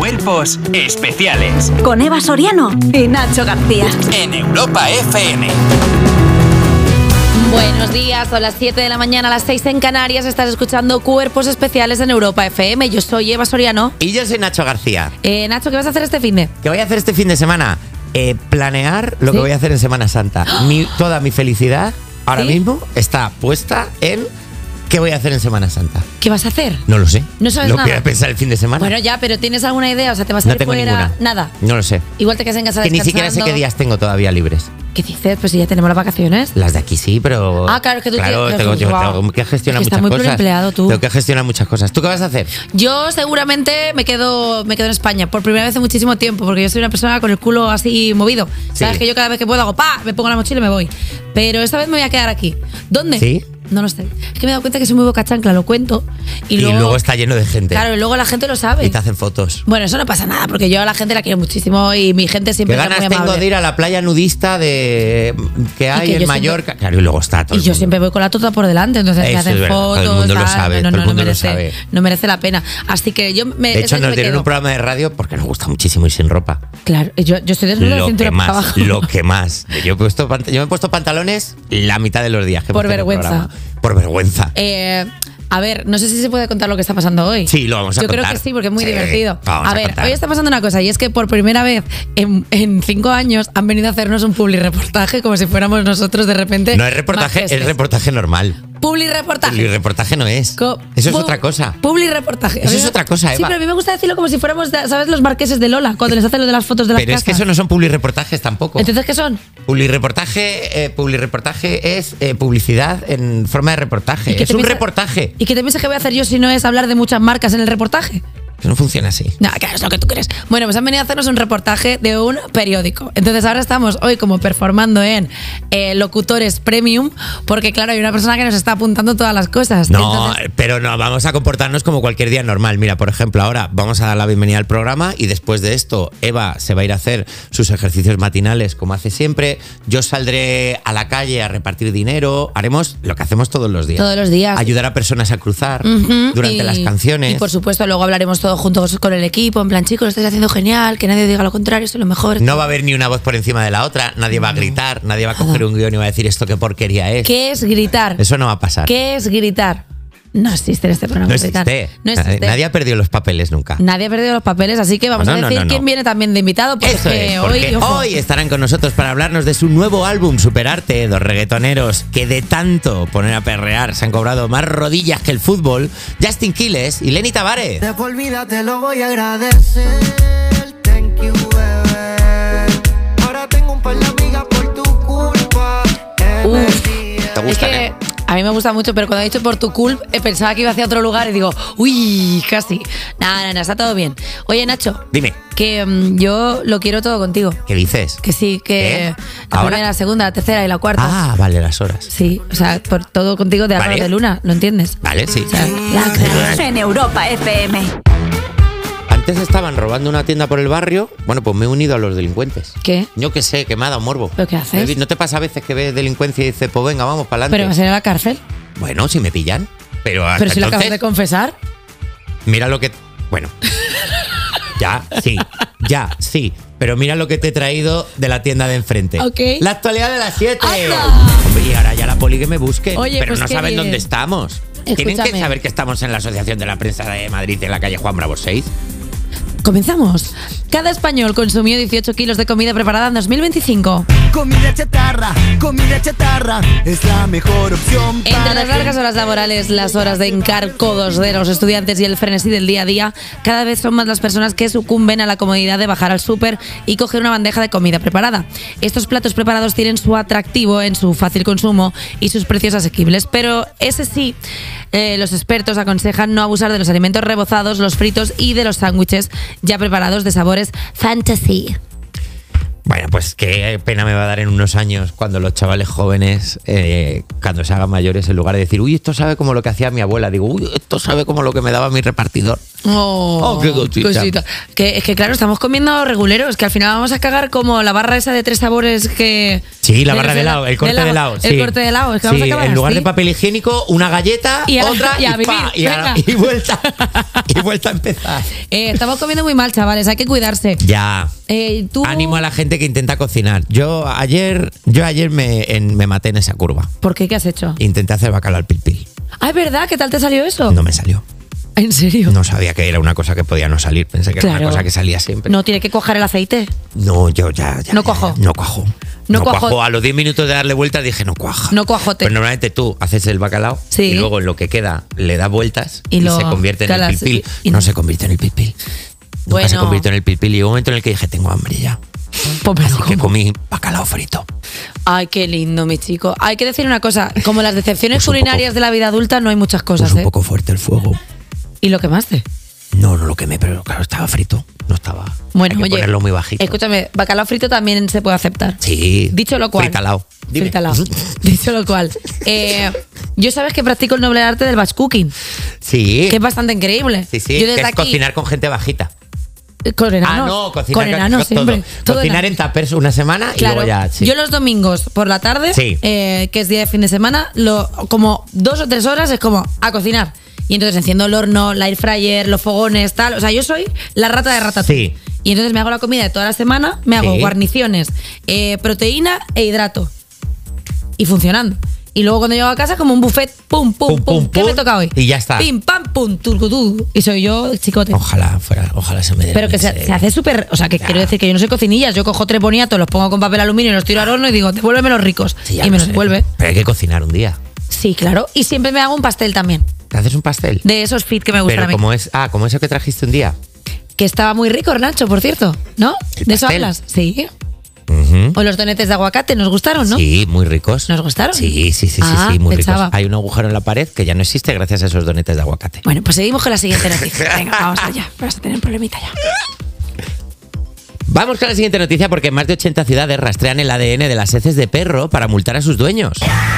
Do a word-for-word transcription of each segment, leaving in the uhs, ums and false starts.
Cuerpos especiales. Con Eva Soriano y Nacho García. En Europa F M. Buenos días, son las siete de la mañana, a las seis en Canarias. Estás escuchando Cuerpos Especiales en Europa F M. Yo soy Eva Soriano. Y yo soy Nacho García. Eh, Nacho, ¿qué vas a hacer este fin de? ¿Qué voy a hacer este fin de semana? Eh, planear lo ¿Sí? que voy a hacer en Semana Santa. Mi, toda mi felicidad ahora ¿Sí? mismo está puesta en qué voy a hacer en Semana Santa. ¿Qué vas a hacer? No lo sé. No sabes Lo nada. voy a pensar el fin de semana. Bueno, ya, pero ¿tienes alguna idea? O sea, ¿te vas a No ir tengo fuera? ninguna. Nada. No lo sé. Igual te quedas en casa Que ni descansando. siquiera sé qué días tengo todavía libres. ¿Qué dices? Pues si ya tenemos las vacaciones. Las de aquí sí, pero... Ah, claro, que tú claro, tienes- tengo, yo Wow. tengo que gestionar Es que muchas estás muy cosas. pluriempleado tú. Tengo que gestionar muchas cosas. ¿Tú qué vas a hacer? Yo seguramente me quedo, me quedo en España por primera vez en muchísimo tiempo, porque yo soy una persona con el culo así movido. Sí. Sabes que yo cada vez que puedo hago pa, me pongo la mochila y me voy. Pero esta vez me voy a quedar aquí. ¿Dónde? ¿Sí? No lo sé. Es que me he dado cuenta que soy muy boca chancla, lo cuento. Y, Y luego, luego está lleno de gente. Claro, y luego la gente lo sabe. Y te hacen fotos. Bueno, eso no pasa nada, porque yo a la gente la quiero muchísimo y mi gente siempre ¿Qué está ganas muy tengo amable. de ir a la playa nudista de que hay que en yo Mallorca? siempre- Claro, y luego está todo Y el yo mundo. siempre voy con la tota por delante, entonces me Eso hacen es verdad, todo el fotos. mundo lo tal. sabe, no, no, todo el no, mundo lo merece, sabe. no merece la pena. Así que yo me. De esa hecho, vez nos me dieron quedo. un programa de radio porque nos gusta muchísimo ir sin ropa. Claro, yo, yo estoy desnuda de Lo cintura que para más, abajo. lo que más. Yo, he puesto, pant- yo me he puesto pantalones la mitad de los días que Por hemos tenido el vergüenza. programa. Por vergüenza. Eh, a ver, no sé si se puede contar lo que está pasando hoy. Sí, lo vamos a Yo contar. creo que sí, porque es muy Sí, divertido. vamos a a ver, contar. hoy está pasando una cosa, y es que por primera vez en, en cinco años han venido a hacernos un publi reportaje como si fuéramos nosotros de repente. No es reportaje, majestes. es reportaje normal. Publi reportaje. El reportaje no es. Co- Eso es pu- otra cosa. Publi reportaje. Eso A mí es me- otra cosa, Sí, Eva. pero a mí me gusta decirlo como si fuéramos, ¿sabes? Los marqueses de Lola, cuando les hacen lo de las fotos de las Pero es casas. que eso no son publireportajes tampoco. Entonces, ¿qué son? Publireportaje, eh, publireportaje es eh, publicidad en forma de reportaje. ¿Y qué Es te un piensa- reportaje. ¿Y qué te piensas que voy a hacer yo si no es hablar de muchas marcas en el reportaje? Que no funciona así. No, claro, es lo que tú crees. Bueno, pues han venido a hacernos un reportaje de un periódico. Entonces ahora estamos hoy como performando en eh, locutores premium, porque claro, hay una persona que nos está apuntando todas las cosas. No, Entonces, pero no, vamos a comportarnos como cualquier día normal. Mira, por ejemplo, ahora vamos a dar la bienvenida al programa y después de esto, Eva se va a ir a hacer sus ejercicios matinales como hace siempre. Yo saldré a la calle a repartir dinero. Haremos lo que hacemos todos los días. Todos los días. Ayudar a personas a cruzar Ujú, durante y- las canciones. Y por supuesto, luego hablaremos todos juntos con el equipo. En plan, chicos, lo estáis haciendo genial, que nadie diga lo contrario, eso es lo mejor. No va a haber ni una voz por encima de la otra, nadie va a gritar, nadie va a coger un guión y va a decir esto qué porquería es. ¿Qué es gritar? Eso no va a pasar. ¿Qué es gritar? No existe en este programa. No gritar. existe. No existe. Nadie ha perdido los papeles nunca. Nadie ha perdido los papeles, así que vamos No, a no, decir no, no. quién viene también de invitado. Porque Eso es, hoy, porque ojo, hoy estarán con nosotros para hablarnos de su nuevo álbum, Superarte, dos reggaetoneros que de tanto poner a perrear se han cobrado más rodillas que el fútbol, Justin Quiles y Lenny Tavares. De por vida te lo voy a agradecer. Thank you, bebé. Ahora tengo un par de amigas por tu culpa. Uf. ¿Te es gusta, que eh? a mí me gusta mucho, pero cuando ha dicho por tu culpa, eh, pensaba que iba hacia otro lugar y digo, uy, casi. Nada, nada, está todo bien. Oye, Nacho, Dime, que mm, yo lo quiero todo contigo. ¿qué dices? Que sí, que ¿Eh? la ¿Ahora? primera, la segunda, la tercera y la cuarta. Ah, vale, las horas. Sí, o sea, por todo contigo de Álvaro Vale. de Luna, ¿lo entiendes? Vale, sí. O sea, la- En Europa F M. Antes estaban robando una tienda por el barrio, bueno, pues me he unido a los delincuentes. ¿Qué? Yo qué sé, que me ha dado morbo. ¿Pero qué haces? ¿No te pasa a veces que ves delincuencia y dices, pues venga, vamos para adelante? ¿Pero vas a ir a la cárcel? Bueno, si me pillan. Pero hasta ¿Pero si lo acabas entonces, de confesar? mira lo que... Bueno. Ya, sí. Ya, sí. Pero mira lo que te he traído de la tienda de enfrente. Ok. La actualidad de las siete. ¡Anda! Hombre, y ahora ya la poli que me busque. Oye, pero pues no qué saben bien. dónde estamos. Tienen que Escúchame. saber que estamos en la Asociación de la Prensa de Madrid, en la calle Juan Bravo seis. Comenzamos. Cada español consumió dieciocho kilos de comida preparada en dos mil veinticinco. Comida chatarra, comida chatarra es la mejor opción Entre para las largas horas laborales, las horas de encarcodos de los estudiantes y el frenesí del día a día, cada vez son más las personas que sucumben a la comodidad de bajar al súper y coger una bandeja de comida preparada. Estos platos preparados tienen su atractivo en su fácil consumo y sus precios asequibles, pero ese sí, eh, los expertos aconsejan no abusar de los alimentos rebozados, los fritos y de los sándwiches ya preparados de sabores fantasy. Bueno, pues qué pena me va a dar en unos años cuando los chavales jóvenes, eh, cuando se hagan mayores, en lugar de decir, uy, esto sabe como lo que hacía mi abuela, digo, uy, esto sabe como lo que me daba mi repartidor. Oh, Oh, qué cosita. cosita. Que, es que claro, estamos comiendo reguleros, que al final vamos a cagar como la barra esa de tres sabores que... Sí, la de barra los de helado, el corte de helado. El sí. corte de helado, es que Sí, vamos a acabar en lugar así. de papel higiénico, una galleta, Y a- otra y a y, pa, vivir, y, a- venga. y vuelta y vuelta a empezar. Eh, estamos comiendo muy mal, chavales, hay que cuidarse. Ya. Eh, tú... Ánimo a la gente que intenta cocinar. Yo ayer, yo ayer me, en- me maté en esa curva. ¿Por qué? ¿Qué has hecho? Intenté hacer bacalao al pil pil. Ah, es verdad, ¿qué tal te salió eso? No me salió. ¿En serio? No sabía que era una cosa que podía no salir. Pensé que era Claro. una cosa que salía siempre. No tiene que cuajar el aceite. No, yo ya. ya No ya, cuajó. ya, No cuajó. No No, cuajó. cuajó. A los diez minutos de darle vueltas dije, no cuaja. No cuajote. Pues normalmente tú haces el bacalao Sí. y luego en lo que queda le das vueltas Y y, lo se convierte en calas. el pil pil. Y- No se convierte en el pil pil. Nunca Bueno. se convirtió en el pil pil. Y hubo un momento en el que dije, tengo hambre ya. Pues me lo Así que como. comí bacalao frito. Ay, qué lindo, mi chico. Hay que decir una cosa, como las decepciones Pues un culinarias poco- de la vida adulta no hay muchas cosas, Pues un ¿eh? poco fuerte el fuego. ¿Y lo quemaste? No, no lo quemé, pero claro, estaba frito. No estaba. Bueno, Hay que oye, ponerlo muy bajito. escúchame, bacalao frito también se puede aceptar. Sí. Dicho lo cual. Fritalao. Dime. Fritalao. Dicho lo cual. eh, yo sabes que practico el noble arte del batch cooking, Sí. que es bastante increíble. Sí, sí. Yo Que desde es aquí, cocinar con gente bajita. con enanos. Ah, no, cocinar con enanos todo. siempre. Todo Cocinar enano. en tuppers una semana y Claro, luego ya. Sí. yo los domingos por la tarde, Sí. eh, que es día de fin de semana, lo, como dos o tres horas es como a cocinar. Y entonces enciendo el horno, la air fryer, los fogones, tal. O sea, yo soy la rata de ratatouille. Sí. Y entonces me hago la comida de toda la semana, me hago Sí. guarniciones, eh, proteína e hidrato. Y funcionando. Y luego cuando llego a casa como un buffet, pum, pum, pum, Pum, pum, ¿qué pum, me toca hoy? y ya está. Pim, pam, pum, turcutú. Y soy yo, chicote. Ojalá fuera, ojalá se me dé. Pero que se, se hace súper. O sea, que Ya. quiero decir que yo no soy cocinillas. Yo cojo tres boniatos, los pongo con papel aluminio y los tiro al horno y digo, devuélveme los ricos. Sí, ya y me lo los sé. devuelve. Pero hay que cocinar un día. Sí, claro. Y siempre me hago un pastel también. ¿Te haces un pastel? De esos fit que me gustan Pero a mí. como es. Ah, como eso que trajiste un día. Que estaba muy rico, Nacho, por cierto. ¿No? ¿El ¿De eso pastel? hablas? Sí. Ujú. O los donetes de aguacate, ¿nos gustaron, no? Sí, muy ricos. ¿Nos gustaron? Sí, sí, sí, Ah, sí, sí, muy pensaba. ricos. Hay un agujero en la pared que ya no existe gracias a esos donetes de aguacate. Bueno, pues seguimos con la siguiente noticia. Venga, vamos allá. Vas a tener un problemita ya. Vamos con la siguiente noticia porque más de ochenta ciudades rastrean el A D N de las heces de perro para multar a sus dueños.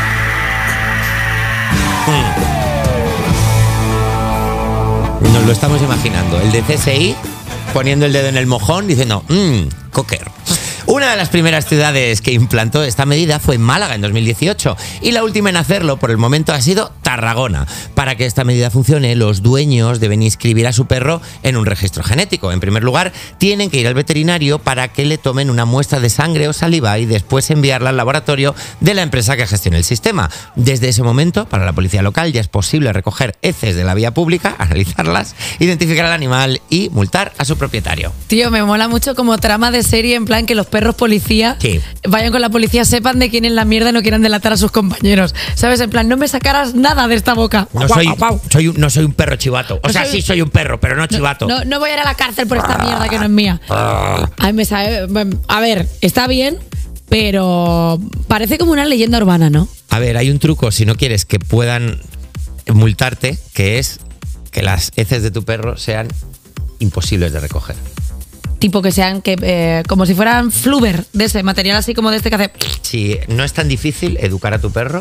Mm. Nos lo estamos imaginando. El de C S I poniendo el dedo en el mojón diciendo, mmm, cocker. Una de las primeras ciudades que implantó esta medida fue Málaga en dos mil dieciocho y la última en hacerlo por el momento ha sido Tarragona. Para que esta medida funcione, los dueños deben inscribir a su perro en un registro genético. En primer lugar, tienen que ir al veterinario para que le tomen una muestra de sangre o saliva y después enviarla al laboratorio de la empresa que gestione el sistema. Desde ese momento, para la policía local ya es posible recoger heces de la vía pública, analizarlas, identificar al animal y multar a su propietario. Tío, me mola mucho como trama de serie, en plan que los perros policía Sí. vayan con la policía, sepan de quién es la mierda y no quieran delatar a sus compañeros. ¿Sabes? En plan, no me sacarás nada de esta boca. No Guau, soy, guau, guau. soy un- no soy un perro chivato. O No sea, soy- sí soy un perro, pero no chivato. No, no voy a ir a la cárcel por esta mierda que no es mía. Ay, me sabe. A ver, está bien, pero parece como una leyenda urbana, ¿no? A ver, hay un truco si no quieres que puedan multarte, que es que las heces de tu perro sean imposibles de recoger. Tipo que sean que eh, como si fueran fluver de ese material así como de este que hace. Si no es tan difícil educar a tu perro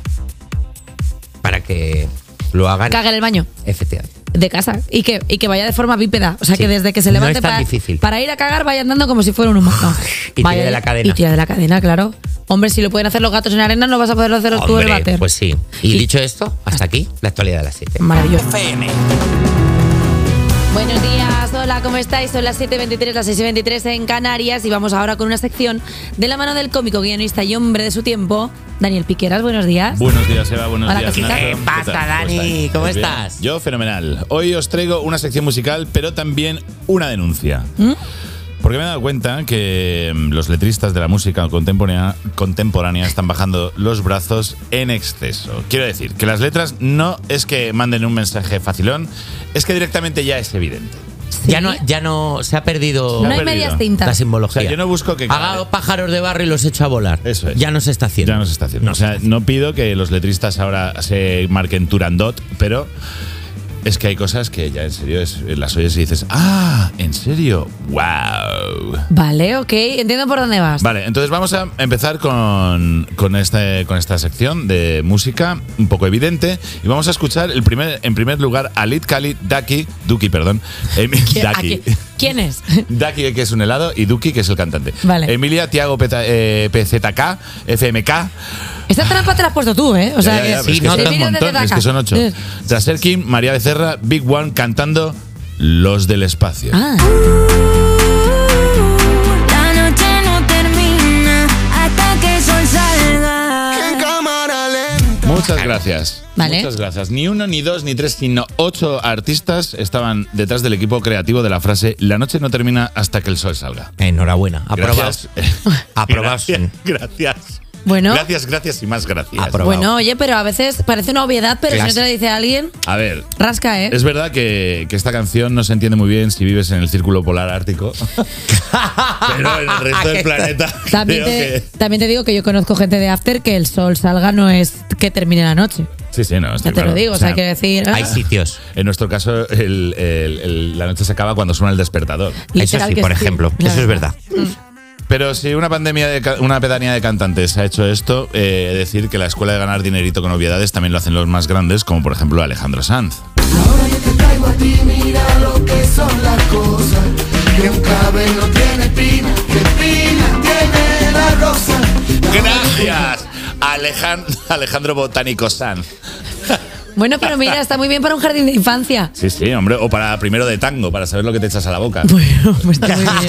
para que lo hagan Caga en el baño efectivamente. de casa y que, y que vaya de forma bípeda. O sea, Sí. que desde que se No levante es tan para, difícil. para ir a cagar vaya andando como si fuera un humano. Y Vaya tira de la ahí- cadena. Y tira de la cadena, claro. Hombre, si lo pueden hacer los gatos en arena, no vas a poderlo hacer tú en el Hombre, váter. pues sí. Y, Y- dicho esto, hasta aquí la actualidad de las siete. Maravilloso. F M. Buenos días, hola, ¿cómo estáis? Son las siete veintitrés, las seis veintitrés en Canarias y vamos ahora con una sección de la mano del cómico, guionista y hombre de su tiempo, Daniel Piqueras. Buenos días. Buenos días, Eva. Buenos Hola, días, cosita. Nacho. ¿Qué pasa, tal? Dani? estáis? ¿Cómo Pues bien. estás? Yo, fenomenal. Hoy os traigo una sección musical, pero también una denuncia. ¿Mm? Porque me he dado cuenta que mm, los letristas de la música contemporánea, contemporánea están bajando los brazos en exceso. Quiero decir, que las letras no es que manden un mensaje facilón, es que directamente ya es evidente. Sí. Ya no, ya no se ha perdido No ha hay perdido. medias la tintas. simbología. O sea, yo no busco que Haga cale. pájaros de barro y los echo a volar. Eso es. Ya no se está haciendo. Ya no se está haciendo. O sea, no pido que los letristas ahora se marquen Turandot, pero Es que hay cosas que ya en serio es, las oyes y dices, ah, ¿en serio? ¡Wow! Vale, ok, entiendo por dónde vas. Vale, entonces vamos a empezar con, con, este, con esta sección de música un poco evidente y vamos a escuchar el primer, en primer lugar a Lid Kali, Duki, Duki, perdón. Em, Duki. ¿Quién es? Duki, que es un helado, y Duki, que es el cantante. Vale. Emilia, Tiago, eh, P Z K, F M K. Esta trampa te la has puesto tú, ¿eh? O sea, ya, ya, ya, que, es que no, son un montón, es que son ocho. Tras Erkin, María Becerra, Big One cantando Los del Espacio. Ah. La noche no termina hasta que el sol salga. En cámara lenta. Muchas gracias. Vale. Muchas gracias. Ni uno, ni dos, ni tres, sino ocho artistas estaban detrás del equipo creativo de la frase La noche no termina hasta que el sol salga. Enhorabuena. Aprobado. Gracias. Aprobado. Gracias. Gracias. Bueno. Gracias, gracias y más gracias. Aprobado. Bueno, oye, pero a veces parece una obviedad, pero Clase. si no te lo dice alguien, A ver. rasca, ¿eh? Es verdad que, que esta canción no se entiende muy bien si vives en el círculo polar ártico. Pero en el resto del planeta. También creo te, que... también te digo que yo conozco gente de After que el sol salga no es que termine la noche. Sí, sí, no, está Ya te claro. lo digo, o sea, hay que decir. Hay ah, sitios. En nuestro caso, el- el- el- la noche se acaba cuando suena el despertador. Eso literal sí, que por ejemplo. la Eso es verdad. Pero si una pandemia de ca- una pedanía de cantantes ha hecho esto, eh, decir que la escuela de ganar dinerito con obviedades también lo hacen los más grandes, como por ejemplo Alejandro Sanz. Ahora yo te traigo a ti, mira lo que son las cosas. Que un cabello tiene espina, que espina tiene la rosa. Gracias, Alejandro, Alejandro Botánico Sanz. Bueno, pero mira, está muy bien para un jardín de infancia. Sí, sí, hombre, o para primero de tango, para saber lo que te echas a la boca. Bueno, pues está muy bien.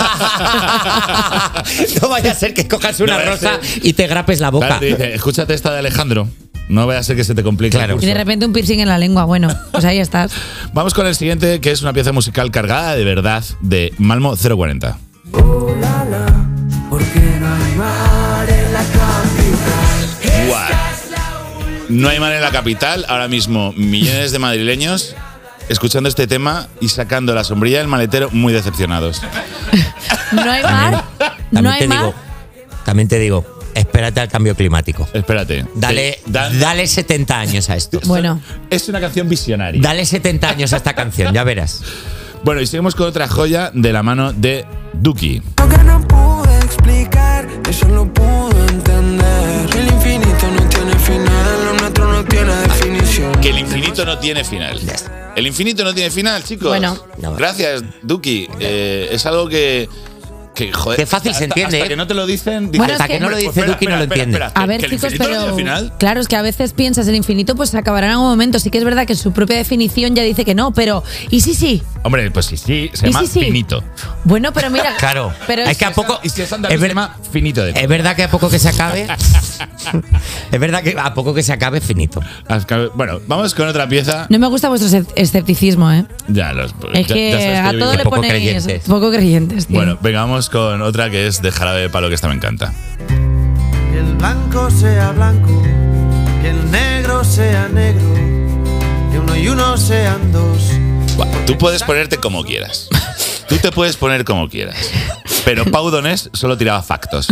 No vaya a ser que cojas una No vaya a rosa ser. y te grapes la boca. Claro, te dice, escúchate esta de Alejandro. No vaya a ser que se te complique. Claro. el Y de curso. repente un piercing en la lengua. Bueno, pues ahí estás. Vamos con el siguiente, que es una pieza musical cargada de verdad de Malmo cero cuarenta. Oh, la, la, porque no hay mar en la capital. Guau. No hay mar en la capital. Ahora mismo millones de madrileños escuchando este tema y sacando la sombrilla del maletero muy decepcionados. No hay mar. También No hay te mar. digo, también te digo, espérate al cambio climático. Espérate. Dale, Eh, dan- dale setenta años a esto. Bueno, Es una canción visionaria. Dale setenta años a esta canción, ya verás. Bueno, y seguimos con otra joya de la mano de Duki. Lo que no pude explicar, eso lo pude entender. El infinito no tiene final, lo nuestro no tiene definición. Que el infinito no tiene final. El infinito no tiene final, chicos. Bueno. Gracias, Duki. Eh, es algo que... que joder, Qué fácil se hasta- entiende, Hasta ¿eh? que no te lo dicen... Bueno, dices, es que- no lo dice espera, Duki, no lo espera, entiende. espera, a ver, que el chicos, infinito no pero. tiene final. Claro, es que a veces piensas el infinito, pues se acabará en algún momento. Sí que es verdad que su propia definición ya dice que no, pero. ¿Y sí, sí? Hombre, pues sí, sí, se ¿Y llama sí, sí? finito. Bueno, pero mira. Claro. Pero Es que a poco. Y si es andaluz, es, se ver- llama finito de es verdad que a poco que se acabe. Es verdad que a poco que se acabe, finito. Bueno, vamos con otra pieza. No me gusta vuestro escep- escepticismo, ¿eh? Ya los. Es ya- que ya sabes a yo todo vivo- le poco ponéis creyentes. poco creyentes, tío. Bueno, venga, vamos con otra que es de Jarabe de Palo, que esta me encanta. Que el blanco sea blanco, que el negro sea negro, que uno y uno sean dos. Buah, tú puedes ponerte como quieras. Tú te puedes poner como quieras. Pero Pau Donés solo tiraba factos.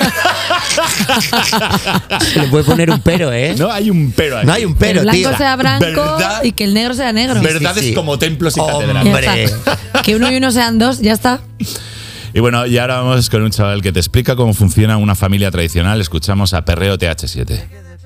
Se le puede poner un pero, ¿eh? No hay un pero aquí. No hay un que pero, el blanco tío. sea blanco ¿Verdad? y que el negro sea negro. Verdad sí, sí. es como templos y Hombre. catedrales. Ya está. Que uno y uno sean dos, ya está. Y bueno, y ahora vamos con un chaval que te explica cómo funciona una familia tradicional. Escuchamos a Perreo T H siete.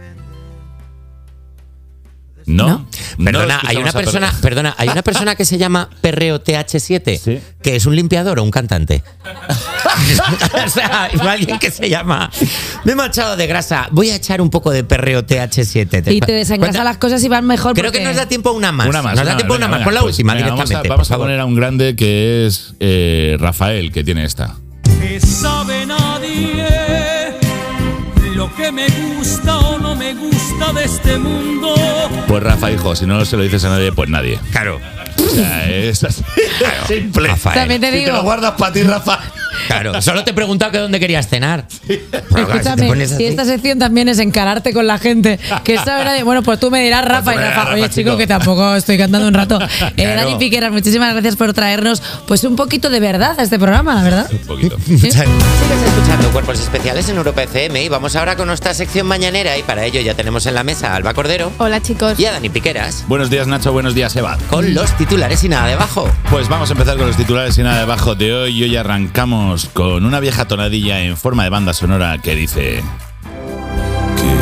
¿No? No. No Perdona, hay escuchamos una a Perreo. persona, perdona, hay una persona que se llama Perreo T H siete, Sí. que es un limpiador o un cantante. O sea, es alguien que se llama. Me he manchado de grasa, voy a echar un poco de Perreo T H siete. Y te desengrasa Cuenta- las cosas y van mejor. Creo porque- que nos da tiempo a una más. Una más. Nos da una tiempo a una venga, más. Pon la venga, pues, última venga, directamente. Vamos a, vamos por a favor. poner a un grande que es eh, Rafael, que tiene esta. Que sabe nadie lo que me gusta o no me gusta de este mundo. Pues Rafa, hijo, si no se lo dices a nadie, pues nadie. Claro. O sea, es así. Simple. Rafael. También te Si te digo. lo guardas para ti, Rafa. Claro, solo te he preguntado que dónde querías cenar. Bueno, claro, si te pones Escúchame, así- si esta sección también es encararte con la gente, que esta hora de, bueno, pues tú me dirás, Rafa, Pues y tú me Rafa, dirás, oye, Rafa, chico, chico. que tampoco estoy cantando un rato. Eh, Claro. Dani Piqueras, muchísimas gracias por traernos pues un poquito de verdad a este programa, la verdad. Un poquito. Sigues escuchando Cuerpos Especiales en Europa F M y vamos ahora con nuestra sección mañanera y para ello ya tenemos en la mesa a Alba Cordero Hola, chicos. y a Dani Piqueras Buenos días, Nacho. Buenos días, Eva. con los titulares y nada debajo. Pues vamos a empezar con los titulares y nada debajo de hoy. Y hoy arrancamos con una vieja tonadilla en forma de banda sonora que dice... ¡Qué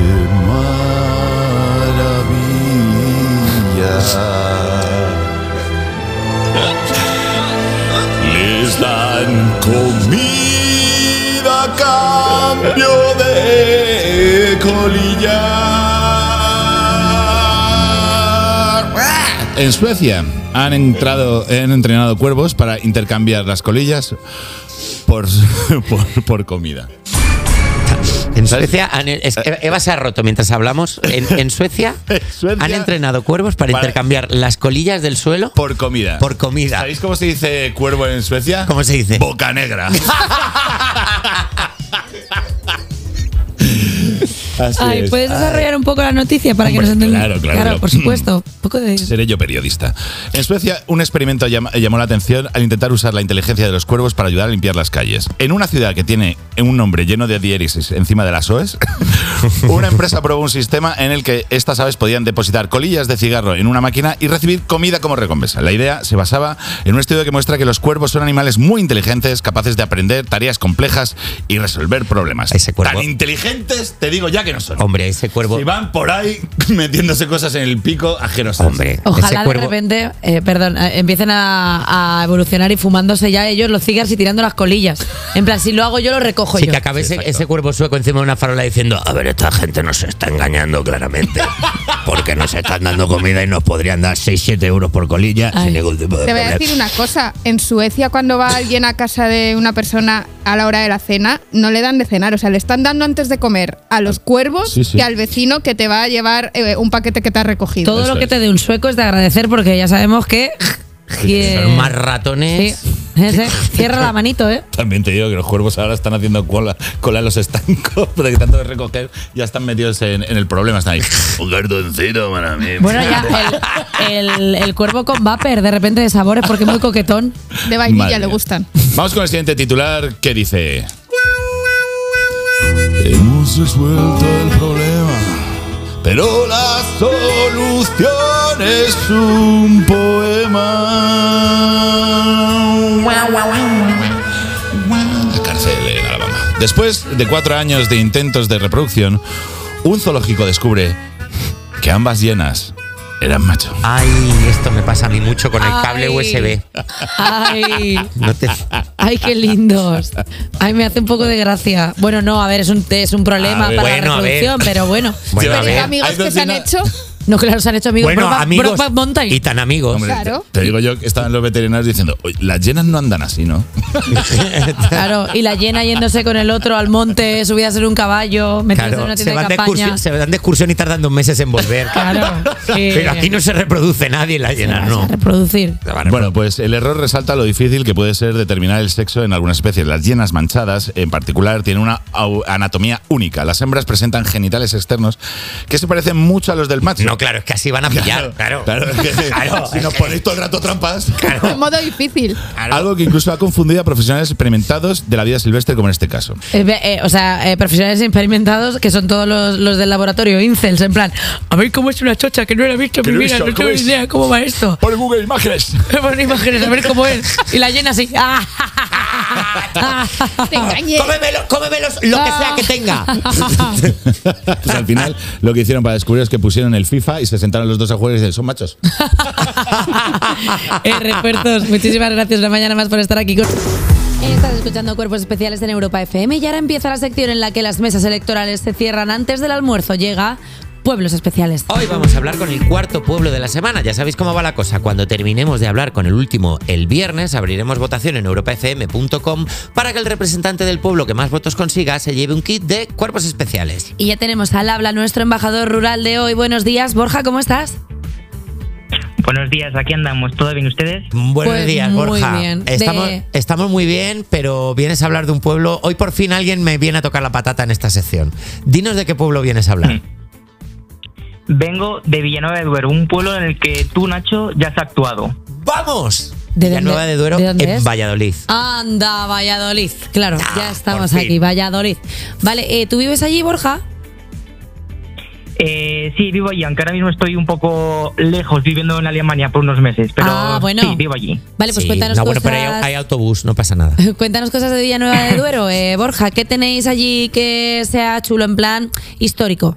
maravilla! Les dan comida a cambio de colillas. En Suecia han entrado, han entrenado cuervos para intercambiar las colillas por, por, por comida. En Suecia, han- es- Eva se ha roto mientras hablamos. En, en Suecia, En Suecia- han entrenado cuervos para, Para- intercambiar las colillas del suelo Por comida. por comida. ¿Sabéis cómo se dice cuervo en Suecia? ¿Cómo se dice? Boca negra. Así Ay, es. ¿puedes desarrollar un poco la noticia para Hombre, que nos entendamos? claro, claro, claro. por supuesto. Un poco de... Seré yo periodista. En Suecia, un experimento llama- llamó la atención al intentar usar la inteligencia de los cuervos para ayudar a limpiar las calles. En una ciudad que tiene un nombre lleno de diéresis encima de las oes, una empresa probó un sistema en el que estas aves podían depositar colillas de cigarro en una máquina y recibir comida como recompensa. La idea se basaba en un estudio que muestra que los cuervos son animales muy inteligentes, capaces de aprender tareas complejas y resolver problemas. Ese cuervo- Tan inteligentes, te digo ya que no son. Hombre, ese cuervo. Si van por ahí metiéndose cosas en el pico ajenos. Hombre, Ojalá ese de cuervo. repente, eh, perdón, eh, empiecen a, a evolucionar y fumándose ya ellos los cigars y tirando las colillas. En plan, si lo hago yo, lo recojo Sí, yo. que acabe ese, Exacto. ese cuervo sueco encima de una farola diciendo: a ver, esta gente nos está engañando claramente. Porque nos están dando comida y nos podrían dar seis siete euros por colilla Ay. sin ningún tipo de Te voy a problema. decir una cosa. En Suecia, cuando va alguien a casa de una persona a la hora de la cena, no le dan de cenar. O sea, le están dando antes de comer a los cuervos Sí, sí. que al vecino que te va a llevar eh, un paquete que te ha recogido. Todo Eso lo que es. te dé un sueco es de agradecer porque ya sabemos que... que- Son más ratones. Sí, ese, cierra la manito, ¿eh? También te digo que los cuervos ahora están haciendo cola, cola en los estancos, de tanto de recoger, ya están metidos en, en el problema. Están ahí. Un cartoncito para mí. Bueno, ya el, el, el cuervo con vapor de repente de sabores porque es muy coquetón. De vainilla Madre le mía. gustan. Vamos con el siguiente titular que dice: hemos resuelto el problema, pero la solución es un poema. La cárcel en Alabama. Después de cuatro años de intentos de reproducción, un zoológico descubre que ambas hienas eran macho. Ay, esto me pasa a mí mucho con el cable Ay. U S B. Ay, No te- ay, qué lindos. Ay, me hace un poco de gracia. Bueno, no, a ver, es un, es un problema A ver. para Bueno, la a ver. reproducción, pero bueno. Bueno, a Pero ver. amigos hay que dos se han llenas- hecho, No, claro, se han hecho amigos. Bueno, Brokeback- amigos Brokeback Mountain. y tan amigos. Hombre, Claro. te digo yo que estaban los veterinarios diciendo: "Oye, las llenas no andan así, ¿no?" Claro, y la llena yéndose con el otro al monte, subidas en un caballo, metiéndose en Claro, una se tienda van, de de campaña. excursión, se van de excursión y tardan dos meses en volver. Claro. que- Pero aquí no se reproduce nadie en la llena, se va no. a reproducir. Se van a Bueno, pues el error resalta lo difícil que puede ser determinar el sexo en algunas especies. Las hienas manchadas, en particular, tienen una au- anatomía única. Las hembras presentan genitales externos que se parecen mucho a los del macho. No, claro, es que así van a pillar. Claro, Claro, es que Claro, si es nos que- ponéis todo el rato trampas. de modo difícil. Claro. Algo que incluso ha confundido a profesionales experimentados de la vida silvestre, como en este caso. Eh, ve- eh, o sea, eh, profesionales experimentados que son todos los, los del laboratorio, incels, en plan, a ver cómo es una chocha que no la he visto en Que mi no he vida, visto, no tengo ¿cómo ni es? idea cómo va esto. Por Google Imágenes. Pon imágenes, a ver cómo es. Y la llena así. Te engañé. Cómemelo, cómemelos, lo que sea que tenga. Pues al final lo que hicieron para descubrir es que pusieron el FIFA y se sentaron los dos a jugar y dicen: "Son machos". eh, refuerzos, muchísimas gracias una mañana más por estar aquí con... Estás escuchando Cuerpos Especiales en Europa F M y ahora empieza la sección en la que las mesas electorales se cierran antes del almuerzo. Llega Pueblos Especiales. Hoy vamos a hablar con el cuarto pueblo de la semana. Ya sabéis cómo va la cosa. Cuando terminemos de hablar con el último el viernes, abriremos votación en europa f m punto com para que el representante del pueblo que más votos consiga se lleve un kit de Cuerpos Especiales. Y ya tenemos al habla nuestro embajador rural de hoy. Buenos días, Borja, ¿cómo estás? Buenos días, aquí andamos. ¿Todo bien ustedes? Buenos Pues días, muy Borja. bien. Estamos, De- estamos muy bien, pero vienes a hablar de un pueblo. Hoy por fin alguien me viene a tocar la patata en esta sección. Dinos de qué pueblo vienes a hablar. Vengo de Villanueva de Duero, un pueblo en el que tú, Nacho, ya has actuado. ¡Vamos! ¿De Villanueva dónde- de Duero, de dónde en es? Valladolid. Anda, Valladolid. Claro, Ah, ya estamos por fin. aquí, Valladolid. Vale, eh, ¿tú vives allí, Borja? Eh, sí, vivo allí, aunque ahora mismo estoy un poco lejos, viviendo en Alemania por unos meses. Pero Ah, bueno. sí, vivo allí. Vale, pues Sí, cuéntanos no, bueno, cosas. pero hay, hay autobús, no pasa nada. Cuéntanos cosas de Villanueva de Duero, eh, Borja. ¿Qué tenéis allí que sea chulo en plan histórico?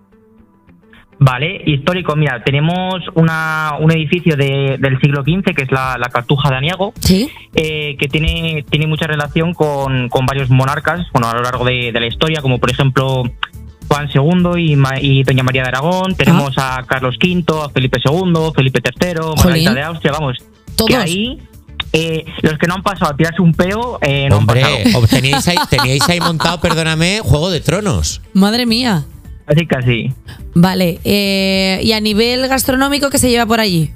Vale, histórico. Mira, tenemos una, un edificio de- del siglo quince, que es la, la Cartuja de Aniago, Sí. eh, que tiene, tiene mucha relación con, con varios monarcas, bueno, a lo largo de, de la historia, como por ejemplo Juan segundo y, Ma- y Doña María de Aragón. Tenemos a Carlos quinto, a Felipe segundo, Felipe tercero, Margarita Jolín. de Austria, vamos. Todos. Que ahí, eh, los que no han pasado a tirarse un peo, eh, no Hombre, han pasado. o teníais ahí, teníais ahí montado, perdóname, Juego de Tronos. Madre mía. Así que así. Vale, eh, ¿y a nivel gastronómico qué se lleva por allí?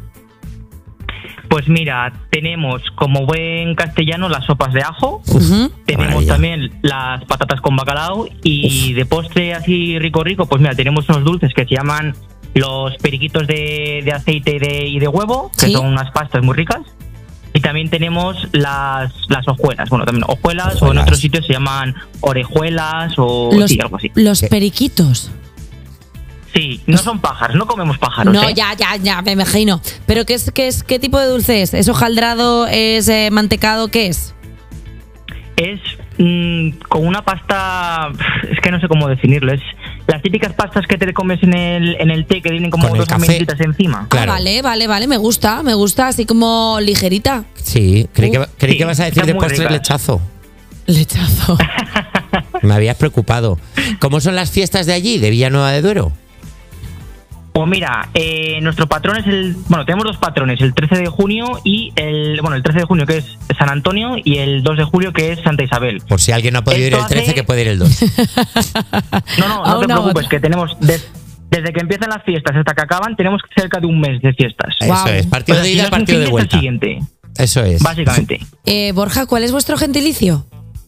Pues mira, tenemos como buen castellano las sopas de ajo. Ujú. Tenemos maravilla. también las patatas con bacalao y de postre así rico rico, pues mira, tenemos unos dulces que se llaman los periquitos de, de aceite y de, y de huevo, que Sí. son unas pastas muy ricas. Y también tenemos las, las hojuelas, bueno, también hojuelas, o en Hojuelas. otros sitios se llaman orejuelas o Los, sí, algo así. los ¿Qué? periquitos. Sí, no son pájaros, no comemos pájaros. No, ¿eh? ya, ya, ya, me imagino. ¿Pero qué es, qué es, qué tipo de dulce es? ¿Es hojaldrado? ¿Es eh, mantecado? ¿Qué es? Es mm, con una pasta, es que no sé cómo definirlo, es las típicas pastas que te comes en el, en el té que tienen como Con el dos café. almendritas encima. Claro. Ah, vale, vale, vale, me gusta, me gusta, así como ligerita. Sí, creí que, creí Sí, que vas a decir están de muy postre ricas. lechazo. Lechazo. Me habías preocupado. ¿Cómo son las fiestas de allí, de Villanueva de Duero? Pues mira, eh, nuestro patrón es el, bueno, tenemos dos patrones, el trece de junio y el, bueno, el trece de junio que es San Antonio y el dos de julio que es Santa Isabel. Por si alguien no ha podido ir Esto el trece, hace- que puede ir el dos. No, no, A no te una u preocupes, otra. que tenemos des- desde que empiezan las fiestas hasta que acaban tenemos cerca de un mes de fiestas. Eso Guau. es, partido O sea, de si ida, no es un partido de fin, es el vuelta. siguiente, Eso es. básicamente. Eh, Borja, ¿cuál es vuestro gentilicio?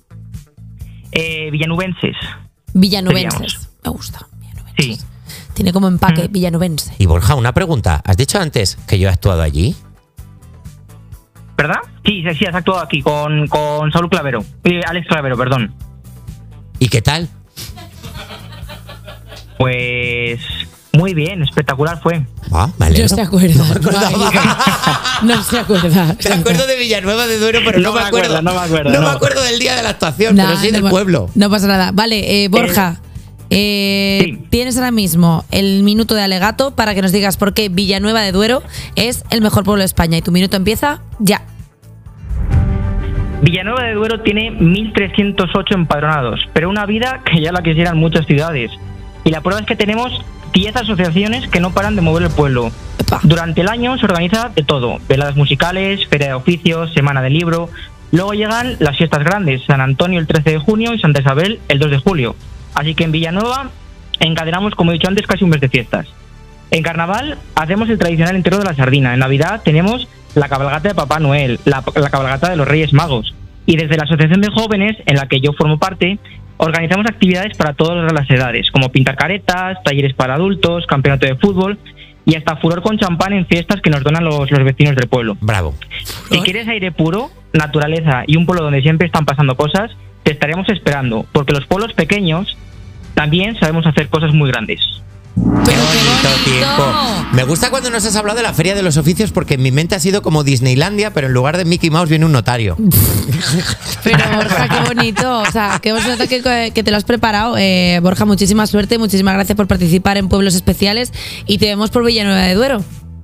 Eh, villanubenses. Villanubenses. Seríamos. Me gusta. Villanubenses. Sí. Tiene como empaque Mm. villanubense. Y Borja, una pregunta. ¿Has dicho antes que yo he actuado allí? ¿Verdad? Sí, sí, sí, has actuado aquí con, con Saúl Clavero. Eh, Alex Clavero, perdón. ¿Y qué tal? Pues muy bien, espectacular fue. Ah, me alegro. No se acuerda. No me acordaba. No se acuerda. Me acuerdo de Villanueva de Duero, pero no, No me me acuerdo. acuerdo, no me acuerdo, No me no. acuerdo del día de la actuación, Nah, pero sí no del pa- pueblo. No pasa nada. Vale, eh, Borja, eh, sí. tienes ahora mismo el minuto de alegato para que nos digas por qué Villanueva de Duero es el mejor pueblo de España. Y tu minuto empieza ya. Villanueva de Duero tiene mil trescientos ocho empadronados, pero una vida que ya la quisieran muchas ciudades. Y la prueba es que tenemos diez asociaciones que no paran de mover el pueblo. Epa. Durante el año se organiza de todo: veladas musicales, feria de oficios, semana del libro. Luego llegan las fiestas grandes: San Antonio el trece de junio y Santa Isabel el dos de julio. Así que en Villanueva encadenamos, como he dicho antes, casi un mes de fiestas. En Carnaval hacemos el tradicional entierro de la sardina. En Navidad tenemos la cabalgata de Papá Noel, la, la cabalgata de los Reyes Magos. Y desde la Asociación de Jóvenes, en la que yo formo parte, organizamos actividades para todas las edades, como pintar caretas, talleres para adultos, campeonato de fútbol y hasta furor con champán en fiestas que nos donan los, los vecinos del pueblo. Bravo. Si quieres aire puro, naturaleza y un pueblo donde siempre están pasando cosas, te estaremos esperando, porque los pueblos pequeños también sabemos hacer cosas muy grandes. Qué Pero bonito qué tiempo. bonito. Me gusta cuando nos has hablado de la Feria de los Oficios porque en mi mente ha sido como Disneylandia, pero en lugar de Mickey Mouse viene un notario. Pero Borja, qué bonito. O sea, qué bonito que, que te lo has preparado. Eh, Borja, muchísima suerte, muchísimas gracias por participar en Pueblos Especiales y te vemos por Villanueva de Duero.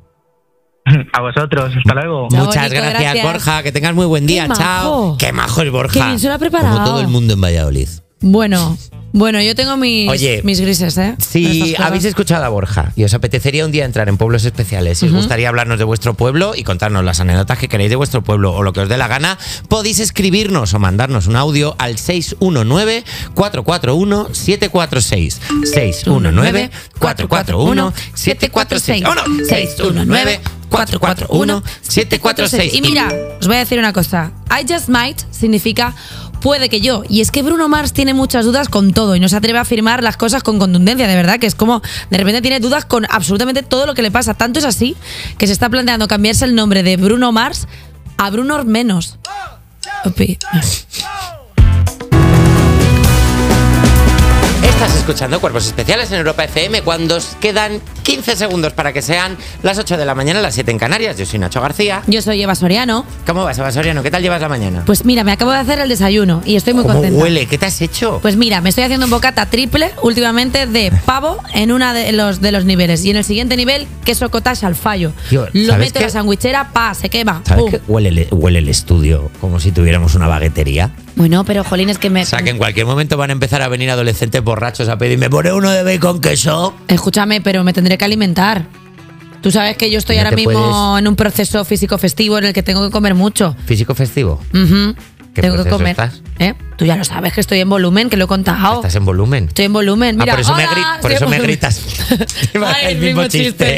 A vosotros, hasta luego. Chao, Muchas bonito, gracias, gracias. Borja. Que tengas muy buen día. Qué Chao. majo. Qué majo es Borja. Qué bien se lo ha preparado. Como todo el mundo en Valladolid. Bueno, bueno, yo tengo mis, Oye, mis grises, ¿eh? Si Estas cosas. habéis escuchado a Borja y os apetecería un día entrar en pueblos especiales, si os gustaría hablarnos de vuestro pueblo y contarnos las anécdotas que queréis de vuestro pueblo o lo que os dé la gana, podéis escribirnos o mandarnos un audio al seis uno nueve, cuatro cuatro uno, siete cuatro seis. seis uno nueve, cuatro cuatro uno, siete cuatro seis. ¡Oh, no! seis uno nueve, cuatro cuatro uno, siete cuatro seis. Y mira, os voy a decir una cosa. I just might significa puede que yo. Y es que Bruno Mars tiene muchas dudas con todo y no se atreve a afirmar las cosas con contundencia, de verdad, que es como de repente tiene dudas con absolutamente todo lo que le pasa. Tanto es así que se está planteando cambiarse el nombre de Bruno Mars a Bruno Menos. Opi. Estás escuchando Cuerpos Especiales en Europa F M cuando os quedan quince segundos para que sean las ocho de la mañana, las siete en Canarias. Yo soy Nacho García. Yo soy Eva Soriano. ¿Cómo vas, Eva Soriano? ¿Qué tal llevas la mañana? Pues mira, me acabo de hacer el desayuno y estoy muy ¿Cómo contenta. huele? ¿Qué te has hecho? Pues mira, me estoy haciendo un bocata triple últimamente de pavo en uno de los, de los niveles. Y en el siguiente nivel, queso cottage al fallo. Tío, Lo ¿sabes meto en qué? la sandwichera, pa, se quema. ¿Sabes pum. que huele, el- huele el estudio como si tuviéramos una baguetería? Bueno, pero jolín, es que me... O sea, que en cualquier momento van a empezar a venir adolescentes borrachos a pedirme, ¿pone uno de bacon queso? Escúchame, pero me tendré que alimentar. Tú sabes que yo estoy No ahora te mismo puedes- en un proceso físico festivo en el que tengo que comer mucho. ¿Físico festivo? Ujú. ¿Qué Tengo que proceso comer. estás? ¿Eh? Tú ya lo sabes que estoy en volumen, que lo he contado. ¿Estás en volumen? Estoy en volumen. Mira, ah, por eso, me, hola, gri- por estoy eso en me volumen. gritas. Ay, el mismo chiste.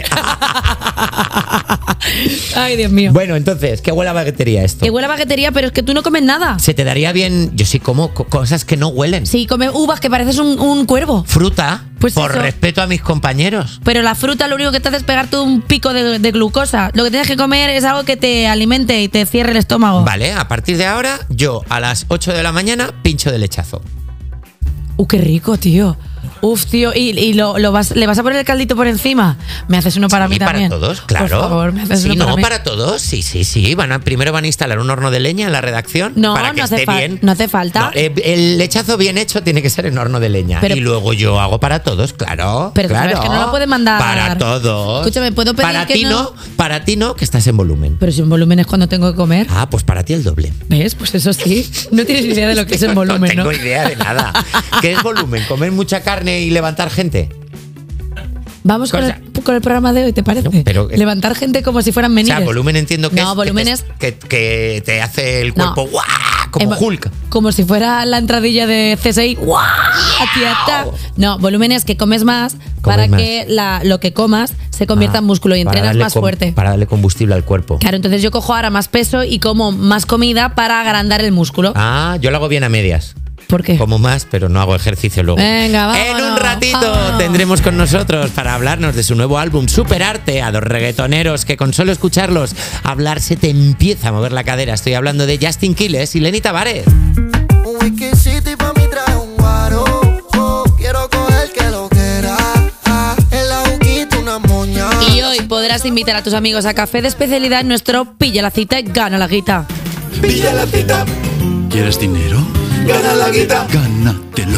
Ay, Dios mío. Bueno, entonces, ¿qué huele a baguetería esto? Que huele a baguetería, pero es que tú no comes nada. ¿Se te daría bien? Yo sí como co- cosas que no huelen. Sí, comes uvas que pareces un, un cuervo. Fruta, Pues por eso. respeto a mis compañeros. Pero la fruta lo único que te hace es pegarte un pico de, de glucosa. Lo que tienes que comer es algo que te alimente y te cierre el estómago. Vale, a partir de ahora, yo a las ocho de la mañana pincho de lechazo. Uh, qué rico, tío. Uf, tío, y, y lo, lo vas, ¿le vas a poner el caldito por encima? ¿Me haces uno para Sí, mí también? para todos, claro. Por favor, ¿me haces sí, uno no, para mí? para todos, sí, sí, sí. Van a, primero van a instalar un horno de leña en la redacción No, para que no hace esté fal- bien. no hace falta. No, eh, el lechazo bien hecho tiene que ser en horno de leña. Pero- y luego yo hago para todos, claro. Pero tú claro. sabes que no lo puedes mandar. Para todos. Escúchame, ¿puedo pedir Para que ti no? no, para ti no, que estás en volumen. Pero si en volumen es cuando tengo que comer. Ah, pues para ti el doble. ¿Ves? Pues eso sí. No tienes idea de lo que es en volumen, No ¿no? tengo idea de nada. ¿Qué es volumen? ¿Comer mucha carne y levantar gente? Vamos con Cosa- el, con el programa de hoy, ¿te parece? No, pero- Levantar gente como si fueran O menires. sea, volumen entiendo que No, es, volumen que, es- te, que, que te hace el No. cuerpo ¡guau! Como En- Hulk. Como si fuera la entradilla de C S I. ¡Guau! Aquí está. No, volumen es que comes más para más. que la, lo que comas se convierta Ah, en músculo y para entrenas darle más com- fuerte. Para darle combustible al cuerpo. Claro, entonces yo cojo ahora más peso y como más comida para agrandar el músculo. Ah, yo lo hago bien a medias. ¿Por qué? Como más, pero no hago ejercicio luego. Venga, vámonos. En un ratito Vámonos. tendremos con nosotros para hablarnos de su nuevo álbum Superarte a dos reggaetoneros que con solo escucharlos hablar se te empieza a mover la cadera. Estoy hablando de Justin Quiles y Lenny Tavares. Un whisky city pa' mí trae un guaro. Oh, quiero coger que lo quiera. Ah, en la juquita una moña. Y hoy podrás invitar a tus amigos a café de especialidad en nuestro Pilla la cita y gana la guita. Pilla la cita. ¿Quieres dinero? Gana la guita. Gánatelo.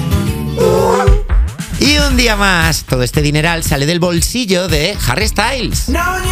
Y un día más, todo este dineral sale del bolsillo de Harry Styles.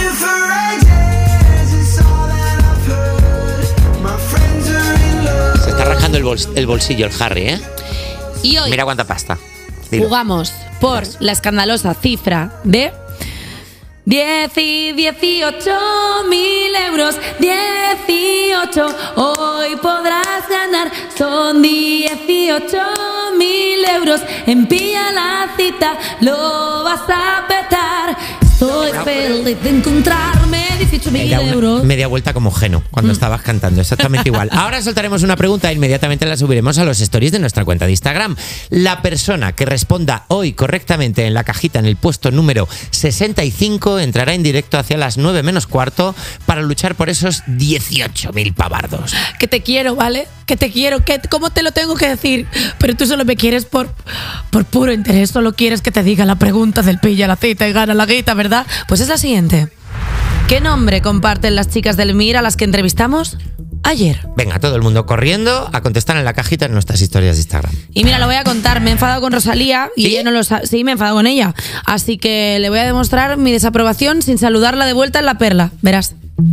Se está rajando el, bols- el bolsillo el Harry, ¿eh? Y hoy Mira cuánta pasta. Dilo. jugamos por la escandalosa cifra de diez y dieciocho mil euros. dieciocho, hoy podrás ganar. Son dieciocho mil euros. En Pilla la cita, lo vas a petar. Estoy feliz de encontrarme. dieciocho mil Era una euros. media vuelta como Geno cuando estabas cantando, exactamente igual. Ahora soltaremos una pregunta e inmediatamente la subiremos a los stories de nuestra cuenta de Instagram. La persona que responda hoy correctamente en la cajita en el puesto número sesenta y cinco entrará en directo hacia las nueve menos cuarto para luchar por esos dieciocho mil pavardos. Que te quiero, ¿vale? Que te quiero, que ¿cómo te lo tengo que decir? Pero tú solo me quieres por, por puro interés, solo quieres que te diga la pregunta del Pilla la cita y gana la guita, ¿verdad? Pues es la siguiente. ¿Qué nombre comparten las chicas del M I R a las que entrevistamos ayer? Venga, todo el mundo corriendo a contestar en la cajita en nuestras historias de Instagram. Y mira, lo voy a contar, me he enfadado con Rosalía y ¿Sí? ella no lo sabe. Sí, me he enfadado con ella. Así que le voy a demostrar mi desaprobación sin saludarla de vuelta en la perla. Verás.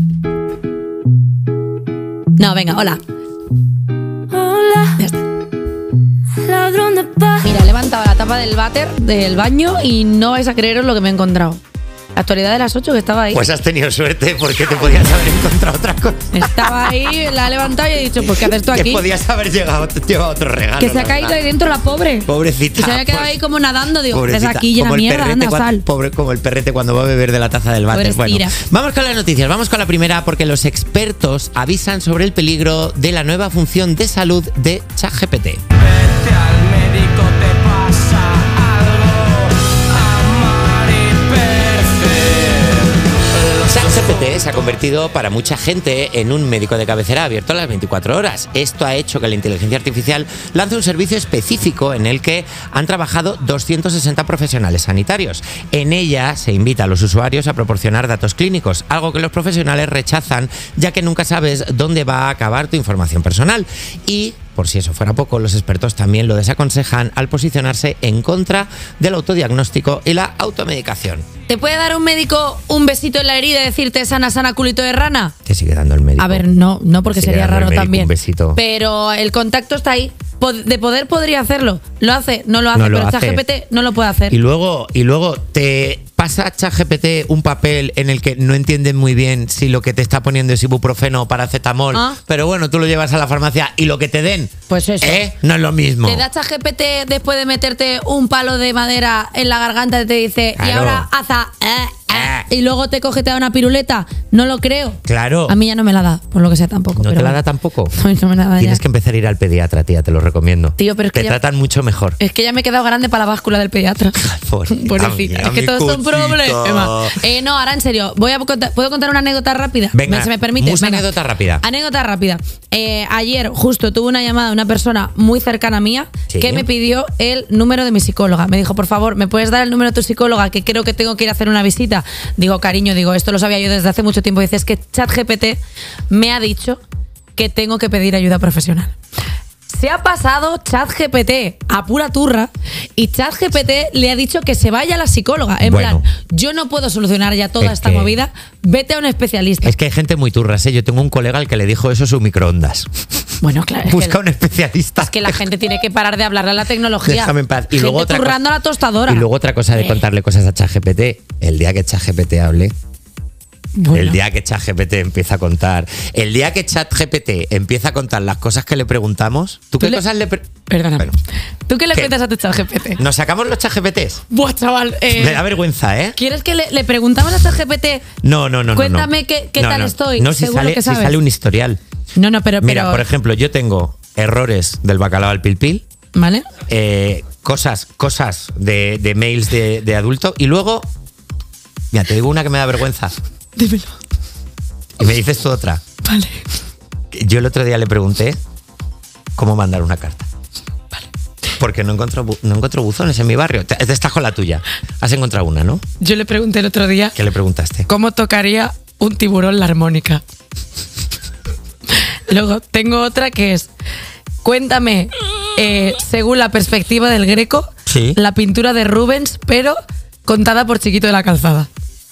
No, venga, hola. Hola, Ya está. ladrón de paz. Mira, he levantado la tapa del váter del baño y no vais a creeros lo que me he encontrado. Actualidad de las ocho, que estaba ahí. Pues has tenido suerte porque te podías haber encontrado otra cosa. Estaba ahí, la he levantado y he dicho, pues ¿qué haces tú aquí? Que podías haber llegado, llevado otro regalo. Que se ha caído ahí dentro la pobre. Pobrecita. Que se había quedado ahí como nadando. Digo, pobrecita. estás aquí llena Como el mierda, perrete anda, cuan- sal. Pobre, como el perrete cuando va a beber de la taza del váter. Bueno, Pobrecita. vamos con las noticias. Vamos con la primera porque los expertos avisan sobre el peligro de la nueva función de salud de ChatGPT. ChatGPT se ha convertido para mucha gente en un médico de cabecera abierto a las veinticuatro horas. Esto ha hecho que la inteligencia artificial lance un servicio específico en el que han trabajado doscientos sesenta profesionales sanitarios. En ella se invita a los usuarios a proporcionar datos clínicos, algo que los profesionales rechazan ya que nunca sabes dónde va a acabar tu información personal. Y por si eso fuera poco, los expertos también lo desaconsejan al posicionarse en contra del autodiagnóstico y la automedicación. ¿Te puede dar un médico un besito en la herida y decirte sana, sana, culito de rana? Te sigue dando el médico. A ver, no, no porque Te sigue sería dando el raro médico también. Un besito. Pero el contacto está ahí. Pod- De poder podría hacerlo. ¿Lo hace? No lo hace. No lo pero hace. ChatGPT no lo puede hacer. Y luego, y luego te pasa ChatGPT un papel en el que no entiendes muy bien si lo que te está poniendo es ibuprofeno o paracetamol, Ah. pero bueno, tú lo llevas a la farmacia y lo que te den, Pues eso. ¿eh? No es lo mismo. Te da ChatGPT después de meterte un palo de madera en la garganta y te dice, y Claro. ahora haza, eh, eh, y luego te coge, te da una piruleta. No lo creo. Claro. A mí ya no me la da, por lo que sea tampoco. ¿No pero te la bueno. da tampoco? No, no me la da Tienes ya. que empezar a ir al pediatra, tía, te lo recomiendo. Tío, pero es que te ya- tratan mucho mejor. Es que ya me he quedado grande para la báscula del pediatra. Pobrecita Pobrecita. mía, Es que mi todos son cuchito. problemas. Eh, no, ahora en serio, voy a contar, ¿puedo contar una anécdota rápida? Venga, ¿Se me permite? mucha Venga. anécdota rápida. Anécdota rápida. Eh, ayer justo tuve una llamada de una persona muy cercana mía Sí. que me pidió el número de mi psicóloga. Me dijo, por favor, ¿me puedes dar el número de tu psicóloga? Que creo que tengo que ir a hacer una visita. Digo, cariño, digo, esto lo sabía yo desde hace mucho tiempo. Dice, es que ChatGPT me ha dicho que tengo que pedir ayuda profesional. Se ha pasado ChatGPT a pura turra y ChatGPT le ha dicho que se vaya a la psicóloga. En Bueno. plan, yo no puedo solucionar ya toda Es esta que- movida, vete a un especialista. Es que hay gente muy turras, ¿eh? Yo tengo un colega al que le dijo eso su microondas. Bueno, claro. es Busca que- un especialista. Es que la gente tiene que parar de hablarle a la tecnología. Déjame en paz. Y Gente luego otra cosa- turrando a la tostadora. Y luego otra cosa de Eh. contarle cosas a ChatGPT. El día que ChatGPT hable, Bueno. el día que ChatGPT empieza a contar, el día que ChatGPT empieza a contar las cosas que le preguntamos, ¿tú, Tú qué le- cosas le pre- Perdona. Bueno, ¿Tú qué le ¿Qué? cuentas a tu ChatGPT? nos sacamos los ChatGPTs? Buah, chaval. eh, Me da vergüenza, ¿eh? ¿Quieres que le, le preguntamos a ChatGPT? No, no, no, no. Cuéntame no. qué- qué No, tal no. estoy. No, si Seguro sale, que si sabes. sale un historial. No, no, pero. Mira, pero- por ejemplo, yo tengo errores del bacalao al pilpil, ¿Vale? eh, cosas, cosas de, de mails de, de adulto y luego, mira, te digo una que me da vergüenza. Dímelo. Y me dices tú otra. Vale. Yo el otro día le pregunté cómo mandar una carta. Porque no encuentro, bu- no encuentro buzones en mi barrio. Te, te estás con la tuya. Has encontrado una, ¿no? Yo le pregunté el otro día ¿Qué le preguntaste? cómo tocaría un tiburón la armónica. Luego tengo otra que es, cuéntame, eh, según la perspectiva del Greco, Sí. la pintura de Rubens, pero contada por Chiquito de la Calzada.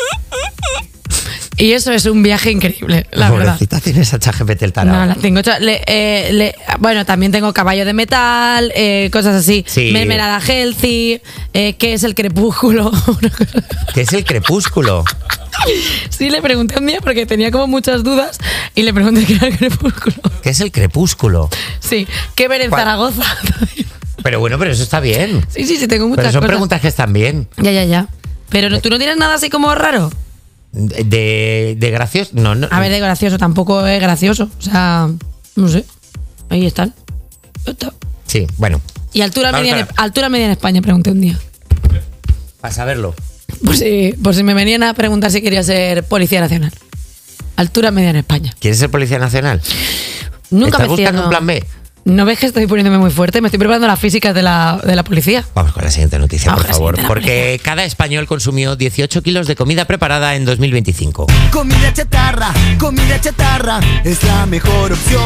Y eso es un viaje increíble, la verdad. Pobrecita, tienes a ChatGPT el tarado. No, la tengo hecha- le- eh, le- bueno, también tengo caballo de metal, eh, cosas así. Sí. Mermelada healthy, eh, ¿qué es el crepúsculo? ¿Qué es el crepúsculo? Sí, le pregunté un día porque tenía como muchas dudas y le pregunté qué era el crepúsculo. ¿Qué es el crepúsculo? Sí, ¿qué ver en ¿Cuál? Zaragoza? Pero bueno, pero eso está bien. Sí, sí, sí, tengo muchas Pero son cosas. preguntas que están bien. Ya, ya, ya. Pero no- tú no tienes nada así como raro. De, de gracioso. No, no. A ver, de gracioso, tampoco es gracioso. O sea, no sé. Ahí están. Ya está. Sí, bueno. Y altura Vamos media, en, para- altura media en España, pregunté un día. Para saberlo. Por si, por si me venían a preguntar si quería ser policía nacional. Altura media en España. ¿Quieres ser policía nacional? Nunca ¿Estás me decía, buscando no. un plan B? ¿No ves que estoy poniéndome muy fuerte? Me estoy preparando las físicas de la, de la policía. Vamos con la siguiente noticia, Vamos por con la favor. siguiente, la Porque cada español consumió dieciocho kilos de comida preparada en dos mil veinticinco. Comida chatarra, comida chatarra es la mejor opción para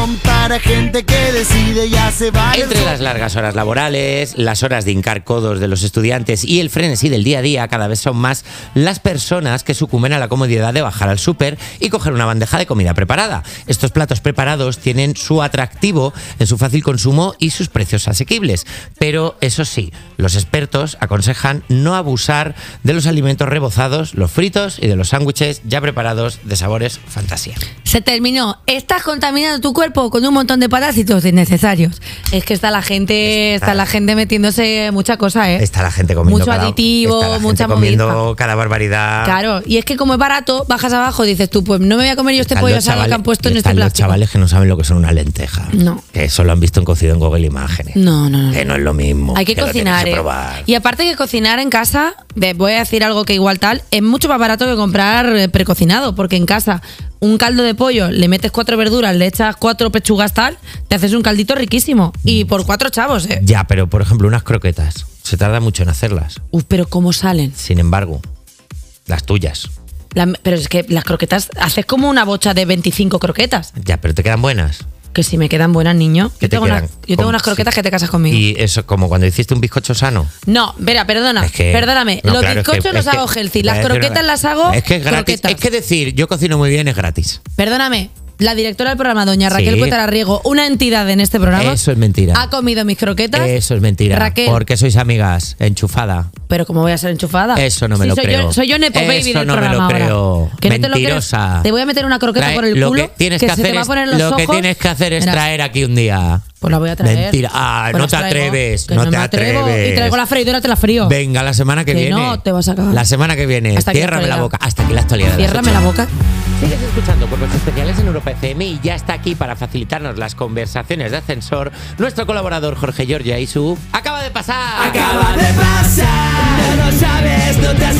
para gente que decide ya se va. Entre las largas horas laborales, las horas de hincar codos de los estudiantes y el frenesí del día a día, cada vez son más las personas que sucumben a la comodidad de bajar al súper y coger una bandeja de comida preparada. Estos platos preparados tienen su atractivo en su fácil consumo y sus precios asequibles. Pero eso sí, los expertos aconsejan no abusar de los alimentos rebozados, los fritos y de los sándwiches ya preparados de sabores fantasía. Se terminó. Estás contaminando tu cuerpo con un montón de parásitos innecesarios. Es que está la gente, está, está la gente metiéndose mucha cosa, ¿eh? Está la gente comiendo mucho cada, aditivo, está la mucha gente comiendo movida. cada barbaridad. Claro, y es que como es barato, bajas abajo y dices tú, pues no me voy a comer yo este Están pollo los asado que han puesto en este están los plástico. chavales que no saben lo que son una lenteja. No. Que eso lo han visto en cocido en Google Imágenes. No, no, no. Que no es lo mismo. Hay que, que cocinar, lo tienes que ¿eh? probar. Y aparte que cocinar en casa, de- voy a decir algo que igual tal, es mucho más barato que comprar eh, precocinado, porque en casa un caldo de pollo, le metes cuatro verduras, le echas cuatro pechugas tal, te haces un caldito riquísimo. Y por cuatro chavos, ¿eh? Ya, pero por ejemplo, unas croquetas. Se tarda mucho en hacerlas. Uf, pero ¿cómo salen? Sin embargo, las tuyas. La- pero es que las croquetas, haces como una bocha de veinticinco croquetas. Ya, pero te quedan buenas. Que si me quedan buenas, niño. ¿Qué Yo te tengo, quedan? unas, yo tengo ¿Cómo? unas croquetas Sí. que te casas conmigo. Y eso es como cuando hiciste un bizcocho sano. No, Vera, perdona, Es que- perdóname. no, Los claro, es que- bizcochos los es que- hago healthy, voy a las decir croquetas una- las hago Es que es gratis. croquetas. Es que decir, yo cocino muy bien es gratis. Perdóname, la directora del programa, doña Raquel Sí. Cuetararriego, una entidad en este programa, Eso es mentira. ha comido mis croquetas. Eso es mentira. Raquel. Porque sois amigas, enchufada. Pero ¿cómo voy a ser enchufada? Eso no me Sí, lo soy creo. Yo, soy yo Nepo Baby Eso del no me programa lo ahora. creo. Que no te lo crees. Mentirosa. Te voy a meter una croqueta Trae- por el lo culo que tienes que que se hacer te va a es, poner en los lo que ojos. tienes que hacer es Verás. traer aquí un día. Pues la voy a traer. Mentira. Ah, Pues no las te traigo, atreves. que No no te me atrevo. atreves. Y traigo la freidora, te la frío. Venga, la semana que, Que viene. no, te vas a cagar. La semana que viene. Hasta aquí la Ciérrame la actualidad. boca. Hasta aquí la actualidad. de las Ciérrame ocho. la boca. Sigues escuchando Cuerpos Especiales en Europa F M y ya está aquí para facilitarnos las conversaciones de ascensor nuestro colaborador Jorge Giorgia y su acaba de pasar. Acaba de pasar, no lo sabes, no te has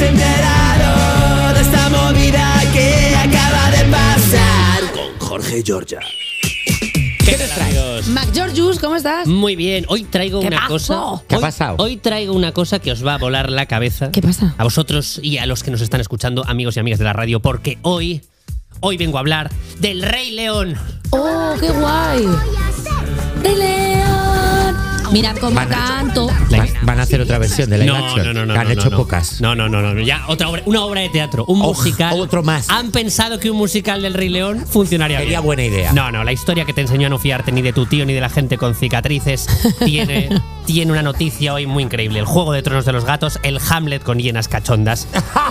enterado de esta movida que acaba de pasar con Jorge Giorgia. ¿Qué nos traes? Mac Georgius, ¿cómo estás? Muy bien, hoy traigo ¿Qué una pasó? cosa. ¿Qué ha hoy- pasado? Hoy traigo una cosa que os va a volar la cabeza. ¿Qué pasa? A vosotros y a los que nos están escuchando, amigos y amigas de la radio, porque hoy, hoy vengo a hablar del Rey León. ¡Oh, qué guay! ¡Rey León! Mira cómo Van a- canto. Van, van a hacer otra versión de live No, action. no, no, no. que han no, hecho no. pocas. No, no, no, no. Ya otra obra, una obra de teatro, un Oh, musical. otro más. Han pensado que un musical del Rey León funcionaría Sería bien. buena idea. No, no, la historia que te enseñó a no fiarte ni de tu tío ni de la gente con cicatrices tiene, tiene una noticia hoy muy increíble. El Juego de Tronos de los Gatos, el Hamlet con llenas cachondas.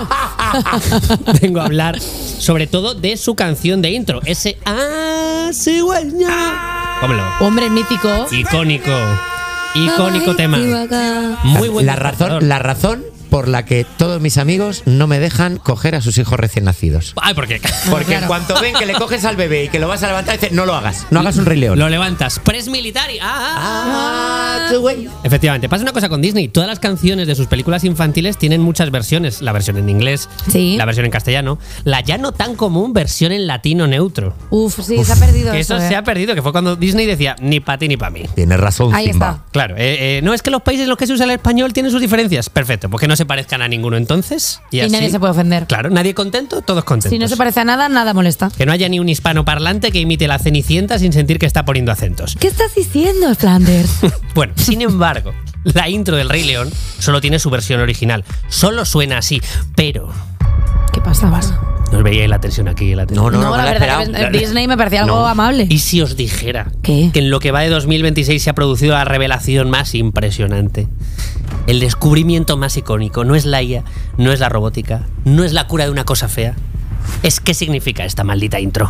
Vengo a hablar sobre todo de su canción de intro, ese ah, cigüeña. Pómelo. Hombre mítico. Icónico. Icónico Ay, tema. Chihuahua. Muy buen la despertador. razón, la razón por la que todos mis amigos no me dejan coger a sus hijos recién nacidos. Ay, ¿por qué? Porque claro. en cuanto ven que le coges al bebé y que lo vas a levantar, dicen, no lo hagas, no hagas un Rey León. Lo levantas. Press military. Ah, ah, Ah, ah. qué güey. Efectivamente, pasa una cosa con Disney. Todas las canciones de sus películas infantiles tienen muchas versiones. La versión en inglés, Sí. la versión en castellano, la ya no tan común versión en latino neutro. Uf, sí, se ha perdido Que eso. eso eh. se ha perdido, que fue cuando Disney decía ni para ti ni para mí. Tienes razón, Ahí Simba. está. Claro, eh, eh, no es que los países en los que se usa el español tienen sus diferencias. Perfecto, porque no se parezcan a ninguno entonces. Y, Y así, nadie se puede ofender. Claro, nadie contento, todos contentos. Si no se parece a nada, nada molesta. Que no haya ni un hispanoparlante que imite la Cenicienta sin sentir que está poniendo acentos. ¿Qué estás diciendo, Flanders? Bueno, sin embargo, la intro del Rey León solo tiene su versión original. Solo suena así, pero... ¿Qué pasa? pasa? ¿No os veíais la tensión aquí? La tensión? No, no, no, la me la verdad esperaba. que Disney me parecía algo No. amable. ¿Y si os dijera ¿Qué? que en lo que va de dos mil veintiséis se ha producido la revelación más impresionante? El descubrimiento más icónico. No es la I A, no es la robótica, no es la cura de una cosa fea. Es qué significa esta maldita intro.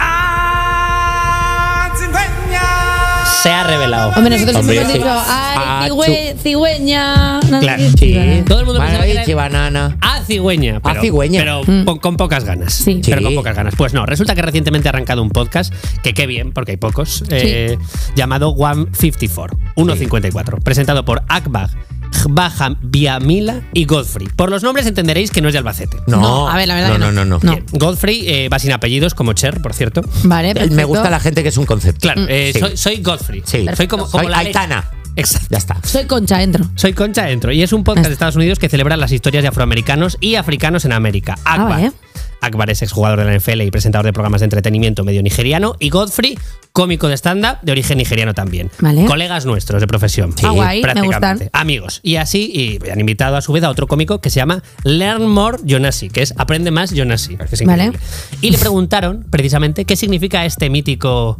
Se ha revelado. Hombre, nosotros Hombre, siempre hemos sí. dicho, ay, Ah, cigüe- cigüeña. no sé Claro, qué. Sí. Todo el mundo pensaba que era- Marichi, banana. A cigüeña, pero, A cigüeña. pero Mm. con, con pocas ganas. Sí. Pero Sí. con pocas ganas. Pues no, resulta que recientemente ha arrancado un podcast, que qué bien, porque hay pocos, eh, llamado ciento cincuenta y cuatro, ciento cincuenta y cuatro, presentado por Akbag, Jbaja Biamila y Godfrey. Por los nombres entenderéis que no es de Albacete. No, No, a ver, la verdad no, que no, no. no, no. No. Bien, Godfrey eh, va sin apellidos, como Cher, por cierto. Vale, perfecto. Me gusta la gente que es un concepto. Claro, eh, Sí. soy, soy Godfrey. Sí. Soy como, como Soy la leche. Aitana. Exacto. Ya está. Soy Concha, entro. Soy Concha Entro y es un podcast de Estados Unidos que celebra las historias de afroamericanos y africanos en América. Ah, Akbag. vale. Akbar es exjugador de la N F L y presentador de programas de entretenimiento medio nigeriano. Y Godfrey, cómico de stand-up de origen nigeriano también. Vale. Colegas nuestros de profesión. Ah, guay, me prácticamente. gustan. Amigos. Y así y han invitado a su vez a otro cómico que se llama Learn More Jonasi, que es Aprende Más Jonasi. Que es increíble. Vale. Y le preguntaron precisamente qué significa este mítico...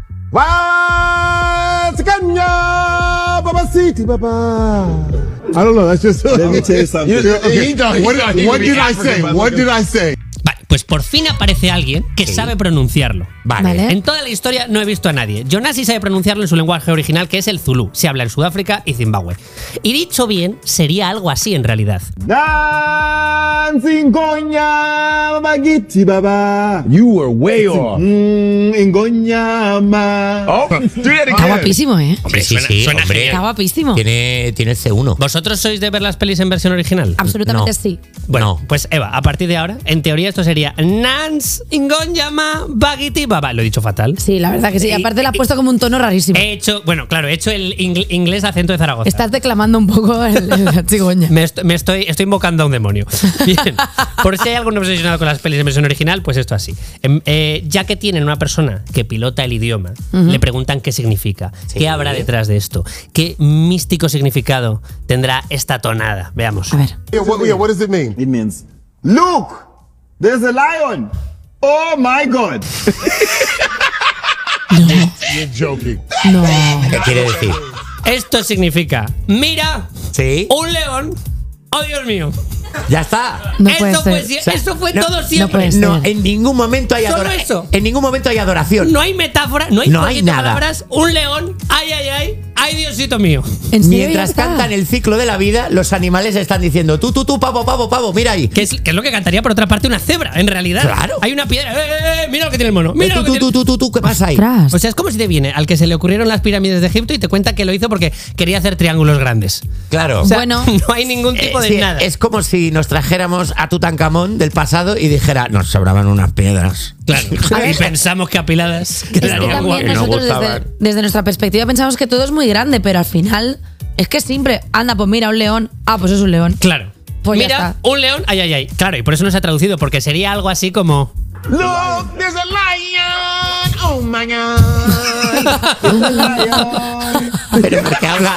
I don't know. That's just. Let me tell you something. Okay. What, what did I say? What did I say? Vale, pues por fin aparece alguien que Sí. sabe pronunciarlo. Vale. Vale. En toda la historia no he visto a nadie. Jonasi sabe pronunciarlo en su lenguaje original, que es el Zulú. Se habla en Sudáfrica y Zimbabue. Y dicho bien, sería algo así en realidad. Dancing Gonya Magiti Baba. You were way off. Mm, Gonya Ma. Oh, do it again. Está guapísimo, ¿eh? Hombre, Sí, suena, sí, suena hombre. genial. Está guapísimo. Tiene, tiene el C uno. ¿Vosotros sois de ver las pelis en versión original? Absolutamente No. sí. Bueno, No. pues Eva, a partir de ahora, en teoría esto sería Nans Ingonyama Bagiti Baba. Lo he dicho fatal. Sí, la verdad que sí. Y- Aparte le has puesto como un tono rarísimo. He hecho, bueno, claro, he hecho el ingl- inglés acento de Zaragoza. Estás declamando un poco el, el chigoña. Me, est- me estoy, estoy invocando a un demonio. Bien. Por si hay algún obsesionado con las pelis en versión original, pues esto así. Em, eh, ya que tienen una persona que pilota el idioma, Ujú. le preguntan qué significa, Sí. qué habrá detrás de esto, qué místico significado tendrá esta tonada. Veamos. A ver. Yeah, what, yeah, what does it mean? It means, look, there's a lion. Oh my God. You're joking. No. ¿Qué quiere decir? Esto significa, mira, Sí. un león. Oh, Dios mío. Ya está. No puede Eso fue, ser. sie- O sea, eso fue no- todo no siempre. puede ser. No, en ningún momento hay Solo adoración. eso. En ningún momento hay adoración. No hay metáfora, no hay No jueguito hay de nada. palabras. Un león, ay, ay, ay, ay, Diosito mío. ¿En serio Mientras ya está? cantan el ciclo de la vida, los animales están diciendo tú, tú, tú, pavo, pavo, pavo, mira ahí. Que es, que es lo que cantaría por otra parte una cebra, en realidad. Claro. Hay una piedra. ¡Eh, eh, eh! Mira lo que tiene el mono. Eh, Mira lo tú, que tú, tiene. tú, tú, tú, tú, ¿qué pasa ahí? Ostras. O sea, es como si te viene al que se le ocurrieron las pirámides de Egipto y te cuenta que lo hizo porque quería hacer triángulos grandes. Claro. O sea, Bueno. no hay ningún tipo Eh, de sí, nada. es como si nos trajéramos a Tutankamón del pasado y dijera, nos sobraban unas piedras. Claro. A Y ver. pensamos que apiladas. Es que quedarían también guapas. no nosotros desde, gustaban. desde nuestra perspectiva pensamos que todo es muy grande, pero al final es que siempre, anda, pues mira, un león. Ah, pues es un león. Claro. Pues ya Mira, está. un león, ay, ay, ay. Claro, y por eso no se ha traducido, porque sería algo así como. Look, there's a lion. Oh my God. There's a lion. Pero porque habla.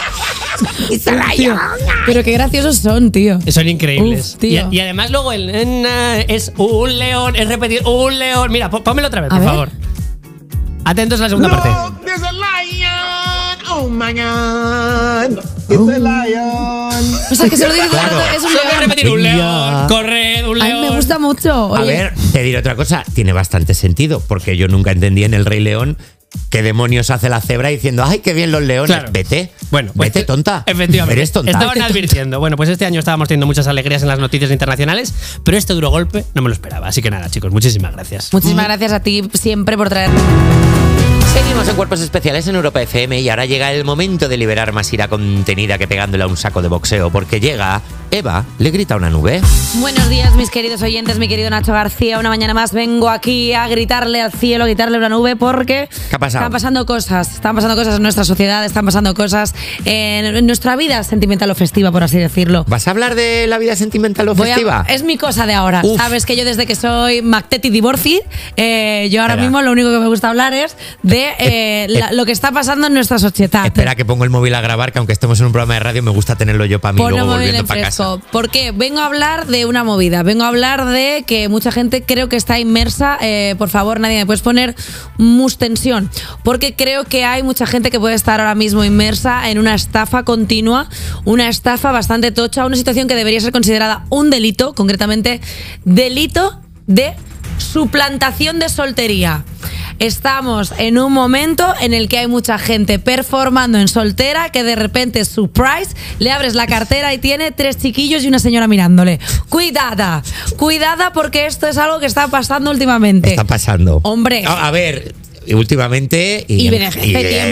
Tío, pero qué graciosos son, tío. Son increíbles. Uf, tío. Y, y además luego el eh, es un león, es repetir un león. Mira, pó- pónmelo otra vez, A por ver. favor. Atentos a la segunda parte. Look, there's a lion. Oh my God. It's a lion. O sea, que se lo dice Claro. que es un Solo voy a león. repetir un Ya. león, corred, un A león. mí me gusta mucho. A Oye, ver, te diré otra cosa. Tiene bastante sentido, porque yo nunca entendí en El Rey León qué demonios hace la cebra diciendo, ay, qué bien los leones. Claro. Vete. Bueno, pues vete, tonta. Efectivamente. Eres tonta. Estaban advirtiendo. Bueno, pues este año estábamos teniendo muchas alegrías en las noticias internacionales, pero este duro golpe no me lo esperaba. Así que nada, chicos, muchísimas gracias. muchísimas gracias a ti siempre por traer. Seguimos en Cuerpos Especiales en Europa F M y ahora llega el momento de liberar más ira contenida que pegándole a un saco de boxeo, porque llega Eva, le grita a una nube. Buenos días, mis queridos oyentes, mi querido Nacho García. Una mañana más vengo aquí a gritarle al cielo, a gritarle a una nube, porque ¿Qué ha pasado? están pasando cosas. Están pasando cosas en nuestra sociedad, están pasando cosas en, en nuestra vida sentimental o festiva, por así decirlo. ¿Vas a hablar de la vida sentimental o Voy a- festiva? es mi cosa de ahora. Uf. Sabes que yo desde que soy Macteti Divorci, eh, yo ahora Espera. mismo lo único que me gusta hablar es de eh, la- lo que está pasando en nuestra sociedad. Espera que pongo el móvil a grabar, que aunque estemos en un programa de radio me gusta tenerlo yo para mí Ponlo luego móvil volviendo en para casa. fresco. ¿Por qué? Vengo a hablar de una movida. Vengo a hablar de que mucha gente creo que está inmersa. Eh, por favor, nadie me puedes poner mus tensión. Porque creo que hay mucha gente que puede estar ahora mismo inmersa en una estafa continua, una estafa bastante tocha, una situación que debería ser considerada un delito, concretamente delito de suplantación de soltería. Estamos en un momento en el que hay mucha gente performando en soltera que de repente, surprise, le abres la cartera y tiene tres chiquillos y una señora mirándole. Cuidada, cuidada porque esto es algo que está pasando últimamente. Está pasando. Hombre. A, a ver, últimamente y, Y desde hace y tiempo. desde hace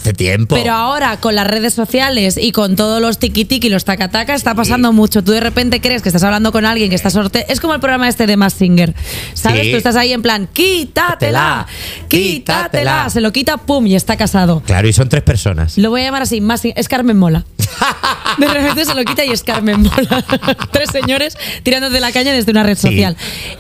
hace tiempo. Pero ahora, con las redes sociales y con todos los tiki-tiki y los taca-taca, está pasando mucho. Tú de repente crees que estás hablando con alguien que está sorteando. Es como el programa este de Masked Singer. ¿Sabes? Sí. Tú estás ahí en plan, quítatela, quítatela. Se lo quita, pum, y está casado. Claro, y son tres personas. Lo voy a llamar así, Masked Singer. Es Carmen Mola. De repente se lo quita y es Carmen Mola. Tres señores tirando de la caña desde una red Sí. social.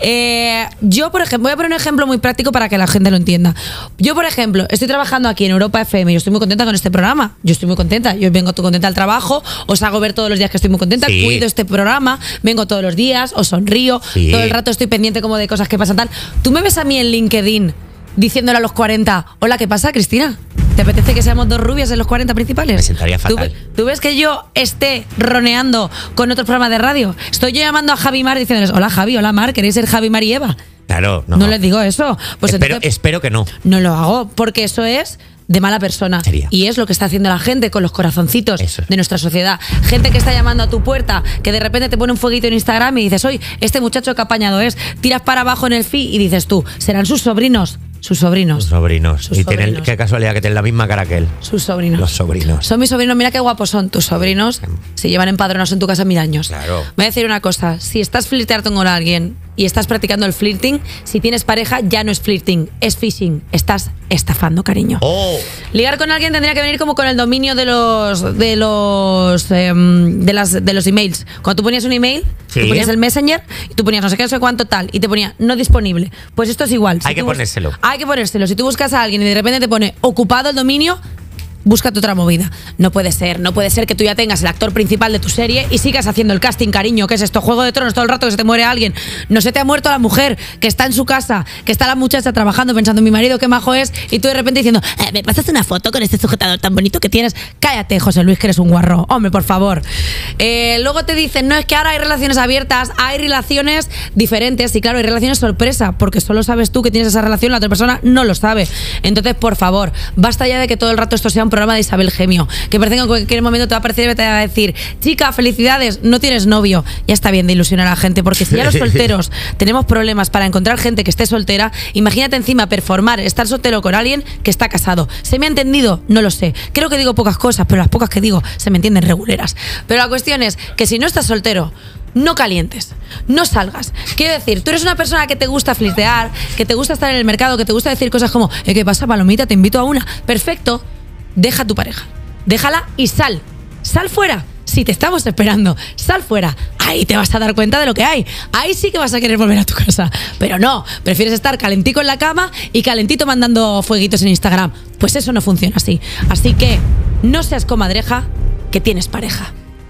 Eh, yo, por ejemplo, voy a poner un ejemplo muy práctico para que la gente lo entienda. Yo, por ejemplo, estoy trabajando aquí en Europa F M y yo estoy muy contenta con este programa. Yo estoy muy contenta. Yo vengo contenta al trabajo, os hago ver todos los días que estoy muy contenta, Sí. cuido este programa, vengo todos los días, os sonrío, Sí. todo el rato estoy pendiente como de cosas que pasan tal. Tú me ves a mí en LinkedIn diciéndole a los cuarenta, hola, ¿qué pasa, Cristina? ¿Te apetece que seamos dos rubias en los cuarenta principales? Me sentaría fatal. ¿Tú, ¿Tú ves que yo esté roneando con otros programas de radio? Estoy yo llamando a Javi Mar diciéndoles, hola Javi, hola Mar, ¿queréis ser Javi, Mar y Eva? Claro, no. No, les digo eso. Pues espero, entonces, espero que no. no lo hago, porque eso es de mala persona. Sería. Y es lo que está haciendo la gente con los corazoncitos de nuestra sociedad. Gente que está llamando a tu puerta, que de repente te pone un fueguito en Instagram y dices, oye, este muchacho que apañado es. Tiras para abajo en el feed y dices tú, serán sus sobrinos. Sus sobrinos. Sus sobrinos. Sus y tienen, sobrinos. qué casualidad que tienen la misma cara que él. Sus sobrinos. Los sobrinos. Son mis sobrinos, mira qué guapos son tus sobrinos. Se llevan empadronados en tu casa mil años. Claro. Voy a decir una cosa, si estás flirteando con alguien y estás practicando el flirting, si tienes pareja ya no es flirting, es phishing. Estás estafando, cariño. Oh. Ligar con alguien tendría que venir como con el dominio de los de los em, de las de los emails. Cuando tú ponías un email, Sí. tú ponías el Messenger y tú ponías no sé qué, no sé cuánto tal y te ponía no disponible. Pues esto es igual. Si Hay que tú bus- ponérselo. Hay que ponérselo. Si tú buscas a alguien y de repente te pone ocupado el dominio, búscate otra movida. No puede ser, no puede ser que tú ya tengas el actor principal de tu serie y sigas haciendo el casting, cariño. ¿Qué es esto? Juego de Tronos todo el rato que se te muere alguien. No se te ha muerto la mujer que está en su casa, que está la muchacha trabajando pensando mi marido qué majo es y tú de repente diciendo, eh, ¿me pasas una foto con este sujetador tan bonito que tienes? Cállate, José Luis, que eres un guarro. Hombre, por favor. Eh, luego te dicen, no, es que ahora hay relaciones abiertas, hay relaciones diferentes y claro, hay relaciones sorpresa porque solo sabes tú que tienes esa relación, la otra persona no lo sabe. Entonces, por favor, basta ya de que todo el rato esto sea un programa de Isabel Gemio, que parece que en cualquier momento te va a aparecer y te va a decir, chica, felicidades, no tienes novio. Ya está bien de ilusionar a la gente, porque si ya los solteros tenemos problemas para encontrar gente que esté soltera, imagínate encima performar, estar soltero con alguien que está casado. ¿Se me ha entendido? No lo sé. Creo que digo pocas cosas, pero las pocas que digo se me entienden reguleras. Pero la cuestión es que si no estás soltero, no calientes, no salgas. Quiero decir, tú eres una persona que te gusta flirtear, que te gusta estar en el mercado, que te gusta decir cosas como, eh, ¿qué pasa, palomita? Te invito a una. Perfecto. Deja a tu pareja. Déjala y sal. Sal fuera. Si te estamos esperando, sal fuera. Ahí te vas a dar cuenta de lo que hay. Ahí sí que vas a querer volver a tu casa. Pero no, prefieres estar calentico en la cama y calentito mandando fueguitos en Instagram. Pues eso no funciona así. Así que no seas comadreja, que tienes pareja.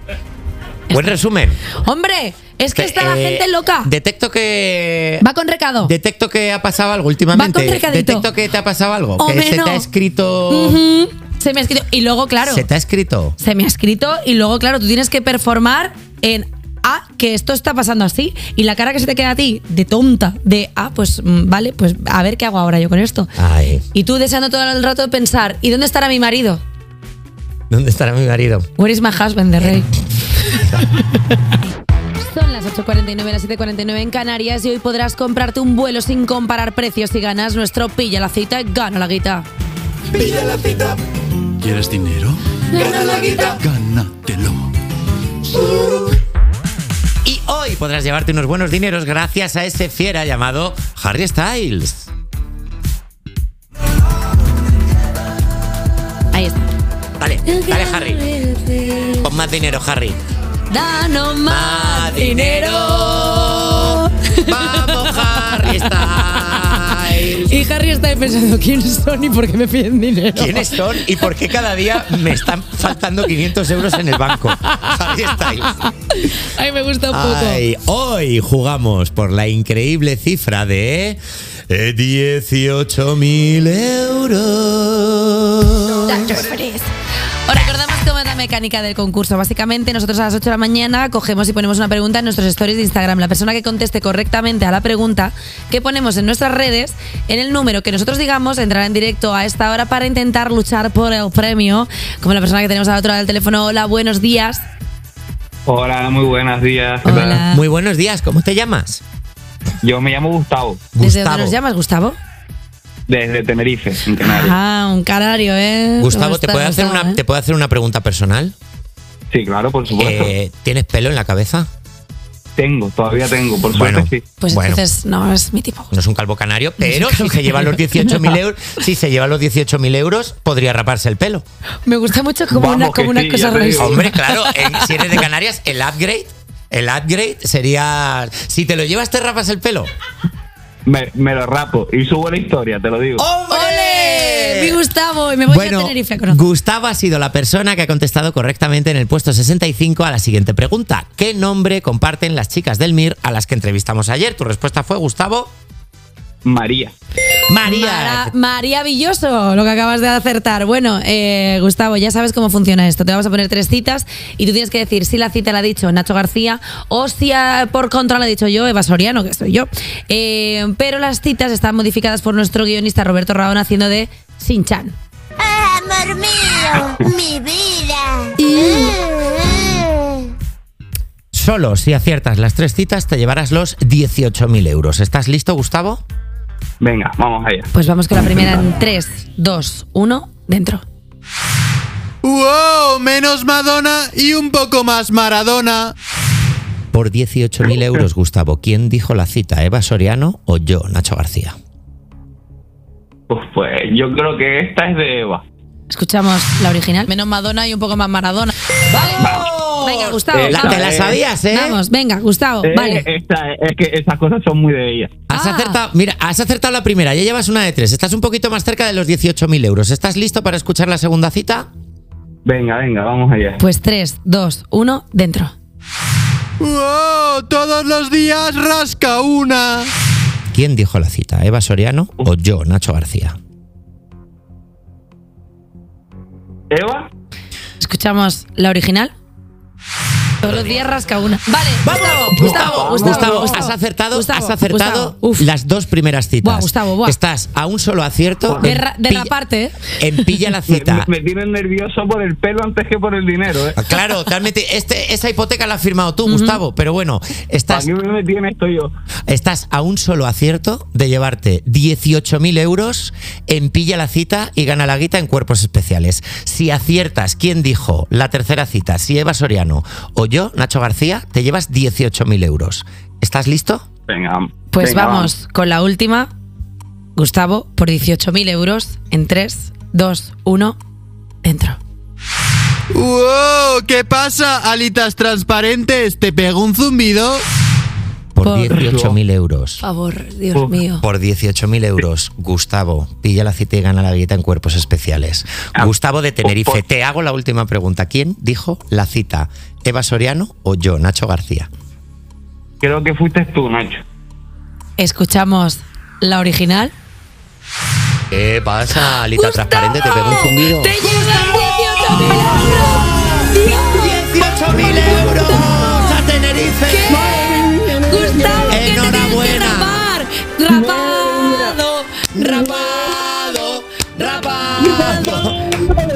Buen resumen. Hombre, es que está la Eh, gente loca. Detecto que. Va con recado. Detecto que ha pasado algo últimamente. Va con recadito. Detecto que te ha pasado algo. O que se menos. te ha escrito. Ujú. Se me ha escrito. Y luego, claro. Se te ha escrito. Se me ha escrito y luego, claro, tú tienes que performar en ah, que esto está pasando así. Y la cara que se te queda a ti de tonta, de ah, pues mm, vale, pues a ver qué hago ahora yo con esto. Ay. Y tú deseando todo el rato de pensar, ¿y dónde estará mi marido? ¿Dónde estará mi marido? Where is my husband, de rey? Son las ocho cuarenta y nueve, las siete cuarenta y nueve en Canarias y hoy podrás comprarte un vuelo sin comparar precios y ganas nuestro Pilla la Cita y Gana la Guita. Pilla la cita. ¿Quieres dinero? Gana la guita. Gánatelo. Y hoy podrás llevarte unos buenos dineros gracias a ese fiera llamado Harry Styles. Ahí está. Dale, dale, Harry. Pon más dinero, Harry. Danos más dinero. Vamos, Harry Styles. Y Harry está pensando, ¿quiénes son y por qué me piden dinero? ¿Quiénes son y por qué cada día me están faltando quinientos euros en el banco? Harry Styles. Ay, me gusta un poco. Ay, hoy jugamos por la increíble cifra de dieciocho mil euros. Os recordamos cómo es la mecánica del concurso. Básicamente, nosotros a las ocho de la mañana cogemos y ponemos una pregunta en nuestros stories de Instagram. La persona que conteste correctamente a la pregunta que ponemos en nuestras redes, en el número que nosotros digamos, entrará en directo a esta hora para intentar luchar por el premio. Como la persona que tenemos al otro lado del teléfono. Hola, buenos días. Hola, muy buenos días. ¿Qué Hola. tal? Muy buenos días, ¿cómo te llamas? Yo me llamo Gustavo. ¿Desde dónde nos llamas, Gustavo? Desde Tenerife, en Canarias. Ah, un canario, ¿eh? Gustavo, ¿te ¿Cómo puedo, estás, hacer una, Gustavo, eh? ¿te puedo hacer una pregunta personal? Sí, claro, por supuesto. Eh, ¿Tienes pelo en la cabeza? Tengo, todavía tengo, por Bueno, suerte sí. Pues bueno. entonces no es mi tipo. No es un calvo canario, pero si se lleva los dieciocho mil euros, si se lleva los dieciocho mil euros, podría raparse el pelo. Me gusta mucho como Vamos una, que como una sí, cosa ya te digo. rarísima. Hombre, claro, eh, si eres de Canarias, el upgrade, el upgrade sería... Si te lo llevas, ¿te rapas el pelo? Me, me lo rapo y subo la historia, te lo digo. ¡Ole! Mi Gustavo, y me voy Bueno, a Tenerife a conocer. Gustavo ha sido la persona que ha contestado correctamente en el puesto sesenta y cinco a la siguiente pregunta. ¿Qué nombre comparten las chicas del M I R a las que entrevistamos ayer? Tu respuesta fue, Gustavo, María. María. Mara- María Villoso, lo que acabas de acertar. Bueno, eh, Gustavo, ya sabes cómo funciona esto. Te vamos a poner tres citas y tú tienes que decir si la cita la ha dicho Nacho García o si ah, por contra la he dicho yo, Eva Soriano, que soy yo. Eh, pero las citas están modificadas por nuestro guionista Roberto Raón haciendo de Shin-Chan. Amor mío, mi vida. Solo si aciertas las tres citas te llevarás los dieciocho mil euros. ¿Estás listo, Gustavo? Venga, vamos allá. Pues vamos con la primera en tres, dos, uno, dentro. ¡Wow! Menos Madonna y un poco más Maradona. Por dieciocho mil euros, Gustavo, ¿quién dijo la cita? ¿Eva Soriano o yo, Nacho García? Pues, pues yo creo que esta es de Eva. Escuchamos la original. Menos Madonna y un poco más Maradona. ¡Vamos! Venga, Gustavo. Eh, La, vamos. te la sabías, ¿eh? Vamos, venga, Gustavo, Eh, vale. esta- es que esas cosas son muy de ella. Has Ah. acertado, mira, has acertado la primera, ya llevas una de tres. Estás un poquito más cerca de los dieciocho mil euros. ¿Estás listo para escuchar la segunda cita? Venga, venga, vamos allá. Pues tres, dos, uno, dentro. ¡Wow! Todos los días rasca una. ¿Quién dijo la cita? ¿Eva Soriano o yo, Nacho García? ¿Eva? Escuchamos la original. Todos los días rasca una. Vale, Gustavo, Gustavo, Gustavo, Gustavo, Gustavo. has acertado, Gustavo, has acertado Gustavo. Uf. las dos primeras citas. Buah, Gustavo, buah. Estás a un solo acierto De, en ra- de pilla- la parte, ¿eh? en pilla la Me, cita. me tienen nervioso por el pelo antes que por el dinero, ¿eh? Claro, realmente este, esa hipoteca la has firmado tú, Gustavo, pero bueno, estás, ¿Para qué me metí en esto yo? estás a un solo acierto de llevarte dieciocho mil euros en pilla la cita y gana la guita en Cuerpos Especiales. Si aciertas quién dijo la tercera cita, si Eva Soriano o yo, Nacho García, te llevas dieciocho mil euros. ¿Estás listo? Venga, Pues venga, vamos con la última. Gustavo, por dieciocho mil euros, en tres, dos, uno, dentro. ¡Wow! ¿Qué pasa, alitas transparentes? ¿Te pego un zumbido? Por Por- dieciocho mil euros. Por favor, Dios mío. Por dieciocho mil euros, Gustavo, pilla la cita y gana la guita en Cuerpos Especiales. Ah, Gustavo de Tenerife, por- te hago la última pregunta. ¿Quién dijo la cita? ¿Eva Soriano o yo, Nacho García? Creo que fuiste tú, Nacho. Escuchamos la original. ¿Qué pasa, alita transparente? ¿Te pego un zumbido? ¡Te llevas dieciocho mil euros! ¡dieciocho mil euros a Tenerife! Gustavo, ¿qué te tienes que ¡Enhorabuena! rapar? Rapado, rapado, rapado.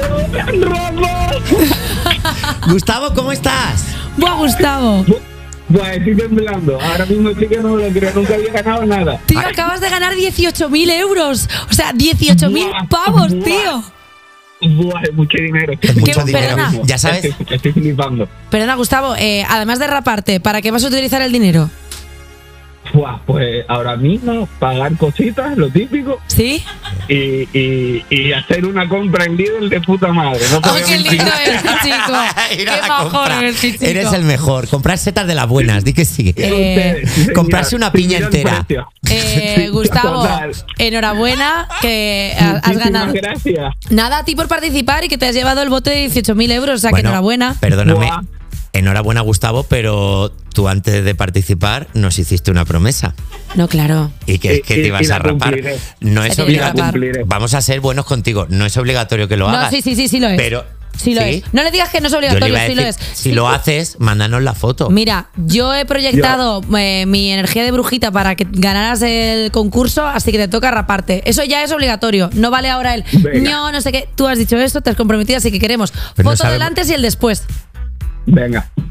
Gustavo, ¿cómo estás? Buah, Gustavo. Pues estoy temblando. Ahora mismo sí que no me lo creo. Nunca había ganado nada. Tío, acabas de ganar dieciocho mil euros. O sea, dieciocho mil Buah, pavos, buah. tío. Buah, es mucho dinero. Es mucho ¿Qué? dinero. Perdona. Ya sabes, Estoy, estoy flipando. Perdona, Gustavo, eh, además de raparte, ¿para qué vas a utilizar el dinero? Buah, pues ahora mismo pagar cositas, lo típico, ¿Sí? y, y, y hacer una compra en Lidl de puta madre. No ¡Oh, podía qué mentir. lindo es este chico! Ir ¡Qué a la majón compra. es este chico! Eres el mejor. Comprar setas de las buenas, di que sí. Eh, Sí, señor. comprarse una piña Sin mirar entera. precio. Eh, Sí, Gustavo, total. enhorabuena que has Muchísimas ganado. gracias. Nada a ti por participar y que te has llevado el bote de dieciocho mil euros, o sea que Bueno, enhorabuena. Perdóname. Buah. Enhorabuena, Gustavo, pero tú antes de participar nos hiciste una promesa. No, claro. Y que es Y- que y- te ibas y la a rapar. cumpliré. No Se es tiene que rapar. obligatorio. Vamos a ser buenos contigo. No es obligatorio que lo No, hagas. sí, sí, sí, sí lo es. Pero Sí lo es. No le digas que no es Yo le obligatorio, iba a sí lo decir, es. si Sí. lo haces, mándanos la foto. Mira, yo he proyectado eh, mi energía de brujita para que ganaras el concurso, así que te toca raparte. Eso ya es obligatorio. No vale ahora el Venga. no, no sé qué. Tú has dicho esto, te has comprometido, así que queremos Pero no foto sabemos- del antes y el después. Venga.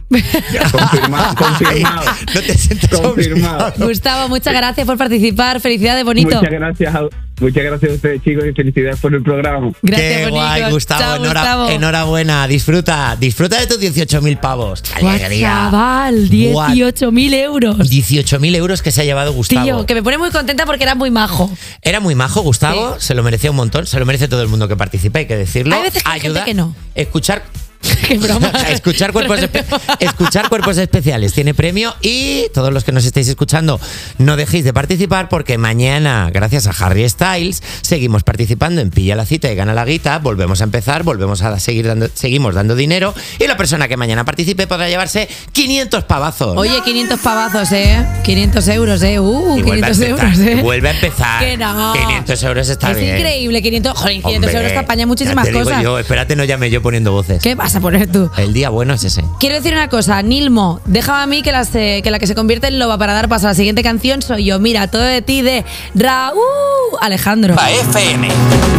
Confirmado, confirmado. No te sientes confirmado. Gustavo, muchas gracias por participar. Felicidades, bonito. Muchas gracias a, muchas gracias a ustedes, chicos, y felicidades por el programa. Gracias, Qué bonico. guay, Gustavo. Chao, Enhora- Gustavo. Enhorabuena. Disfruta. Disfruta de tus dieciocho mil pavos. Guau, Alegría. chaval, dieciocho mil euros. dieciocho mil euros que se ha llevado Gustavo. Tío, que me pone muy contenta porque era muy majo. Era muy majo, Gustavo. Se lo merecía un montón. Se lo merece todo el mundo que participa, hay que decirlo. Hay veces que hay Ayuda. gente que no. Escuchar. Qué broma. escuchar, cuerpos espe- escuchar cuerpos especiales tiene premio y todos los que nos estéis escuchando no dejéis de participar porque mañana, gracias a Harry Styles, seguimos participando en Pilla la Cita y Gana la Guita. Volvemos a empezar, volvemos a seguir dando, seguimos dando dinero y la persona que mañana participe podrá llevarse quinientos pavazos. Oye, quinientos pavazos, ¿eh? quinientos euros, ¿eh? Uh, Y vuelve a quinientos empezar, euros, ¿eh? vuelve a empezar. Que no. quinientos euros está es bien. increíble, quinientos, joder, quinientos Hombre, euros te apaña muchísimas ya te digo cosas. yo, espérate, no llame yo poniendo voces. ¿Qué vas a poner tú? El día bueno es ese. Quiero decir una cosa, Nilmo, déjame a mí que, las, eh, que la que se convierte en loba para dar paso a la siguiente canción soy yo. Mira, todo de ti de Raúl Alejandro. F M.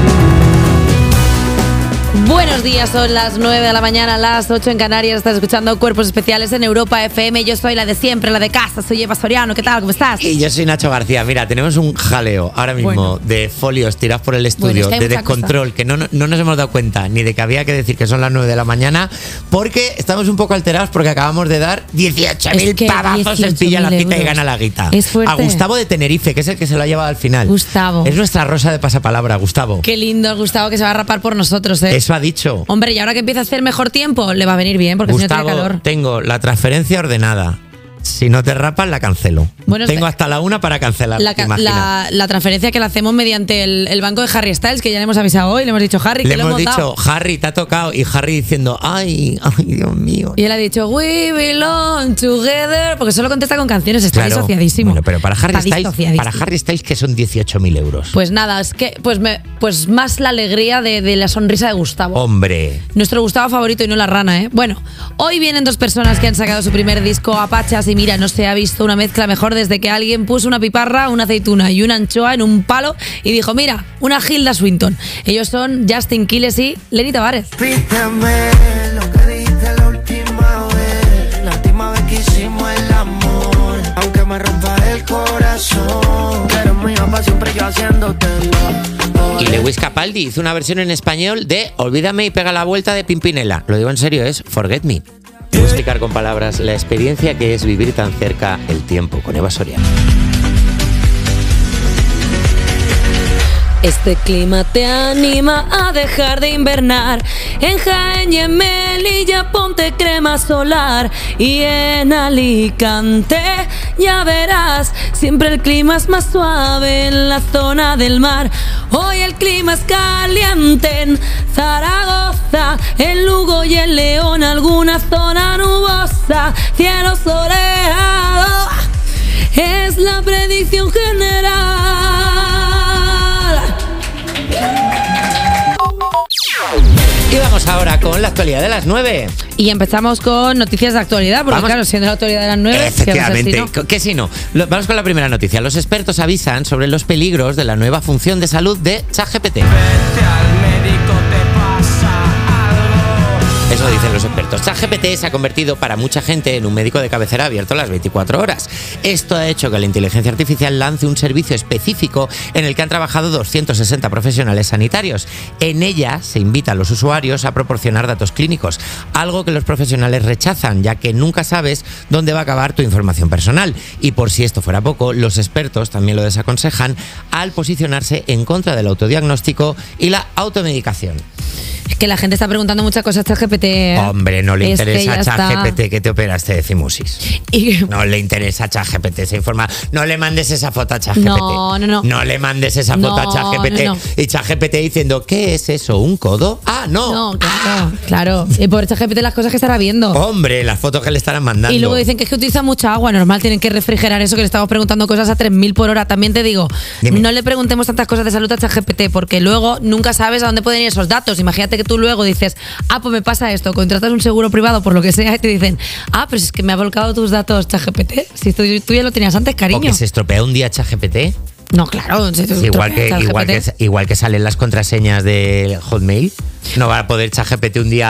Buenos días, son las nueve de la mañana, las ocho en Canarias. Estás escuchando Cuerpos Especiales en Europa F M. Yo soy la de siempre, la de casa. Soy Eva Soriano. ¿Qué tal? ¿Cómo estás? Y yo soy Nacho García. Mira, tenemos un jaleo ahora mismo Bueno. de folios tirados por el Bueno, estudio, es que hay de mucha descontrol, que no, no, no nos hemos dado cuenta ni de que había que decir que son las nueve de la mañana, porque estamos un poco alterados porque acabamos de dar dieciocho mil Es que pavazos en dieciocho Pilla la mil Cita y euros. Gana la Guita. Es fuerte. A Gustavo de Tenerife, que es el que se lo ha llevado al final. Gustavo. Es nuestra rosa de pasapalabra, Gustavo. Qué lindo el Gustavo que se va a rapar por nosotros, ¿eh? Eso ha dicho. Hombre, y ahora que empieza a hacer mejor tiempo, le va a venir bien, porque si no Gustavo, tiene calor. tengo la transferencia ordenada. Si no te rapas, la cancelo. Bueno, tengo este- hasta la una para cancelar. La, ca- imagina. la, la transferencia que la hacemos mediante el, el banco de Harry Styles, que ya le hemos avisado hoy, le hemos dicho, Harry, Le que lo hemos hemos dicho, dado. Harry, te ha tocado. Y Harry diciendo, ay, ay, Dios mío. Y él ha dicho, we belong together, porque solo contesta con canciones, está Claro. disociadísimo. Bueno, pero para Harry Está Styles, disociadísimo. para Harry Styles que son dieciocho mil euros. Pues nada, es que pues, me, pues más la alegría de, de la sonrisa de Gustavo. Hombre. Nuestro Gustavo favorito y no la rana, ¿eh? Bueno, hoy vienen dos personas que han sacado su primer disco a Pachas y mira, no se ha visto una mezcla mejor desde que alguien puso una piparra, una aceituna y una anchoa en un palo y dijo, mira, una Hilda Swinton. Ellos son Justin Quiles y Lenny Tavares. Repíteme lo que dijiste la última vez, la última vez que hicimos el amor, aunque me rompa el corazón, eres mía para siempre yo haciéndotelo. Y Lewis Capaldi hizo una versión en español de Olvídame y pega la vuelta de Pimpinela. Lo digo en serio, es Forget Me. Voy a explicar con palabras la experiencia que es vivir tan cerca el tiempo con Eva Soriano. Este clima te anima a dejar de invernar. En Jaén y en Melilla ponte crema solar. Y en Alicante ya verás, siempre el clima es más suave en la zona del mar. Hoy el clima es caliente en Zaragoza, en Lugo y en León alguna zona nubosa. Cielo soleado es la predicción general. Y vamos ahora con la actualidad de las nueve. Y empezamos con noticias de actualidad, porque Vamos. claro, siendo la actualidad de las nueve, ¿qué va a ser si Efectivamente, no? ¿qué si no? Lo- Vamos con la primera noticia. Los expertos avisan sobre los peligros de la nueva función de salud de ChatGPT. Eso dicen los expertos. ChatGPT se ha convertido para mucha gente en un médico de cabecera abierto las veinticuatro horas. Esto ha hecho que la inteligencia artificial lance un servicio específico en el que han trabajado doscientos sesenta profesionales sanitarios. En ella se invita a los usuarios a proporcionar datos clínicos, algo que los profesionales rechazan, ya que nunca sabes dónde va a acabar tu información personal. Y por si esto fuera poco, los expertos también lo desaconsejan al posicionarse en contra del autodiagnóstico y la automedicación. Es que la gente está preguntando muchas cosas a ChatGPT. ¿eh? Hombre, no le Es que interesa a ya está. ChatGPT que te operaste de cimusis. Y- No le interesa a ChatGPT esa informa. No le mandes esa foto a ChatGPT. No, no, no. No le mandes esa foto No, a ChatGPT. no, no. Y ChatGPT diciendo, ¿qué es eso? ¿Un codo? Ah, no. No, claro, claro. Y por ChatGPT las cosas que estará viendo. Hombre, las fotos que le estarán mandando. Y luego dicen que es que utiliza mucha agua, normal, tienen que refrigerar eso, que le estamos preguntando cosas a tres mil por hora. También te digo, Dime. no le preguntemos tantas cosas de salud a ChatGPT, porque luego nunca sabes a dónde pueden ir esos datos. Imagínate que tú luego dices, ah, pues me pasa esto, contratas un seguro privado por lo que sea y te dicen, ah, pero es que me ha volcado tus datos ChatGPT. Si tú, tú ya lo tenías antes, O cariño. que se estropea un día ChatGPT. No, claro. se te Sí, igual, estropea que, igual, ChatGPT. que, igual que salen las contraseñas del Hotmail. No va a poder ChatGPT un día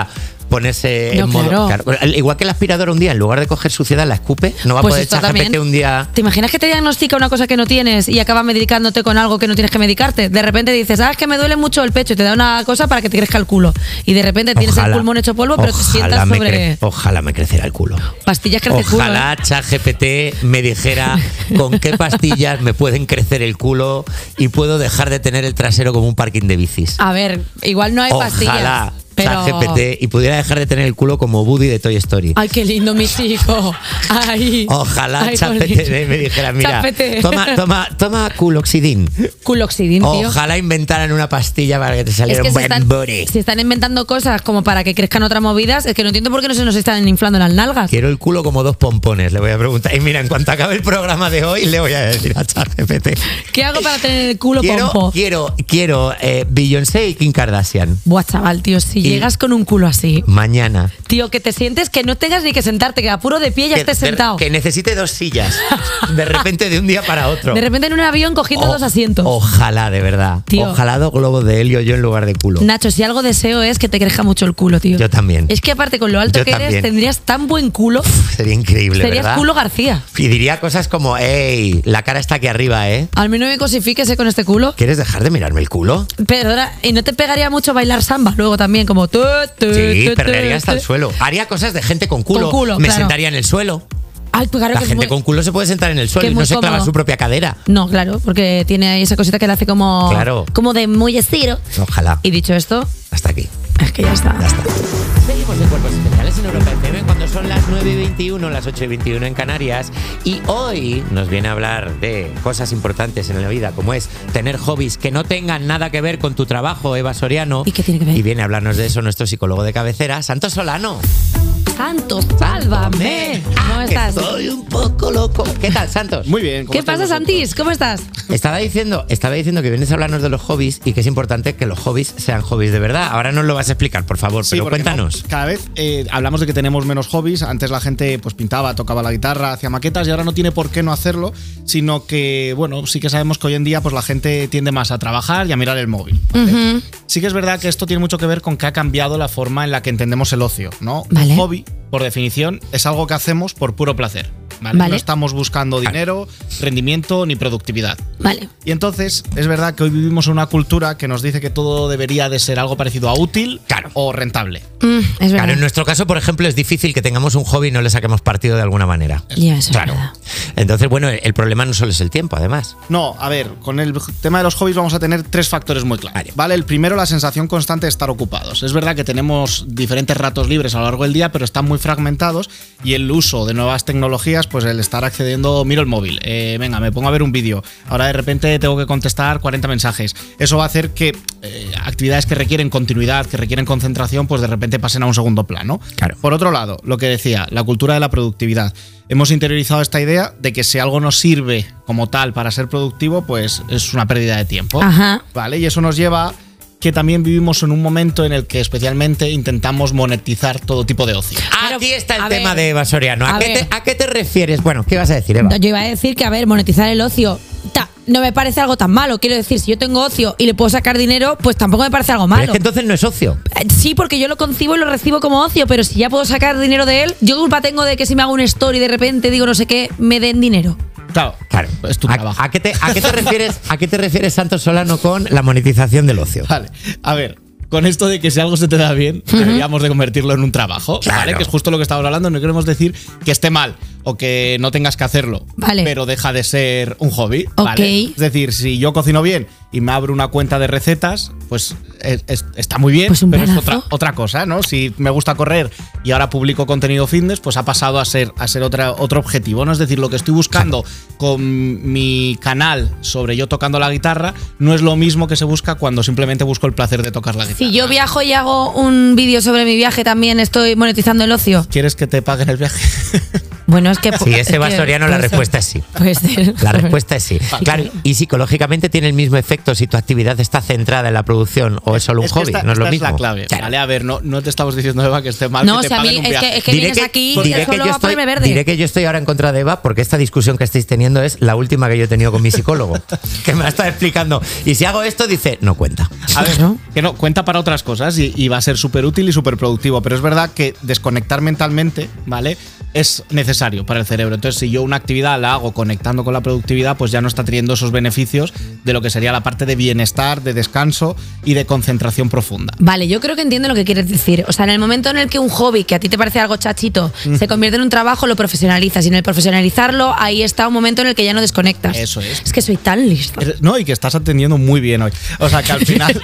ponerse No, en modo. claro. Claro, igual que el aspirador un día, en lugar de coger suciedad, la escupe, no va Pues a poder esto echar G P T también. un día. ¿Te imaginas que te diagnostica una cosa que no tienes y acabas medicándote con algo que no tienes que medicarte? De repente dices, ah, es que me duele mucho el pecho y te da una cosa para que te crezca el culo. Y de repente tienes Ojalá. el pulmón hecho polvo, pero te Ojalá sientas me sobre cre- Ojalá me creciera el culo. pastillas que hace culo. Ojalá ChatGPT me dijera con qué pastillas me pueden crecer el culo y puedo dejar de tener el trasero como un parking de bicis. A ver, igual no hay pastillas. Ojalá Pero... ChatGPT y pudiera dejar de tener el culo como Woody de Toy Story. Ay, qué lindo, mi chico. Ay. Ojalá Ay, ChatGPT bonito. me dijera, mira, ChatGPT. toma, toma, toma culoxidin. Culoxidin, tío. Ojalá inventaran una pastilla para que te Es saliera que un se buen están, booty. se están inventando cosas como para que crezcan otras movidas. Es que no entiendo por qué no se nos están inflando las nalgas. Quiero el culo como dos pompones, le voy a preguntar. Y mira, en cuanto acabe el programa de hoy, le voy a decir a ChatGPT. ¿Qué hago para tener el culo Quiero, pompo? quiero, quiero eh, Beyoncé y Kim Kardashian. Buah, chaval, tío, si Y- llegas con un culo así, Mañana. tío, que te sientes que no tengas ni que sentarte, que a puro de pie ya Que, estés de- sentado. que necesite dos sillas. De repente, de un día para otro. De repente en un avión cogiendo O- dos asientos. Ojalá, de verdad. Tío. Ojalá dos globos de helio yo en lugar de culo. Nacho, si algo deseo es que te crezca mucho el culo, tío. Yo también. Es que aparte con lo alto Yo que también. eres, tendrías tan buen culo. Sería increíble, Serías ¿verdad? culo García. Y diría cosas como, hey, la cara está aquí arriba, ¿eh? Al menos me cosifiques con este culo. ¿Quieres dejar de mirarme el culo? Perdona, ¿y no te pegaría mucho bailar samba? Luego también, como... tu, tu, Sí, tu, perrearía tu, hasta el tu. suelo. Haría cosas de gente con culo. Con culo, Me claro. sentaría en el suelo. Ay, pues claro La que es gente muy- con culo se puede sentar en el suelo que y es no muy se clava cómodo. su propia cadera. No, claro, porque tiene ahí esa cosita que le hace como... Claro. Como de muy estiro. Ojalá. Y dicho esto, Hasta aquí. es que ya está. Ya está. Seguimos en Cuerpos Especiales en Europa F M cuando son las nueve y veintiuno, las ocho y veintiuno en Canarias. Y hoy nos viene a hablar de cosas importantes en la vida, como es tener hobbies que no tengan nada que ver con tu trabajo, Eva Soriano. ¿Y qué tiene que ver? Y viene a hablarnos de eso nuestro psicólogo de cabecera, Santos Solano. Santos, sálvame. ¿Cómo Que estás? estoy un poco loco. ¿Qué tal, Santos? Muy bien. ¿cómo ¿Qué estáis pasa, vosotros? Santis? ¿Cómo estás? Estaba diciendo, estaba diciendo que vienes a hablarnos de los hobbies y que es importante que los hobbies sean hobbies de verdad. Ahora nos lo vas a explicar, por favor, Sí, pero porque cuéntanos. no, cada vez eh, hablamos de que tenemos menos hobbies. Antes la gente pues pintaba, tocaba la guitarra, hacía maquetas y ahora no tiene por qué no hacerlo, sino que, bueno, sí que sabemos que hoy en día pues la gente tiende más a trabajar y a mirar el móvil. ¿vale? Ujú. Sí que es verdad que esto tiene mucho que ver con que ha cambiado la forma en la que entendemos el ocio, ¿no? Vale. Un hobby, por definición, es algo que hacemos por puro placer. ¿vale? Vale. No estamos buscando dinero, rendimiento ni productividad. Vale. Y entonces es verdad que hoy vivimos en una cultura que nos dice que todo debería de ser algo parecido a útil Claro. o rentable. Mm, es verdad. Claro, en nuestro caso, por ejemplo, es difícil que tengamos un hobby y no le saquemos partido de alguna manera. Ya, eso es Claro. verdad. Entonces, bueno, el problema no solo es el tiempo, además. No, a ver, con el tema de los hobbies vamos a tener tres factores muy claros. Vale. Vale. El primero, la sensación constante de estar ocupados. Es verdad que tenemos diferentes ratos libres a lo largo del día, pero están muy fragmentados y el uso de nuevas tecnologías, pues el estar accediendo, miro el móvil, eh, venga, me pongo a ver un vídeo, ahora de repente tengo que contestar cuarenta mensajes. Eso va a hacer que eh, actividades que requieren continuidad, que requieren concentración, pues de repente pasen a un segundo plano. Claro. Por otro lado, lo que decía, la cultura de la productividad. Hemos interiorizado esta idea de que si algo nos sirve como tal para ser productivo, pues es una pérdida de tiempo. Ajá. ¿Vale? Y eso nos lleva a que también vivimos en un momento en el que especialmente intentamos monetizar todo tipo de ocio. Aquí está el a tema ver, de Eva Soriano. ¿A, a qué ver. te, ¿A qué te refieres? Bueno, ¿qué vas a decir, Eva? No, yo iba a decir que, a ver, monetizar el ocio ta, no me parece algo tan malo. Quiero decir, si yo tengo ocio y le puedo sacar dinero, pues tampoco me parece algo Pero malo. es que entonces no es ocio. Eh, Sí, porque yo lo concibo y lo recibo como ocio, pero si ya puedo sacar dinero de él, ¿yo qué culpa tengo de que si me hago un story y de repente digo no sé qué, me den dinero? Claro, Claro. es tu ¿A, trabajo. a qué te, a qué te refieres, ¿A qué te refieres, Santos Solano, con la monetización del ocio? Vale, a ver. Con esto de que si algo se te da bien, deberíamos de convertirlo en un trabajo, Claro. ¿vale? Que es justo lo que estamos hablando. No queremos decir que esté mal o que no tengas que hacerlo, Vale. pero deja de ser un hobby, Ok. ¿vale? Es decir, si yo cocino bien y me abro una cuenta de recetas, pues es- es- está muy bien, Pues un pero es planazo. otra, otra cosa, ¿no? Si me gusta correr y ahora publico contenido fitness, pues ha pasado a ser, a ser otra, otro objetivo, ¿no? Es decir, lo que estoy buscando con mi canal sobre yo tocando la guitarra no es lo mismo que se busca cuando simplemente busco el placer de tocar la guitarra. Si yo viajo y hago un vídeo sobre mi viaje, también estoy monetizando el ocio. ¿Quieres que te paguen el viaje? Bueno, es que... Si es Eva que Soriano, la puede ser. respuesta es sí. Puede ser. La respuesta es sí. Claro, y psicológicamente tiene el mismo efecto si tu actividad está centrada en la producción o es solo un Es que hobby, esta, no es lo esta mismo. es la clave. Claro. Vale, a ver, no, no te estamos diciendo, Eva, que esté mal. No, que o te sea, a mí paguen un es que, viaje. es que Diré vienes que- aquí diré y que solo yo a estoy, ponerme verde. diré que yo estoy ahora en contra de Eva porque esta discusión que estáis teniendo es la última que yo he tenido con mi psicólogo, que me la está explicando. Y si hago esto, dice, no cuenta. A ver, que no, cuenta para otras cosas y, y va a ser súper útil y súper productivo, pero es verdad que desconectar mentalmente, ¿vale? Es necesario para el cerebro. Entonces, si yo una actividad la hago conectando con la productividad, pues ya no está teniendo esos beneficios de lo que sería la parte de bienestar, de descanso y de concentración profunda. Vale, yo creo que entiendo lo que quieres decir. O sea, en el momento en el que un hobby que a ti te parece algo chachito Mm. se convierte en un trabajo, lo profesionalizas. Y en el profesionalizarlo, ahí está un momento en el que ya no desconectas. Eso es. Es que soy tan lista. Es- No, y que estás atendiendo muy bien hoy. O sea, que al final...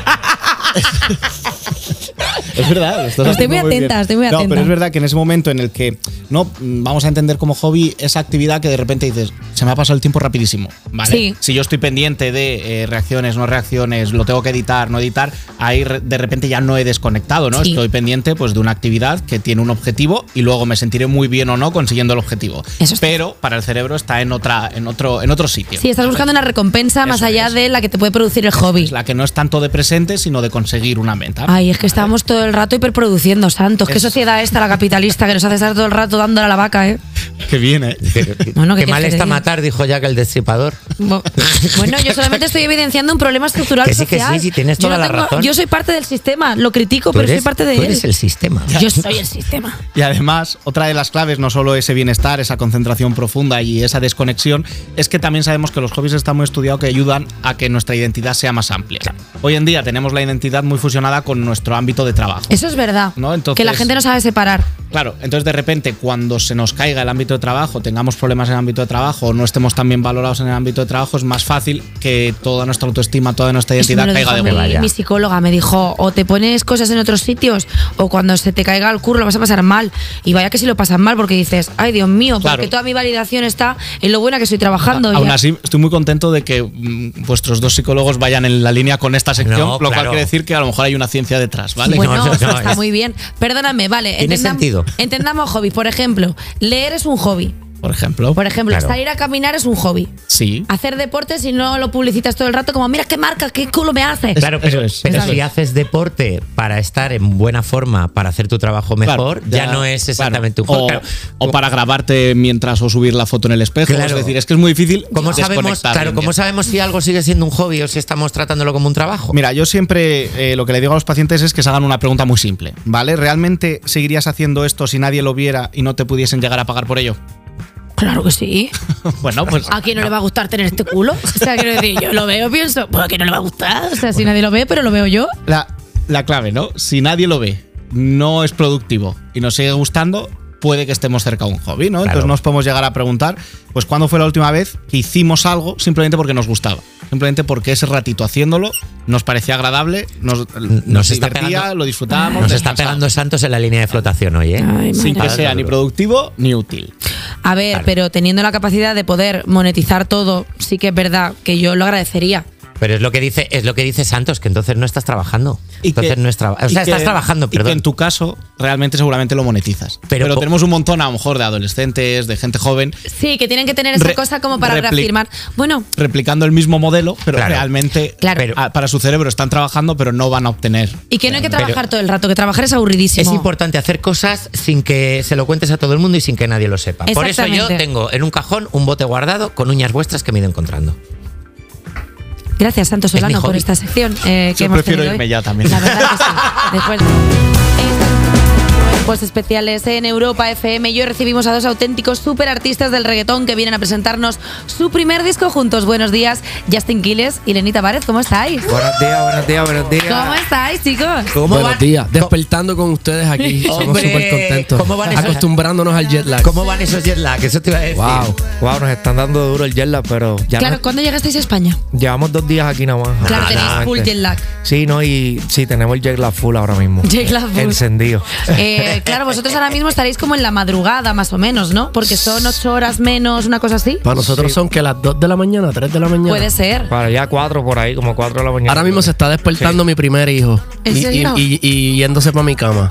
Es verdad, lo estás Estoy muy haciendo atenta, bien. estoy muy No, atenta. pero es verdad que en ese momento en el que no vamos a entender como hobby esa actividad que de repente dices, se me ha pasado el tiempo rapidísimo, ¿vale? Sí. Si yo estoy pendiente de eh, reacciones, no reacciones, lo tengo que editar, no editar, ahí re- de repente ya no he desconectado, ¿no? Sí. Estoy pendiente pues de una actividad que tiene un objetivo y luego me sentiré muy bien o no consiguiendo el objetivo. Pero para el cerebro está en otra en otro en otro sitio. Sí, estás buscando una recompensa más Eso allá es. de la que te puede producir el hobby. Es la que no es tanto de presente, sino de conseguir una meta. Ay, es que estamos todo el rato hiperproduciendo, santos. ¿Qué Eso. sociedad esta, la capitalista, que nos hace estar todo el rato dándole a la vaca, eh? Que viene. Bueno, ¿qué Qué mal quieres que te está diga? matar, dijo Jack el Destripador. Bo- Bueno, yo solamente estoy evidenciando un problema estructural Que sí, que social. sí, sí, tienes Yo toda no la tengo- razón. Yo soy parte del sistema, lo critico, Tú pero eres- soy parte de tú él. eres el sistema. Yo soy el sistema. Y además, otra de las claves, no solo ese bienestar, esa concentración profunda y esa desconexión, es que también sabemos que los hobbies están muy estudiados que ayudan a que nuestra identidad sea más amplia. Hoy en día tenemos la identidad muy fusionada con nuestro ámbito de trabajo. Eso es verdad. ¿No? Entonces- que la gente no sabe separar. Claro, entonces de repente cuando se nos caiga el ámbito de trabajo, tengamos problemas en el ámbito de trabajo o no estemos tan bien valorados en el ámbito de trabajo, es más fácil que toda nuestra autoestima, toda nuestra Eso me identidad lo caiga de dijo vuelta. mi, mi psicóloga, me dijo, o te pones cosas en otros sitios, o cuando se te caiga el curro lo vas a pasar mal. Y vaya que si lo pasas mal, porque dices, ay Dios mío, porque Claro. toda mi validación está en lo buena que estoy trabajando. Aún Ya. así, estoy muy contento de que mm, vuestros dos psicólogos vayan en la línea con esta sección, No, lo cual claro. quiere decir que a lo mejor hay una ciencia detrás, ¿vale? Bueno, No, no, eso no, está es- muy bien. Perdóname, vale. Tiene entendam- sentido. Entendamos hobbies. Por ejemplo, leer es un hobby. Por ejemplo. Por ejemplo, Claro. salir a caminar es un hobby. Sí. Hacer deporte, si no lo publicitas todo el rato, como mira qué marca, qué culo me hace. Claro, pero, Eso es, pero eso si es. haces deporte para estar en buena forma, para hacer tu trabajo mejor, Claro, ya, no es exactamente claro. un hobby. O, Claro, o para grabarte mientras o subir la foto en el espejo. Claro. Es decir, es que es muy difícil. ¿Cómo sabemos, desconectar claro, hoy en ¿cómo día. sabemos si algo sigue siendo un hobby o si estamos tratándolo como un trabajo? Mira, yo siempre eh, lo que le digo a los pacientes es que se hagan una pregunta muy simple, ¿vale? ¿Realmente seguirías haciendo esto si nadie lo viera y no te pudiesen llegar a pagar por ello? Claro que sí. Bueno, pues ¿A quién no le va a gustar tener este culo? O sea, quiero decir, yo lo veo, pienso, pues a quién no le va a gustar. O sea, si nadie lo ve, pero lo veo yo. la, la clave, ¿no? Si nadie lo ve, no es productivo y nos sigue gustando, puede que estemos cerca de un hobby, ¿no? Claro. Entonces nos podemos llegar a preguntar, pues ¿cuándo fue la última vez que hicimos algo simplemente porque nos gustaba? Simplemente porque ese ratito haciéndolo nos parecía agradable, nos, nos, Nos está divertía, pegando- lo disfrutábamos. Nos está descansábamos. pegando Santos en la línea de flotación hoy, ¿eh? Ay, Sin que madre. sea ni productivo ni útil. A ver, Claro. pero teniendo la capacidad de poder monetizar todo, sí que es verdad que yo lo agradecería. Pero es lo que dice, es lo que dice Santos, que entonces no estás trabajando. Y entonces que- no es traba- O y sea, que- estás trabajando, Y que perdón. en tu caso realmente seguramente lo monetizas. Pero Pero, po- tenemos un montón a lo mejor de adolescentes, de gente joven, Sí, que tienen que tener esa Re- cosa como para repli- reafirmar. Bueno, replicando el mismo modelo, pero Claro. realmente Claro. pero- a- para su cerebro están trabajando, pero no van a obtener. y que no hay que Pero- trabajar todo el rato, que trabajar es aburridísimo. Es importante hacer cosas sin que se lo cuentes a todo el mundo y sin que nadie lo sepa. Por eso yo Exactamente. tengo en un cajón un bote guardado con uñas vuestras que me he ido encontrando. Gracias, Santos Es mi Solano, por hobby. esta sección eh, que Yo hemos prefiero tenido irme hoy. ya también. La verdad que sí. Después de pues especiales en Europa F M y hoy recibimos a dos auténticos superartistas del reggaetón que vienen a presentarnos su primer disco juntos. Buenos días, Justin Quiles y Lenny Tavares, ¿cómo estáis? Buenos días, buenos días, buenos días. ¿Cómo estáis, chicos? ¿Cómo Buenos van- días. Despertando con ustedes aquí. Somos Hombre, súper contentos. ¿cómo van esos- Acostumbrándonos al jet lag. ¿Cómo van esos jet lag? Eso te iba a decir. Wow, wow, nos están dando duro el jet lag, pero ya Claro, nos- ¿cuándo llegasteis a España? llevamos dos días aquí nada más. Claro, tenéis Afortunadamente. full jet lag. Sí, no, y sí, tenemos el jet lag full ahora mismo. Jet lag full. Encendido. Eh, Porque, claro, vosotros ahora mismo estaréis como en la madrugada, más o menos, ¿no? Porque son ocho horas menos, una cosa así. Para nosotros son que las dos de la mañana, tres de la mañana. Puede ser. Para ya cuatro por ahí, como cuatro de la mañana. Ahora mismo se está despertando mi primer hijo. ¿En y, serio? Y, y, y yéndose para mi cama.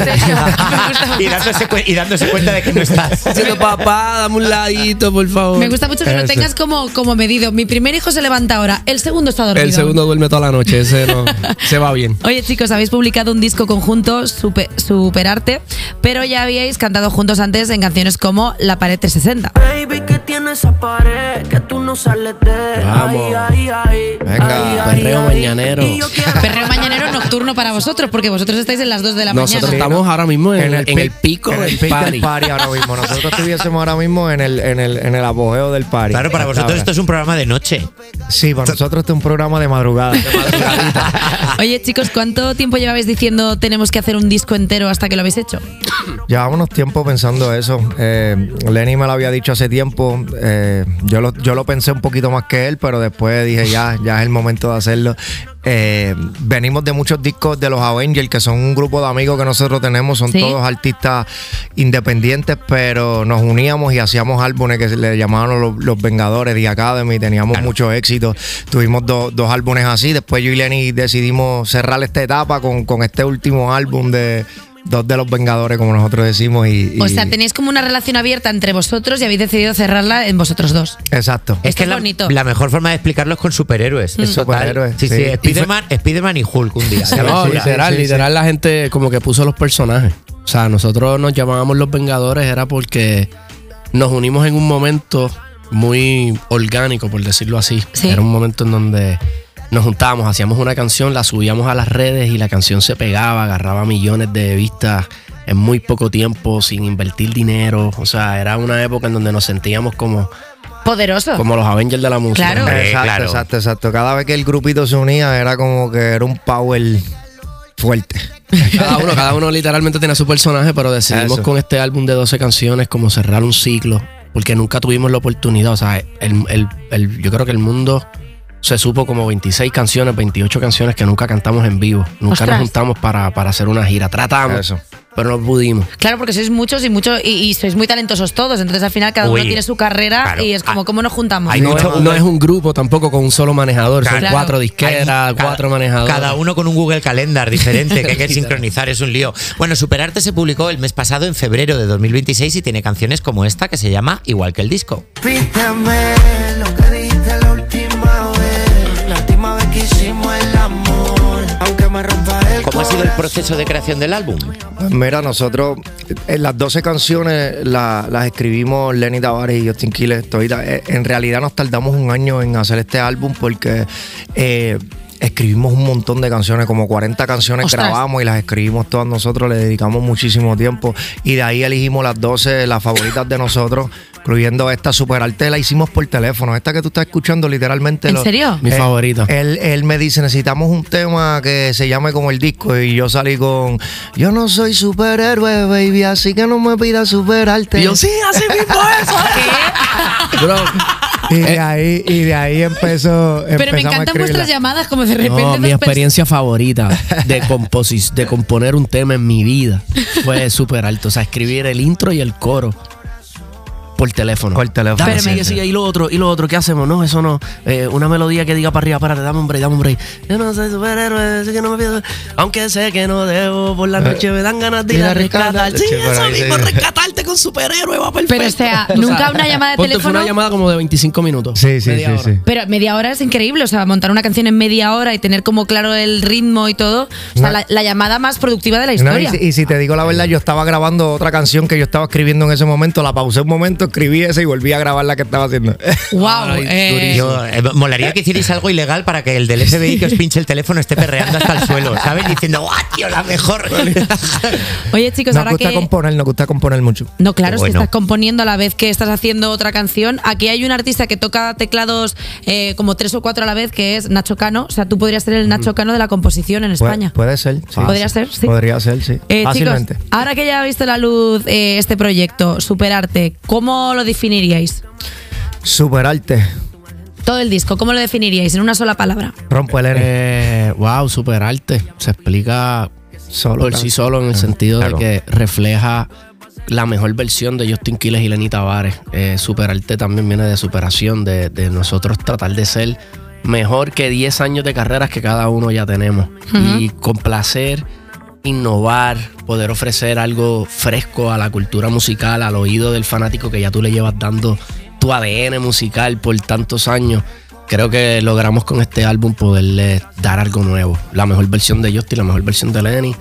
y, dándose, cu- y dándose cuenta de que no estás. Diciendo, papá, dame un ladito, por favor. Me gusta mucho que lo Eso. tengas como, como medido. Mi primer hijo se levanta ahora, el segundo está dormido. El segundo duerme toda la noche, ese no. Se va bien. Oye, chicos, habéis publicado un disco conjunto, Super, Superarte, pero ya habíais cantado juntos antes en canciones como La Pared trescientos sesenta. Baby, que tiene esa pared que tú no sales de. Vamos. Ay, ay, ay. Venga, perreo mañanero. Perreo mañanero nocturno para vosotros, porque vosotros estáis en las dos de la Nosotros mañana. estamos ahora mismo en, en el, pico en el del pic party. del party ahora mismo. Nosotros estuviésemos ahora mismo en el, en el, en el apogeo del party. Claro, para vosotros esto es un programa de noche. Sí, para nosotros esto es un programa de madrugada. Oye, chicos, ¿cuánto tiempo llevabais diciendo tenemos que hacer un disco entero hasta que lo habéis hecho? Llevábamos unos tiempo pensando eso. Eh, Lenny me lo había dicho hace tiempo. Eh, yo, lo, yo lo pensé un poquito más que él, pero después dije ya, ya es el momento de hacerlo. Eh, venimos de muchos discos de los Avengers, que son un grupo de amigos que nosotros tenemos. Son ¿Sí? todos artistas independientes, pero nos uníamos y hacíamos álbumes que le llamaban los, los Vengadores, The Academy. Teníamos Claro. mucho éxito. Tuvimos do- dos álbumes así. Después yo y Lenny decidimos cerrar esta etapa con, con este último álbum de dos de los Vengadores, como nosotros decimos. Y, y- O sea, tenéis como una relación abierta entre vosotros y habéis decidido cerrarla en vosotros dos. Exacto. Es que es la, bonito. la mejor forma de explicarlo es con superhéroes. Mm. Es total. Superhéroes, Sí, sí, sí. Spiderman, Spiderman y Hulk un día. ya No, ves, ya. literal, sí, sí. literal la gente como que puso los personajes. O sea, nosotros nos llamábamos los Vengadores era porque nos unimos en un momento muy orgánico, por decirlo así. Sí. Era un momento en donde nos juntábamos, hacíamos una canción, la subíamos a las redes y la canción se pegaba, agarraba millones de vistas en muy poco tiempo, sin invertir dinero. O sea, era una época en donde nos sentíamos como, Poderoso. como los Avengers de la música. Claro. Hombre, Exacto, claro. exacto, exacto. Cada vez que el grupito se unía era como que era un power fuerte. Cada uno, cada uno literalmente tenía su personaje, pero decidimos Eso. con este álbum de doce canciones como cerrar un ciclo, porque nunca tuvimos la oportunidad. O sea, el, el- el- yo creo que el mundo se supo como veintiséis canciones, veintiocho canciones que nunca cantamos en vivo. Nunca Ostras. nos juntamos para, para hacer una gira. Tratamos, Eso. pero no pudimos. Claro, porque sois muchos y muchos y, y sois muy talentosos todos. Entonces al final cada Uy, uno tiene su carrera claro. y es como, Ah, ¿cómo nos juntamos? hay No, mucho es, Google. no es un grupo tampoco con un solo manejador. Son Claro. cuatro disqueras, Hay cada- cuatro manejadores. Cada uno con un Google Calendar diferente que hay que sincronizar, es un lío. Bueno, Superarte se publicó el mes pasado, en febrero de dos mil veintiséis, y tiene canciones como esta que se llama Igual que el disco. Pídeme lo que dijiste la última vez. La última vez que hicimos el amor. Aunque me rompa el ¿Cómo ha sido el corazón. proceso de creación del álbum? Pues mira, nosotros en las doce canciones la- las escribimos Lenny Tavares y Justin Quiles. Todavía, eh, en realidad nos tardamos un año en hacer este álbum porque eh, escribimos un montón de canciones, como cuarenta canciones Ostras. grabamos y las escribimos todas nosotros, le dedicamos muchísimo tiempo y de ahí elegimos las doce, las favoritas de nosotros, incluyendo esta Superarte, la hicimos por teléfono. Esta que tú estás escuchando literalmente. ¿En lo- serio? Mi eh, favorita. Él, él me dice, necesitamos un tema que se llame como el disco. Y yo salí con, yo no soy superhéroe, baby, así que no me pidas superarte. Y yo, sí, así mismo eso. Bro, Y de ahí, y de ahí empezó. Pero me empezamos a encantan escribirla. vuestras llamadas, como de repente. no, dos mi pers- experiencia favorita de, composi- de componer un tema en mi vida fue súper alto. O sea, escribir el intro y el coro por teléfono. Por teléfono. Dame, Sí, sigue, sí. sigue, y lo otro, y lo otro, ¿qué hacemos? No, eso no. Eh, una melodía que diga para arriba, párate, dame un break, dame un break. Yo no soy superhéroe, así que no me pido. Aunque sé que no debo, por la noche me dan ganas de ir a rescatar. Sí, Sí, por eso ahí, mismo, sí. rescatarte con superhéroe, va perfecto. Pero, o sea, nunca una llamada de ponte, Fue teléfono. una llamada como de veinticinco minutos. Sí, sí, media sí, hora. sí. Pero media hora es increíble, o sea, montar una canción en media hora y tener como claro el ritmo y todo. O sea, No. la, la llamada más productiva de la No, historia. y, si, y si te digo la verdad, yo estaba grabando otra canción que yo estaba escribiendo en ese momento, la pausé un momento, escribí esa y volví a grabar la que estaba haciendo. Wow. Ay, eh, Yo, eh, molaría que hicierais algo ilegal para que el del F B I que os pinche el teléfono esté perreando hasta el suelo, ¿sabes? Diciendo, ¡guau, tío, la mejor! Oye, chicos, Nos ahora gusta que. componer, nos gusta componer mucho. No, claro, si Bueno. estás componiendo a la vez que estás haciendo otra canción. Aquí hay un artista que toca teclados eh, como tres o cuatro a la vez, que es Nacho Cano. O sea, tú podrías ser el Nacho Cano de la composición en Puede, España. puede ser. Sí. Podría ser, sí. Podría ser, sí. Eh, chicos, Fácilmente. ahora que ya ha visto la luz eh, este proyecto, Superarte, ¿cómo lo definiríais? Superarte. Todo el disco, ¿cómo lo definiríais en una sola palabra? Rompo el N. Eh, wow, super arte. Se explica Solo, por claro. sí solo, en el sentido Claro. de que refleja la mejor versión de Justin Quiles y Lenny Tavares. Eh, Superarte también viene de superación, de, de nosotros tratar de ser mejor que diez años de carreras que cada uno ya tenemos. Ujú. Y complacer, innovar, poder ofrecer algo fresco a la cultura musical, al oído del fanático que ya tú le llevas dando tu A D N musical por tantos años. Creo que logramos con este álbum poderle dar algo nuevo. La mejor versión de Justin, la mejor versión de Lenny.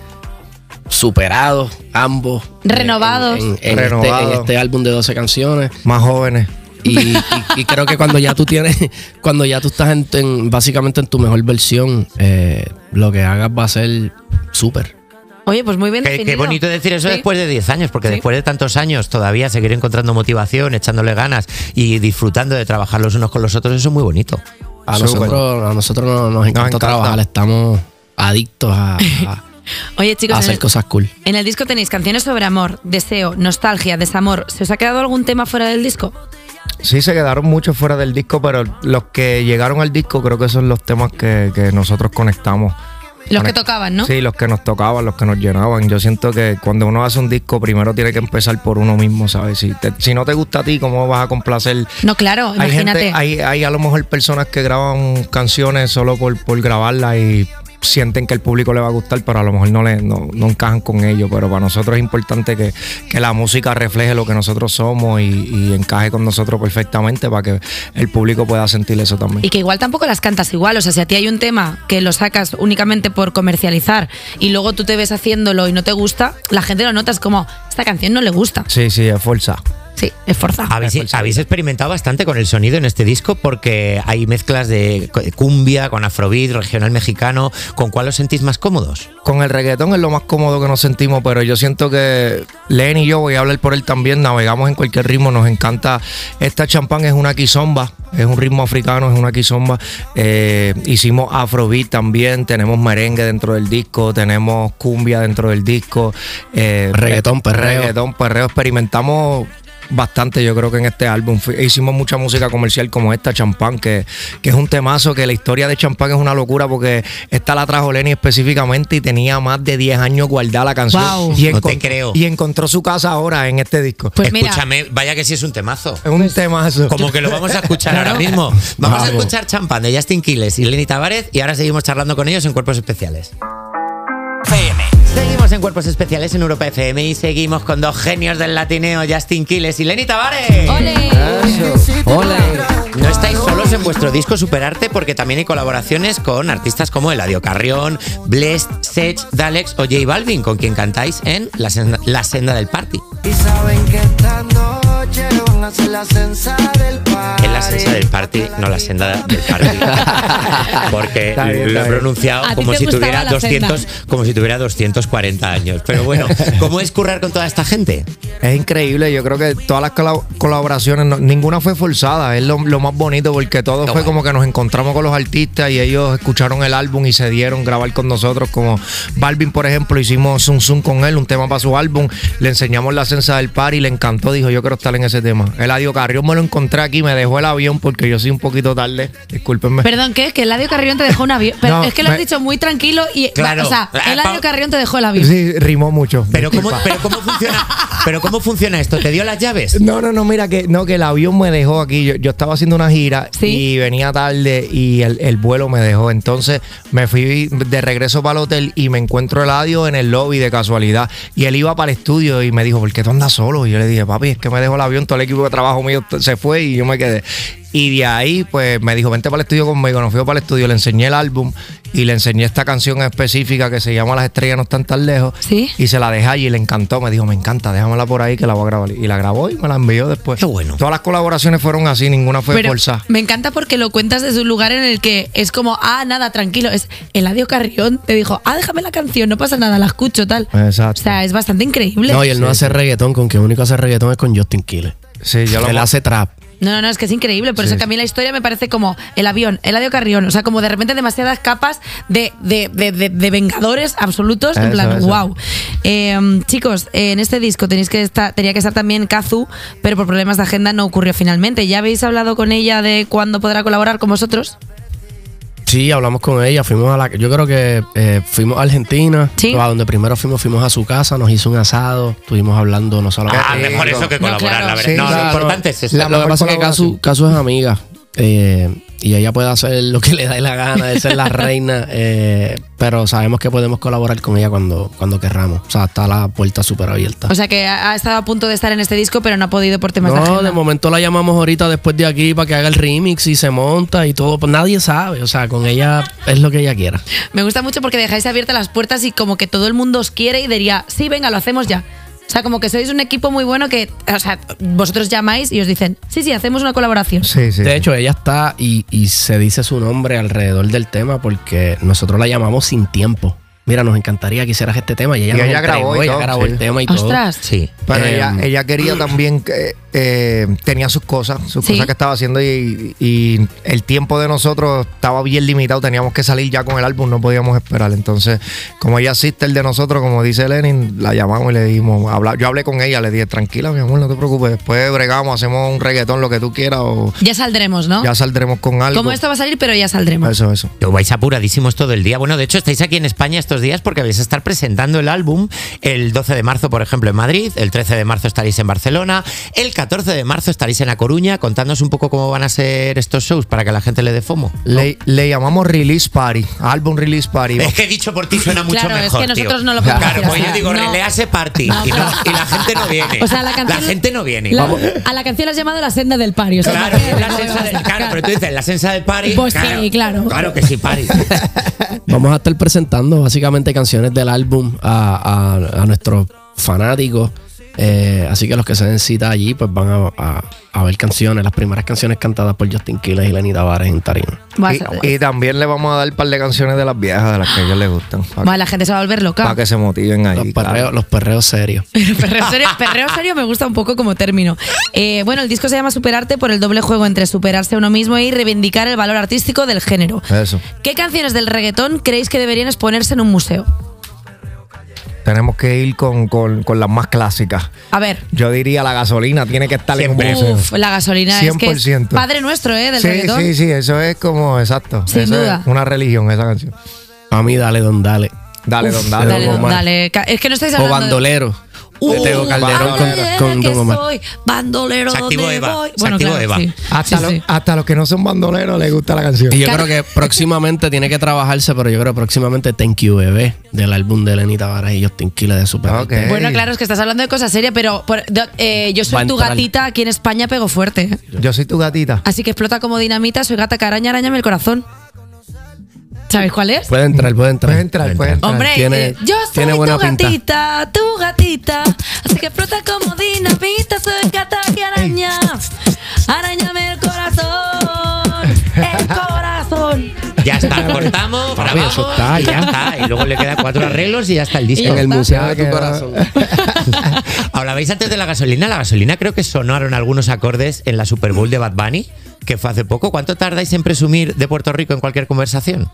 Superados, ambos. Renovados. En, en- en Renovados. este, en este álbum de doce canciones. Más jóvenes. Y, y- y creo que cuando ya tú tienes, cuando ya tú estás en, en- básicamente en tu mejor versión, eh, lo que hagas va a ser súper. Oye, pues muy bien Qué, definido. qué bonito decir eso Sí. después de diez años, porque Sí. después de tantos años todavía seguir encontrando motivación, echándole ganas y disfrutando de trabajar los unos con los otros, eso es muy bonito. A Súper. nosotros, a nosotros nos, nos encanta, encanta. trabajar, estamos adictos a, a- Oye, a chicos, en hacer el, cosas cool. en el disco tenéis canciones sobre amor, deseo, nostalgia, desamor. ¿Se os ha quedado algún tema fuera del disco? Sí, se quedaron muchos fuera del disco, pero los que llegaron al disco creo que son los temas que, que nosotros conectamos. Los que Conect- tocaban, ¿no? Sí, los que nos tocaban, los que nos llenaban. Yo siento que cuando uno hace un disco, primero tiene que empezar por uno mismo, ¿sabes? Si, te- si no te gusta a ti, ¿cómo vas a complacer? No, claro, Hay imagínate. gente, hay, hay a lo mejor personas que graban canciones solo por, por grabarlas y sienten que el público le va a gustar, pero a lo mejor no, le, no, no encajan con ello. Pero para nosotros es importante que, que la música refleje lo que nosotros somos y, y encaje con nosotros perfectamente para que el público pueda sentir eso también. Y que igual tampoco las cantas igual. O sea, si a ti hay un tema que lo sacas únicamente por comercializar y luego tú te ves haciéndolo y no te gusta, la gente lo nota, es como, esta canción no le gusta. Sí, sí, es fuerza. Sí, es forza. Habéis, habéis experimentado bastante con el sonido en este disco porque hay mezclas de cumbia, con afrobeat, regional mexicano. ¿Con cuál os sentís más cómodos? Con el reggaetón es lo más cómodo que nos sentimos, pero yo siento que Lenny y yo, voy a hablar por él también, navegamos en cualquier ritmo, nos encanta. Esta champán es una kizomba, es un ritmo africano, es una kizomba. Eh, hicimos afrobeat también, tenemos merengue dentro del disco, tenemos cumbia dentro del disco. Eh, Reggaetón, perreo. Reggaetón, perreo, experimentamos bastante, yo creo que en este álbum Fui- hicimos mucha música comercial como esta, Champán, que, que es un temazo, que la historia de Champán es una locura porque esta la trajo Lenny específicamente y tenía más de diez años guardada la canción. Wow. Y, No encon- te creo. y encontró su casa ahora en este disco. Pues mira. Escúchame, vaya que sí es un temazo. Es un temazo. Como que lo vamos a escuchar ahora mismo. Vamos a escuchar Champán de Justin Quiles y Lenny Tavares y ahora seguimos charlando con ellos en Cuerpos Especiales. F M. Seguimos en Cuerpos Especiales en Europa F M y seguimos con dos genios del latineo, Justin Quiles y Lenny Tavares. ¡Ole! ¡Ole! No estáis solos en vuestro disco Superarte porque también hay colaboraciones con artistas como Eladio Carrión, Blessed, Sech, Dalex o J Balvin, con quien cantáis en La Senda, La Senda del Party. Y saben que esta noche van a ser la sensa del party. Es la senda del party, no la senda del party. Porque Está bien, lo está he bien. pronunciado A ti como te si, gustaba tuviera la doscientos, senda. como si tuviera doscientos cuarenta años. Pero bueno, ¿cómo es currar con toda esta gente? Es increíble, yo creo que todas las colab- colaboraciones, no- ninguna fue forzada, es lo, lo más bonito porque todo Qué fue guay. como que nos encontramos con los artistas y ellos escucharon el álbum y se dieron grabar con nosotros, como Balvin, por ejemplo, hicimos Zoom Zoom con él, un tema para su álbum, le enseñamos la sensa del party, le encantó, dijo yo quiero estar en ese tema. Eladio Carrión me lo encontré aquí, me dejó el avión porque yo soy un poquito tarde, discúlpenme. Perdón, ¿qué? Que Eladio Carrión te dejó un avión. Pero No, es que lo has me- dicho muy tranquilo y. Claro. O sea, Ah, Eladio pa- Carrión te dejó el avión. Sí, rimó mucho. Pero cómo, disculpa. pero cómo funciona, pero cómo funciona esto. ¿Te dio las llaves? No, no, no, mira que no, que el avión me dejó aquí. Yo, yo estaba haciendo una gira ¿Sí? y venía tarde y el, el vuelo me dejó. Entonces me fui de regreso para el hotel y me encuentro Eladio en el lobby de casualidad. Y él iba para el estudio y me dijo, ¿por qué tú andas solo? Y yo le dije, papi, es que me dejó el avión, todo el equipo de trabajo mío se fue y yo me quedé. Y de ahí, pues me dijo, vente para el estudio conmigo. Nos fuimos para el estudio, le enseñé el álbum y le enseñé esta canción específica que se llama Las estrellas no están tan lejos. ¿Sí? Y se la dejé allí y le encantó. Me dijo, me encanta, déjamela por ahí que la voy a grabar. Y la grabó y me la envió después. Qué bueno. Todas las colaboraciones fueron así, ninguna fue Pero forzada. me encanta porque lo cuentas desde un lugar en el que es como, ah, nada, tranquilo. Es Eladio Carrión te dijo, ah, déjame la canción, no pasa nada, la escucho, tal. Exacto. O sea, es bastante increíble. No, y él no hace reggaetón, con quien único hace reggaetón es con Justin Quiles. Sí, yo lo Él hace trap. No, no, no, es que es increíble. Por Sí. eso que a mí la historia me parece como el avión, Eladio Carrión. O sea, como de repente demasiadas capas de, de, de, de, de vengadores absolutos. en Eso, plan, eso. wow. Eh, chicos, en este disco tenéis que estar, tenía que estar también Kazu, pero por problemas de agenda no ocurrió finalmente. ¿Ya habéis hablado con ella de cuándo podrá colaborar con vosotros? Sí, hablamos con ella, fuimos a la, yo creo que eh, fuimos a Argentina, ¿sí? A donde primero fuimos, fuimos a su casa, nos hizo un asado, estuvimos hablando no solamente. Ah, mejor eso que colaborar, no, claro. La verdad. Sí, no, claro. Lo importante es eso. La, lo que pasa es que Casu, Casu es amiga. Eh, y ella puede hacer lo que le da la gana de ser la reina, eh, pero sabemos que podemos colaborar con ella cuando, cuando querramos. O sea, está la puerta súper abierta. O sea, que ha estado a punto de estar en este disco, pero no ha podido por temas no, de agenda. No, de momento la llamamos ahorita después de aquí para que haga el remix y se monta y todo. Pues nadie sabe, o sea, con ella es lo que ella quiera. Me gusta mucho porque dejáis abiertas las puertas y como que todo el mundo os quiere y diría, sí, venga, lo hacemos ya. O sea, como que sois un equipo muy bueno que, o sea, vosotros llamáis y os dicen, sí, sí, hacemos una colaboración. Sí, sí. De hecho, ella está y, y se dice su nombre alrededor del tema porque nosotros la llamamos sin tiempo. Mira, nos encantaría que hicieras este tema y ella, y nos ella grabó, y ella todo, grabó sí. el tema y Ostras. todo. Sí. Pero Eh, ella, ella quería también que eh, tenía sus cosas, sus Sí. cosas que estaba haciendo y, y el tiempo de nosotros estaba bien limitado, teníamos que salir ya con el álbum, no podíamos esperar. Entonces, como ella asiste el de nosotros, como dice Lenin, la llamamos y le dijimos, habla, yo hablé con ella, le dije, tranquila, mi amor, no te preocupes, después bregamos, hacemos un reggaetón, lo que tú quieras, o Ya saldremos, ¿no? ya saldremos con algo. Como esto va a salir, pero ya saldremos. Eso, eso. Yo vais apuradísimos todo el día. Bueno, de hecho, estáis aquí en España estos días porque vais a estar presentando el álbum el doce de marzo, por ejemplo, en Madrid, el trece de marzo estaréis en Barcelona, el catorce de marzo estaréis en A Coruña. Contadnos un poco cómo van a ser estos shows para que la gente le dé fomo. ¿No? Le, le llamamos Release Party, álbum Release Party. Es que dicho por ti suena mucho Claro, es mejor, que nosotros tío. no lo podemos Claro, decir pues así. yo digo, No. Release Party No, y, no- pero- y la gente no viene. O sea, la canción- gente no viene. La- a la canción la has llamado La Senda del Party. O sea, Claro, no, la no, sensa de- no, claro, pero tú dices la sensa del party. Pues sí, claro. Claro que sí, party. Vamos a estar presentando básicamente canciones del álbum a, a, a nuestros fanáticos. Eh, así que los que se den cita allí pues van a, a, a ver canciones, las primeras canciones cantadas por Justin Quiles y Lenny Tavares en tarima. Y, y también le vamos a dar un par de canciones de las viejas, de las que a ellos les gustan. Para, Bueno, la gente se va a volver loca. para que se motiven ahí. Los perreos, claro. los perreos serios. Perreo serio, perreo serio me gusta un poco como término. Eh, bueno, el disco se llama Superarte por el doble juego entre superarse a uno mismo y reivindicar el valor artístico del género. Eso. ¿Qué canciones del reggaetón creéis que deberían exponerse en un museo? Tenemos que ir con, con, con las más clásicas. A ver. Yo diría la gasolina tiene que estar Siempre. en un museo. Uf, la gasolina cien por es ciento. que es padre nuestro, ¿eh? Del Sí, reggaetón. sí, sí, eso es como, exacto. Sin Eso duda. es una religión, esa canción. A mí, dale, don, dale. Dale, Uf, don, dale. dale, don don, Omar. dale. Ca- Es que no estáis O hablando de- bandolero. Uh, de Tego Calderón con, bandolera con que Don Omar. soy, bandolero Se activó donde Eva, voy. se Bueno, activó claro, Eva. sí. Hasta, Sí, lo- sí. hasta los que no son bandoleros les gusta la canción. Y yo creo que próximamente tiene que trabajarse, pero yo creo que próximamente Thank You Bebé del álbum de Lenny Tavares y Justin Quiles de Super. Ok. Bueno, claro, es que estás hablando de cosas serias, pero por- de- eh, yo Va soy a tu entrar. gatita aquí en España, pego fuerte. ¿eh? Yo soy tu gatita. Así que explota como dinamita, soy gata que araña, arañame el corazón. ¿Sabéis cuál es? Puede entrar, puede entrar. Puede entrar, puede entrar. Hombre, Tiene- eh, yo soy tiene tu buena pinta. gatita, tu gatita. Así que explota como dinamita, soy gata que araña. Arañame el corazón, el corazón. Ya está, cortamos, Papi, grabamos, eso está, y ya ya. está. Y luego le quedan cuatro arreglos y ya está el disco. Y ya En el está. museo de tu Ya corazón. Hablabais antes de la gasolina. La gasolina creo que sonaron algunos acordes en la Super Bowl de Bad Bunny, que fue hace poco. ¿Cuánto tardáis en presumir de Puerto Rico en cualquier conversación?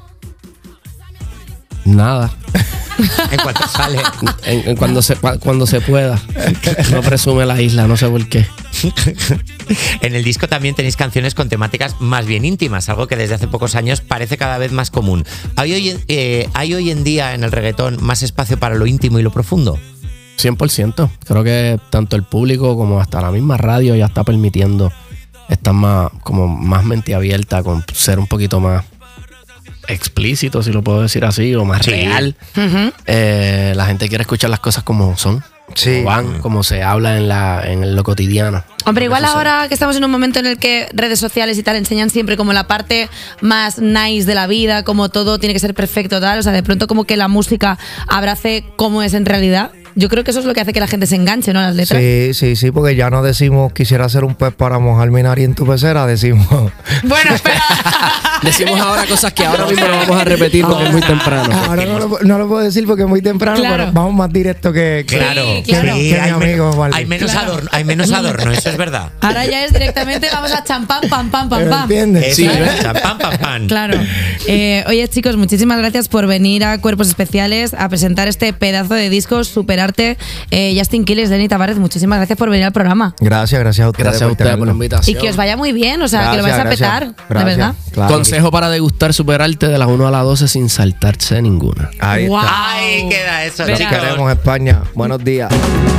Nada. En cuanto sale. En, en cuando, se, cua- cuando se pueda. No presume la isla, no sé por qué. En el disco también tenéis canciones con temáticas más bien íntimas, algo que desde hace pocos años parece cada vez más común. ¿Hay hoy, en- eh, ¿hay hoy en día en el reggaetón más espacio para lo íntimo y lo profundo? cien por ciento. Creo que tanto el público como hasta la misma radio ya está permitiendo estar más, como más mente abierta, con ser un poquito más explícito, si lo puedo decir así, o más Sí. real. Ujú. Eh, la gente quiere escuchar las cosas como son, Sí. como van, como se habla en, la, en lo cotidiano. Hombre, igual Eso sí. ahora que estamos en un momento en el que redes sociales y tal enseñan siempre como la parte más nice de la vida, como todo tiene que ser perfecto, tal. O sea, de pronto como que la música abrace cómo es en realidad. Yo creo que eso es lo que hace que la gente se enganche, ¿no? A las letras. Sí, sí, sí, porque ya no decimos quisiera hacer un pez para mojar mi nariz en tu pecera, decimos. Bueno, espera. Decimos ahora cosas que ahora mismo no vamos a repetir porque es muy temprano. Ahora no lo, no lo puedo decir porque es muy temprano, Claro. pero vamos más directo que, que, Claro, Sí, claro. que mi hay, amigo. men- Waldi. hay menos Claro. adorno, hay menos adorno, eso es verdad. Ahora ya es directamente, vamos a champán, pam, pam, pam, Pero pam. ¿entiendes? Eso Sí, es, ¿ves? champán, pam, pam. Claro. Eh, oye, chicos, muchísimas gracias por venir a Cuerpos Especiales a presentar este pedazo de disco Superarte. superarte. Eh, Justin Quiles, Lenny Tavares, muchísimas gracias por venir al programa. Gracias, gracias a ustedes. Gracias a ustedes por la invitación. Y que os vaya muy bien, o sea, Gracias, que lo vais a gracias. petar, Gracias. de verdad. Claro. Consejo para degustar superarte de las uno a las doce sin saltarse ninguna. Ahí Wow. está. Ahí queda eso, Los chicos. queremos, España. Buenos días.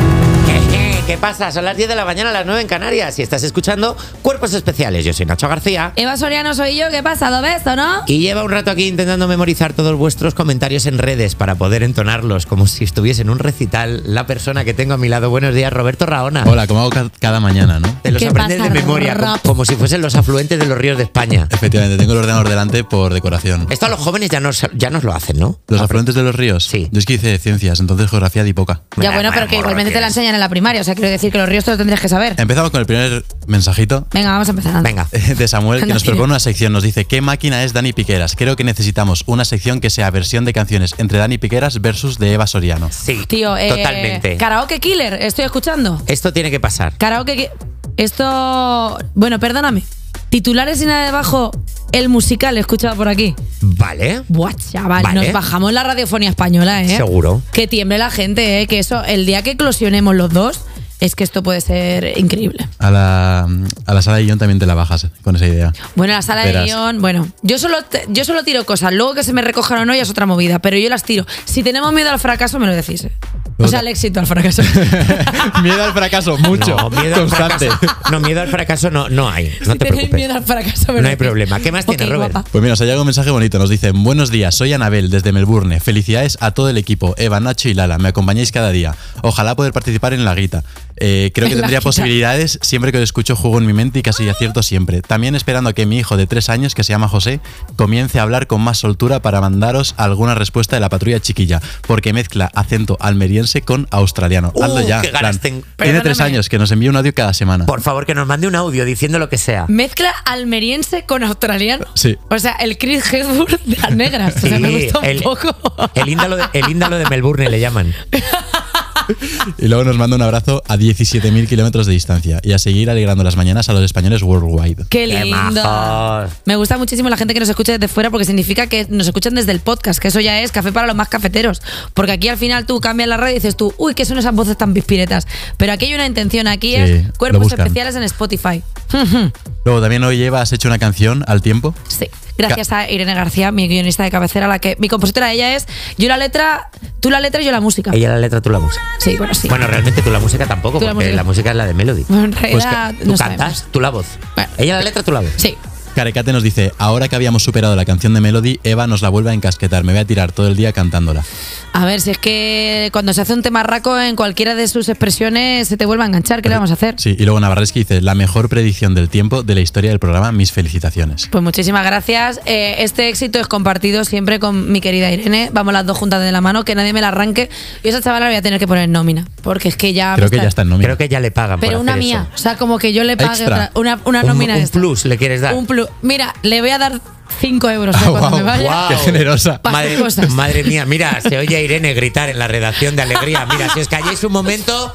¿Qué pasa? Son las diez de la mañana, las nueve en Canarias y estás escuchando Cuerpos Especiales. Yo soy Nacho García. Eva Soriano soy yo, ¿qué pasa? ¿Lo ves o no? Y lleva un rato aquí intentando memorizar todos vuestros comentarios en redes para poder entonarlos como si estuviese en un recital la persona que tengo a mi lado. Buenos días, Roberto Raona. Hola, como hago ca- cada mañana, ¿no? Te los ¿Qué aprendes pasa, de memoria, Rob? como, como si fuesen los afluentes de los ríos de España. Efectivamente, tengo el ordenador delante por decoración. Esto a los jóvenes ya nos, ya nos lo hacen, ¿no? ¿Los afluentes de los ríos? Sí. Yo es que hice ciencias, entonces geografía di poca. Ya bueno, pero que igualmente te la enseñan en la primaria, o sea, quiero decir que los ríos te lo tendrías que saber. Empezamos con el primer mensajito Venga, vamos a empezar. Venga. de Samuel, que Anda, nos tira. propone una sección. Nos dice, ¿qué máquina es Dani Piqueras? Creo que necesitamos una sección que sea versión de canciones entre Dani Piqueras versus de Eva Soriano. Sí, Tío, eh, totalmente. Karaoke Killer, estoy escuchando. Esto tiene que pasar. Karaoke Ki- Esto. Bueno, perdóname. Titulares y nada debajo, el musical he escuchado por aquí. Vale. Buah, chaval, Vale. nos bajamos la radiofonía española, ¿eh? Seguro. Que tiemble la gente, ¿eh? Que eso, el día que eclosionemos los dos, es que esto puede ser increíble. A la, a la sala de guión también te la bajas con esa idea. Bueno, la sala Verás. de guión, bueno, yo solo, te- yo solo tiro cosas, luego que se me recojan o no ya es otra movida, pero yo las tiro. Si tenemos miedo al fracaso, me lo decís. ¿eh? O sea, al éxito, al fracaso. Miedo al fracaso, mucho. No, miedo al constante. fracaso. No, miedo al fracaso no, no hay. No si te tenéis preocupes. miedo al fracaso, me lo No hay decís. problema. ¿Qué más Ok, tienes, Robert? guapa. Pues mira, os ha llegado un mensaje bonito. Nos dice, buenos días, soy Anabel desde Melbourne. Felicidades a todo el equipo, Eva, Nacho y Lala. Me acompañáis cada día. Ojalá poder participar en la guita. Eh, creo que En la tendría guita. posibilidades. Siempre que os escucho juego en mi mente y casi acierto siempre. También esperando a que mi hijo de tres años, que se llama José, comience a hablar con más soltura para mandaros alguna respuesta de la patrulla chiquilla. Porque mezcla acento almeriense con australiano. Uh, Hazlo ya. qué ganas plan. tengo. Tiene tres Perdóname. años, que nos envíe un audio cada semana. Por favor, que nos mande un audio diciendo lo que sea. Mezcla almeriense con australiano. Sí. O sea, el Chris Hemsworth de las negras. O sea, me gusta un el, poco. el índalo de, el índalo de Melbourne le llaman. Y luego nos manda un abrazo a diecisiete mil kilómetros de distancia y a seguir alegrando las mañanas a los españoles worldwide. Qué Qué lindo. majos. Me gusta muchísimo la gente que nos escucha desde fuera porque significa que nos escuchan desde el podcast, que eso ya es café para los más cafeteros. Porque aquí al final tú cambias la radio y dices tú, uy, ¿qué son esas voces tan pispiretas? Pero aquí hay una intención, aquí Sí, es lo cuerpos buscan. especiales en Spotify. Luego también hoy, Eva, has hecho una canción al tiempo. Sí. Gracias a Irene García, mi guionista de cabecera, la que mi compositora ella es yo la letra, tú la letra y yo la música. Ella la letra, tú la música. Sí, bueno, sí. Bueno, realmente tú la música tampoco, Tú la porque música. la música es la de Melody. Bueno, en realidad Pues, tú no cantas, sabemos. tú la voz. Bueno. Ella la letra, tú la voz. Sí. Carecate nos dice, ahora que habíamos superado la canción de Melody, Eva nos la vuelve a encasquetar. Me voy a tirar todo el día cantándola. A ver, si es que cuando se hace un tema raco en cualquiera de sus expresiones se te vuelve a enganchar, ¿qué le vamos a hacer? Sí, y luego Navarreski dice, la mejor predicción del tiempo de la historia del programa, mis felicitaciones. Pues muchísimas gracias. Eh, este éxito es compartido siempre con mi querida Irene. Vamos las dos juntas de la mano, que nadie me la arranque. Y esa chavala la voy a tener que poner en nómina, porque es que ya... Creo me que ya está en nómina. Creo que ya le pagan Pero por una hacer mía, eso. o sea, como que yo le pague Extra. otra- una, una Un- nómina un, extra. plus le quieres dar. Un plus. Mira, le voy a dar cinco euros eh, Ah, cuando guau, me vaya. guau. Qué generosa. Pa' hacer Madre, cosas. madre mía, mira, se oye a Irene gritar en la redacción de Alegría. Mira, si os calláis un momento.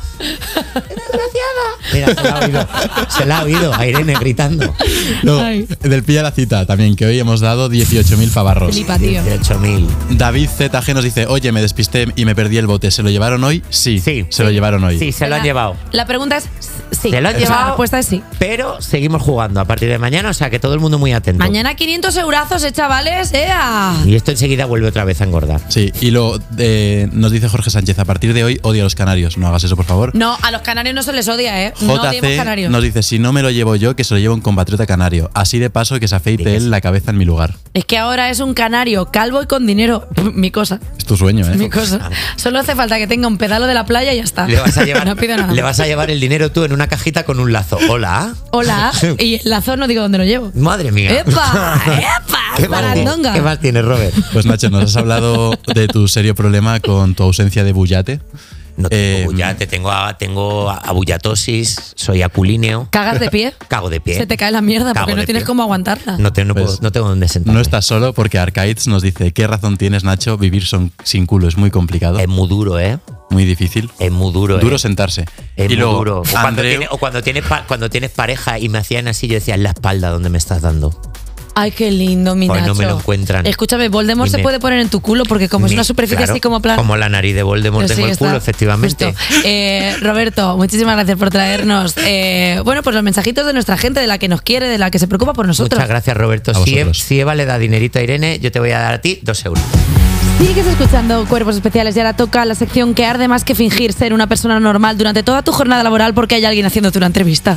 Mira, se la ha oído. Se la ha oído a Irene gritando. Luego, Ay. del pie a la cita también, que hoy hemos dado dieciocho mil pavarros. Flipa, tío. dieciocho mil. David Z G nos dice, oye, me despisté y me perdí el bote. ¿Se lo llevaron hoy? Sí, Sí. se lo llevaron hoy. Sí, se lo han Venga, llevado. La pregunta es sí. Se lo han O sea, llevado. La respuesta es sí. Pero seguimos jugando a partir de mañana, o sea que todo el mundo muy atento. Mañana quinientos eurazos, eh, chavales. ¡Eh! Y esto enseguida vuelve otra vez a engordar. Sí, y luego eh, nos dice Jorge Sánchez, a partir de hoy odio a los canarios. No hagas eso, por favor. No, a los canarios no se les odia, ¿eh? No odiemos J C canarios. nos dice, si no me lo llevo yo, que se lo llevo un compatriota canario. Así de paso que se afeite Dices. él la cabeza en mi lugar. Es que ahora es un canario calvo y con dinero. Mi cosa. Es tu sueño, ¿eh? Mi cosa. Solo hace falta que tenga un pedalo de la playa y ya está. Le vas a llevar, No pido nada. le vas a llevar el dinero tú en una cajita con un lazo. Hola. Hola. Y el lazo no digo dónde lo llevo. Madre mía. ¡Epa! ¡Epa! ¿Qué más, ¡Parandonga! ¿Qué más tienes, Robert? Pues Nacho, nos has hablado de tu serio problema con tu ausencia de bullate. No tengo Eh, bullate, tengo, a- tengo abullatosis, soy apulíneo. ¿Cagas de pie? Cago de pie. Se te cae la mierda Cago porque no de tienes pie. cómo aguantarla. No, te- no, Pues, puedo- no tengo dónde sentarme. No estás solo porque Arcaids nos dice, ¿qué razón tienes, Nacho? Vivir son- sin culo es muy complicado. Es muy duro, ¿eh? Muy difícil. Es muy duro, Duro ¿eh? sentarse. Es y muy luego, duro. O cuando, Andreu, tiene- o cuando tienes pa- cuando tienes pareja y me hacían así, yo decía, en la espalda donde me estás dando. Ay, qué lindo, mi Pues Nacho. no me lo encuentran. Escúchame, Voldemort Y se me- puede poner en tu culo porque como es Mi- una superficie claro, así como plana. Como la nariz de Voldemort Pues tengo sí, el culo, está. efectivamente. Justo. Eh, Roberto, muchísimas gracias por traernos eh, bueno, pues los mensajitos de nuestra gente, de la que nos quiere, de la que se preocupa por nosotros. Muchas gracias, Roberto. A Si, vosotros. si Eva le da dinerito a Irene, yo te voy a dar a ti dos euros. Sigues escuchando Cuerpos Especiales y ahora toca la sección que arde más que fingir ser una persona normal durante toda tu jornada laboral porque hay alguien haciéndote una entrevista.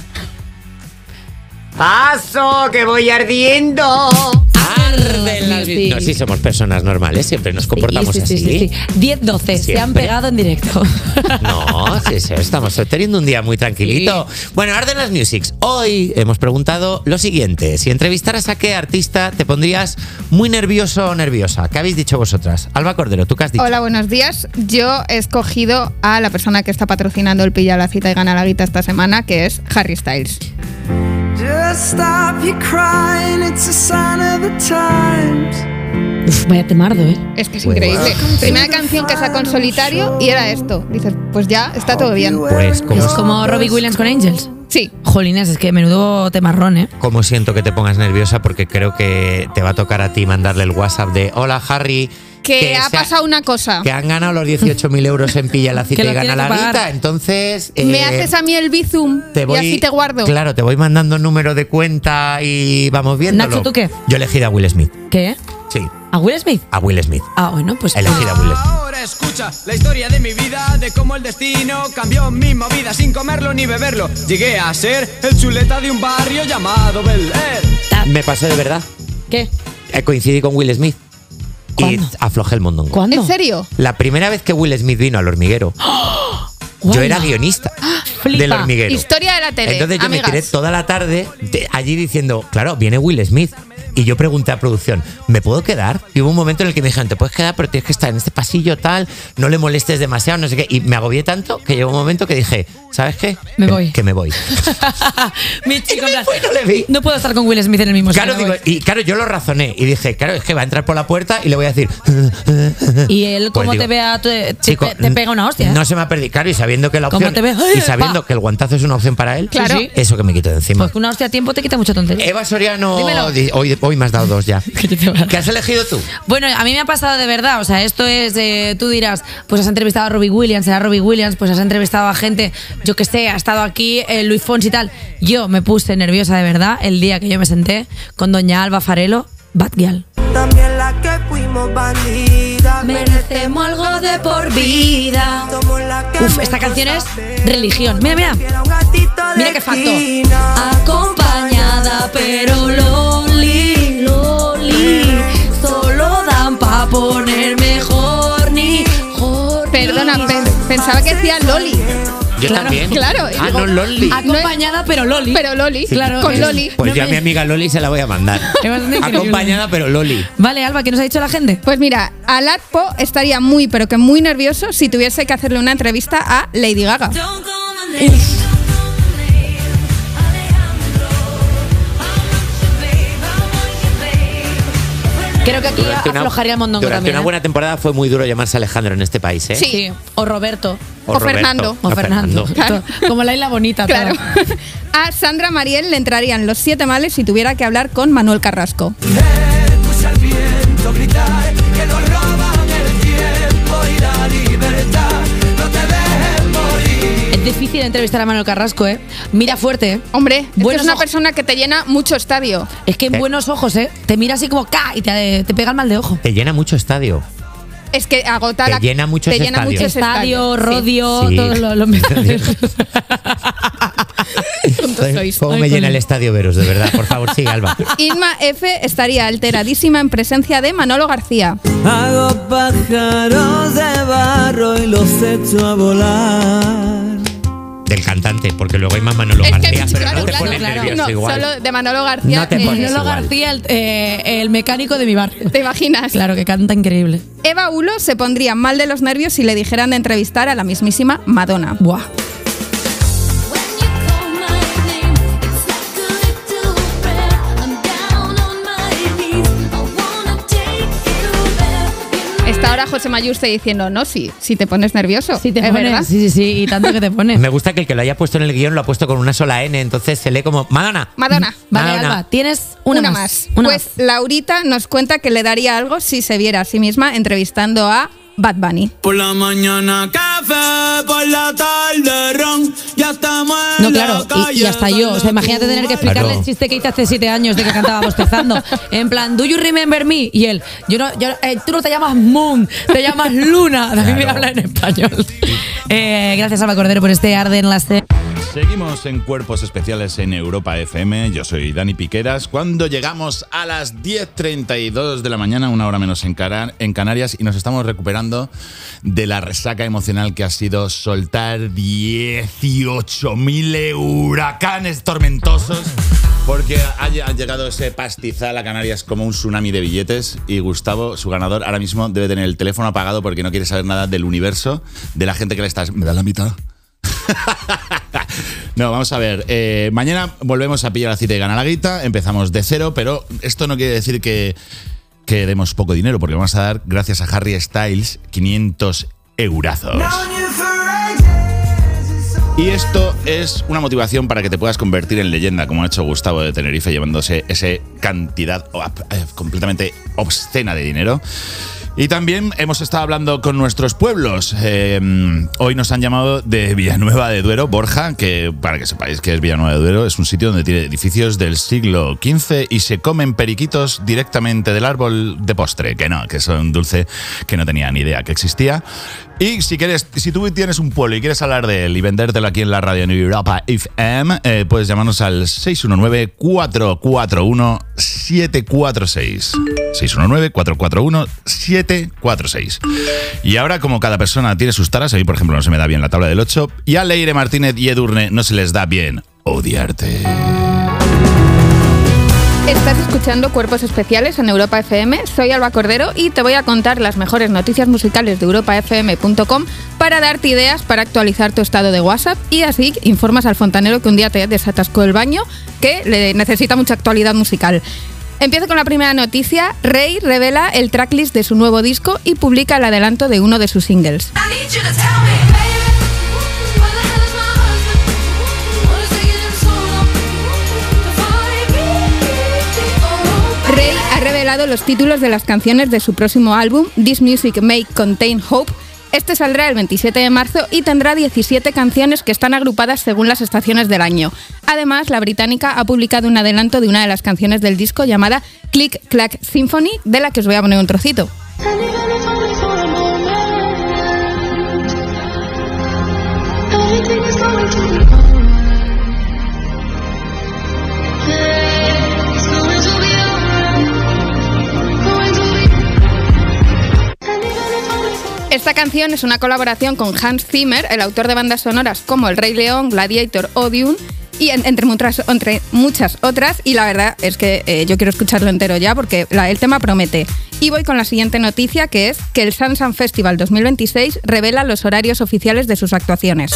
¡Paso, que voy ardiendo! Arden las sí. No, sí somos personas normales, siempre nos comportamos Sí, sí, sí, así. sí, sí. diez doce, se han Siempre. pegado en directo. No, sí, sí, estamos teniendo un día muy tranquilito. Bueno, Arden las Musics. Hoy hemos preguntado lo siguiente. Si entrevistaras a qué artista te pondrías muy nervioso o nerviosa. ¿Qué habéis dicho vosotras? Alba Cordero, ¿tú qué has dicho? Hola, buenos días. Yo he escogido a la persona que está patrocinando el Pilla la Cita y Gana la Guita esta semana, que es Harry Styles. Just stop your crying, it's a sign of the times. Uf, vaya temardo, ¿eh? Es que es Pues- increíble. Primera canción que sacó en solitario y era esto. Dices, pues ya, está todo bien. Pues como, Es como Robbie Williams con Angels. Sí. Jolines, es que menudo temarrón, ¿eh? como siento que te pongas nerviosa porque creo que te va a tocar a ti mandarle el WhatsApp de hola Harry. Que ha se pasado una cosa. Que han ganado los dieciocho mil euros en Pilla la Cita Que lo y Gana tienes la que pagar. Guita. Entonces. Me eh, haces a mí el bizum te voy, y así te guardo. Claro, te voy mandando número de cuenta y vamos viéndolo. Nacho, ¿tú qué? Yo he elegido a Will Smith. ¿Qué? Sí, ¿A Will Smith? a Will Smith. Ah, bueno, pues. He elegido a Will Smith. Ahora escucha la historia de mi vida, de cómo el destino cambió mi movida sin comerlo ni beberlo. Llegué a ser el chuleta de un barrio llamado Bel Air. Me pasó de verdad. ¿Qué? Eh, Coincidí con Will Smith. Y ¿Cuándo? aflojé el mondongo. ¿Cuándo? ¿En serio? La primera vez que Will Smith vino al hormiguero, yo era guionista Flipa. del hormiguero. Historia de la tele. Entonces yo amigas. me tiré toda la tarde de- allí diciendo, claro, viene Will Smith. Y yo pregunté a producción, ¿me puedo quedar? Y hubo un momento en el que me dijeron, te puedes quedar, pero tienes que estar en este pasillo tal, no le molestes demasiado, no sé qué. Y me agobié tanto que llegó un momento que dije, ¿sabes qué? Me Que- voy. Que me voy. Mi chico, en plan, no le vi. no puedo estar con Will Smith en el mismo Claro, sitio, digo, y claro, yo lo razoné y dije, claro, es que va a entrar por la puerta y le voy a decir. Y él, Pues como digo, te vea, te, te- chico, te pega una hostia. ¿eh? No se me ha perdido. Claro, y sabiendo que la ¿Cómo opción. te ve? Y sabiendo Pa. que el guantazo es una opción para él, Claro. Sí. eso que me quito de encima. Pues que una hostia a tiempo te quita mucha tontería. Eva Soriano, Dímelo. di- hoy, hoy me has dado dos ya. ¿Qué has elegido tú? Bueno, a mí me ha pasado de verdad, o sea, esto es, eh, tú dirás, pues has entrevistado a Robbie Williams, será Robbie Williams, pues has entrevistado a gente, yo que sé, ha estado aquí eh, Luis Fonsi y tal. Yo me puse nerviosa de verdad el día que yo me senté con doña Alba Farelo, Bad Girl. También la que fuimos bandidas. Merecemos algo de por vida. Somos la que Uf, esta canción es religión. Mira, mira. era un gatito de Mira qué facto. esquina. Acompañada, pero loli, loli. Solo dan pa' poner mejor ni. Perdona, pen- pensaba que decía Loli. Yo Claro, también. claro. Ah, no, Loli. Acompañada, pero loli. Pero Loli. Claro. Con es- Loli. Pues No yo a me- mi amiga Loli se la voy a mandar. Es bastante increíble. Acompañada, pero Loli. Vale, Alba, ¿qué nos ha dicho la gente? Pues mira, Alatpo estaría muy, pero que muy nervioso si tuviese que hacerle una entrevista a Lady Gaga. Creo que aquí Durante una- aflojaría el mondongo Durante también. una ¿eh? buena temporada fue muy duro llamarse Alejandro en este país, ¿eh? Sí. O Roberto. O, O Roberto. Fernando. O Fernando. Claro. Como la isla bonita. Claro. todo. A Sandra Mariel le entrarían los siete males si tuviera que hablar con Manuel Carrasco. Puse al viento gritar que nos roban el tiempo y la libertad. No te dejes morir. Es difícil entrevistar a Manuel Carrasco, ¿eh? Mira fuerte, ¿eh? Hombre, es, que Buenos es una ojos. persona que te llena mucho estadio. Es que en buenos ojos, ¿eh? Te mira así como ¡ca! Y te, te pega el mal de ojo. Te llena mucho estadio. Es que agota Te la. llena mucho te ese llena estadio. mucho ese Estadio, estadio. rodio, Sí. todos los, los metales. sois. ¿Cómo Ay, me llena coño. el estadio Veros, de verdad? Por favor, sigue, Alba. Sí. Inma F estaría alteradísima en presencia de Manolo García. Hago pájaros de barro y los echo a volar. Del cantante, porque luego hay más Manolo Es que, García, pero claro, no te claro, pones claro. nervioso No, igual. solo de Manolo García. No te eh, pones Manolo igual. García, el, eh, el mecánico de mi barrio. ¿Te imaginas? Claro, que canta increíble. Eva Ulo se pondría mal de los nervios si le dijeran de entrevistar a la mismísima Madonna. Buah. Esta Hasta ahora José Mayuste diciendo, no, sí, si te pones nervioso. Sí, te ¿es pones, verdad? sí, sí, sí, y tanto que te pones. Me gusta que el que lo haya puesto en el guión lo ha puesto con una sola N, entonces se lee como Madonna. Madonna. Vale, Madonna. Alba, tienes una, Una más. más. Una Pues más. Laurita nos cuenta que le daría algo si se viera a sí misma entrevistando a Bad Bunny. Por la mañana café, por la tarde ron, ya estamos en No, claro, la calle. y, y hasta yo. O sea, imagínate tener que explicarle Claro. el chiste que hice hace siete años de que cantaba bostezando. En plan, ¿do you remember me? Y él, yo no, yo, eh, tú no te llamas Moon, te llamas Luna. A mí me Claro. habla en español. Eh, gracias, Alba Cordero, por este Arden la C. Seguimos en Cuerpos Especiales en Europa F M. Yo soy Dani Piqueras. Cuando llegamos a las diez treinta y dos de la mañana, una hora menos en, Cara- en Canarias, y nos estamos recuperando de la resaca emocional que ha sido soltar dieciocho mil huracanes tormentosos. Porque ha lle- ha llegado ese pastizal a Canarias como un tsunami de billetes, y Gustavo, su ganador, ahora mismo debe tener el teléfono apagado porque no quiere saber nada del universo, de la gente que le está... ¿Me da la mitad? No, vamos a ver. Eh, mañana volvemos a pillar la cita y ganar la guita. Empezamos de cero, pero esto no quiere decir que, que demos poco dinero, porque vamos a dar, gracias a Harry Styles, quinientos eurazos. Y esto es una motivación para que te puedas convertir en leyenda, como ha hecho Gustavo de Tenerife, llevándose esa cantidad eh, completamente obscena de dinero. Y también hemos estado hablando con nuestros pueblos. Eh, hoy nos han llamado de Villanueva de Duero, Borja, que para que sepáis que es Villanueva de Duero, es un sitio donde tiene edificios del siglo quince y se comen periquitos directamente del árbol de postre, que no, que es un dulce que no tenía ni idea que existía. Y si quieres, si tú tienes un pueblo y quieres hablar de él y vendértelo aquí en la radio en Europa F M, eh, puedes llamarnos al seis uno nueve, cuatro cuatro uno, siete cuatro seis. seis uno nueve, cuatro cuatro uno, siete cuatro seis. Y ahora, como cada persona tiene sus taras, a mí, por ejemplo, no se me da bien la tabla del ocho, y a Leire Martínez y Edurne no se les da bien odiarte. Estás escuchando Cuerpos Especiales en Europa F M. Soy Alba Cordero y te voy a contar las mejores noticias musicales de europa f m punto com para darte ideas para actualizar tu estado de WhatsApp, y así informas al fontanero que un día te desatascó el baño, que le necesita mucha actualidad musical. Empiezo con la primera noticia. Rey revela el tracklist de su nuevo disco y publica el adelanto de uno de sus singles. Rey ha revelado los títulos de las canciones de su próximo álbum, This Music May Contain Hope. Este saldrá el veintisiete de marzo y tendrá diecisiete canciones que están agrupadas según las estaciones del año. Además, la británica ha publicado un adelanto de una de las canciones del disco llamada Click Clack Symphony, de la que os voy a poner un trocito. Esta canción es una colaboración con Hans Zimmer, el autor de bandas sonoras como El Rey León, Gladiator o Dune, y en, entre, muchas, entre muchas otras, y la verdad es que eh, yo quiero escucharlo entero ya porque la, el tema promete. Y voy con la siguiente noticia, que es que el Sansan Festival dos mil veintiséis revela los horarios oficiales de sus actuaciones.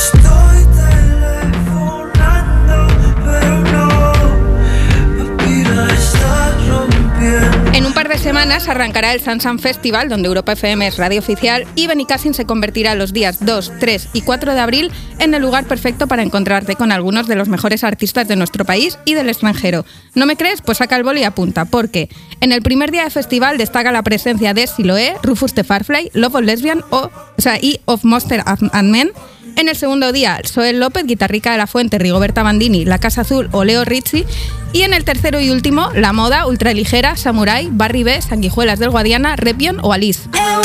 En un par de semanas arrancará el Sansan Festival, donde Europa F M es radio oficial, y Benicassim se convertirá los días dos, tres y cuatro de abril en el lugar perfecto para encontrarte con algunos de los mejores artistas de nuestro país y del extranjero. ¿No me crees? Pues saca el boli y apunta, porque en el primer día de festival destaca la presencia de Siloé, Rufus the Firefly, Love of Lesbian o, o sea, y Of Monster and Men. En el segundo día, Soel López, Guitarrica de la Fuente, Rigoberta Bandini, La Casa Azul o Leo Rizzi. Y en el tercero y último, La Moda, Ultraligera, Samurai, Barry B, Sanguijuelas del Guadiana, Repion o Alice.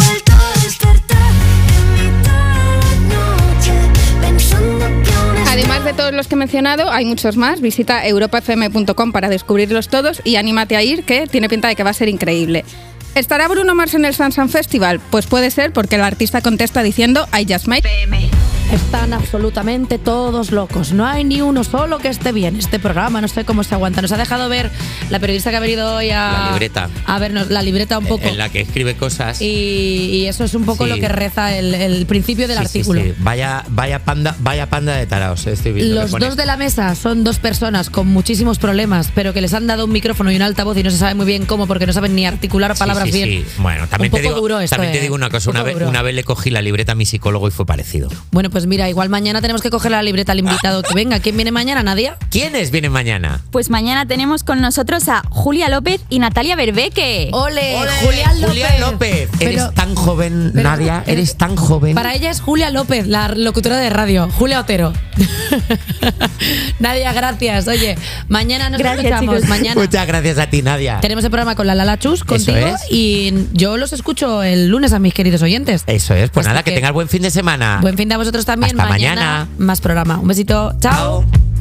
Además de todos los que he mencionado, hay muchos más. Visita europa f m punto com para descubrirlos todos y anímate a ir, que tiene pinta de que va a ser increíble. ¿Estará Bruno Mars en el Sansan Festival? Pues puede ser, porque el artista contesta diciendo I just might. Están absolutamente todos locos. No hay ni uno solo que esté bien. Este programa, no sé cómo se aguanta. Nos ha dejado ver la periodista que ha venido hoy a... La libreta. A vernos la libreta un poco. En la que escribe cosas. Y, y eso es un poco Sí. lo que reza el, el principio del Sí, sí, artículo. sí. Vaya, vaya panda, vaya panda de taraos, estoy viendo. Los que pone. dos de la mesa son dos personas con muchísimos problemas, pero que les han dado un micrófono y un altavoz y no se sabe muy bien cómo porque no saben ni articular palabras Sí, sí, bien. sí. Bueno, también, Un te poco digo, duro esto, también te eh. digo una cosa. Un Una poco vez, duro. una vez le cogí la libreta a mi psicólogo y fue parecido. Bueno, pues mira, igual mañana tenemos que coger la libreta al invitado que venga. ¿Quién viene mañana, Nadia? ¿Quiénes vienen mañana? Pues mañana tenemos con nosotros a Julia López y Natalia Berbeque. ¡Ole! ¡Ole! Julián López. Julián López. Pero- eres tan joven, pero- Nadia. pero- Eres tan joven. Para ella es Julia López, la locutora de radio. Julia Otero. Nadia, gracias. Oye, mañana nos Gracias, escuchamos. chicos. Mañana Muchas gracias a ti, Nadia. tenemos el programa con la Lala Chus contigo es. y yo los escucho el lunes a mis queridos oyentes. Eso es. Pues Así nada, que, que- tengas buen fin de semana. Buen fin de a vosotros también. Hasta mañana. Más programa. Un besito. Chao.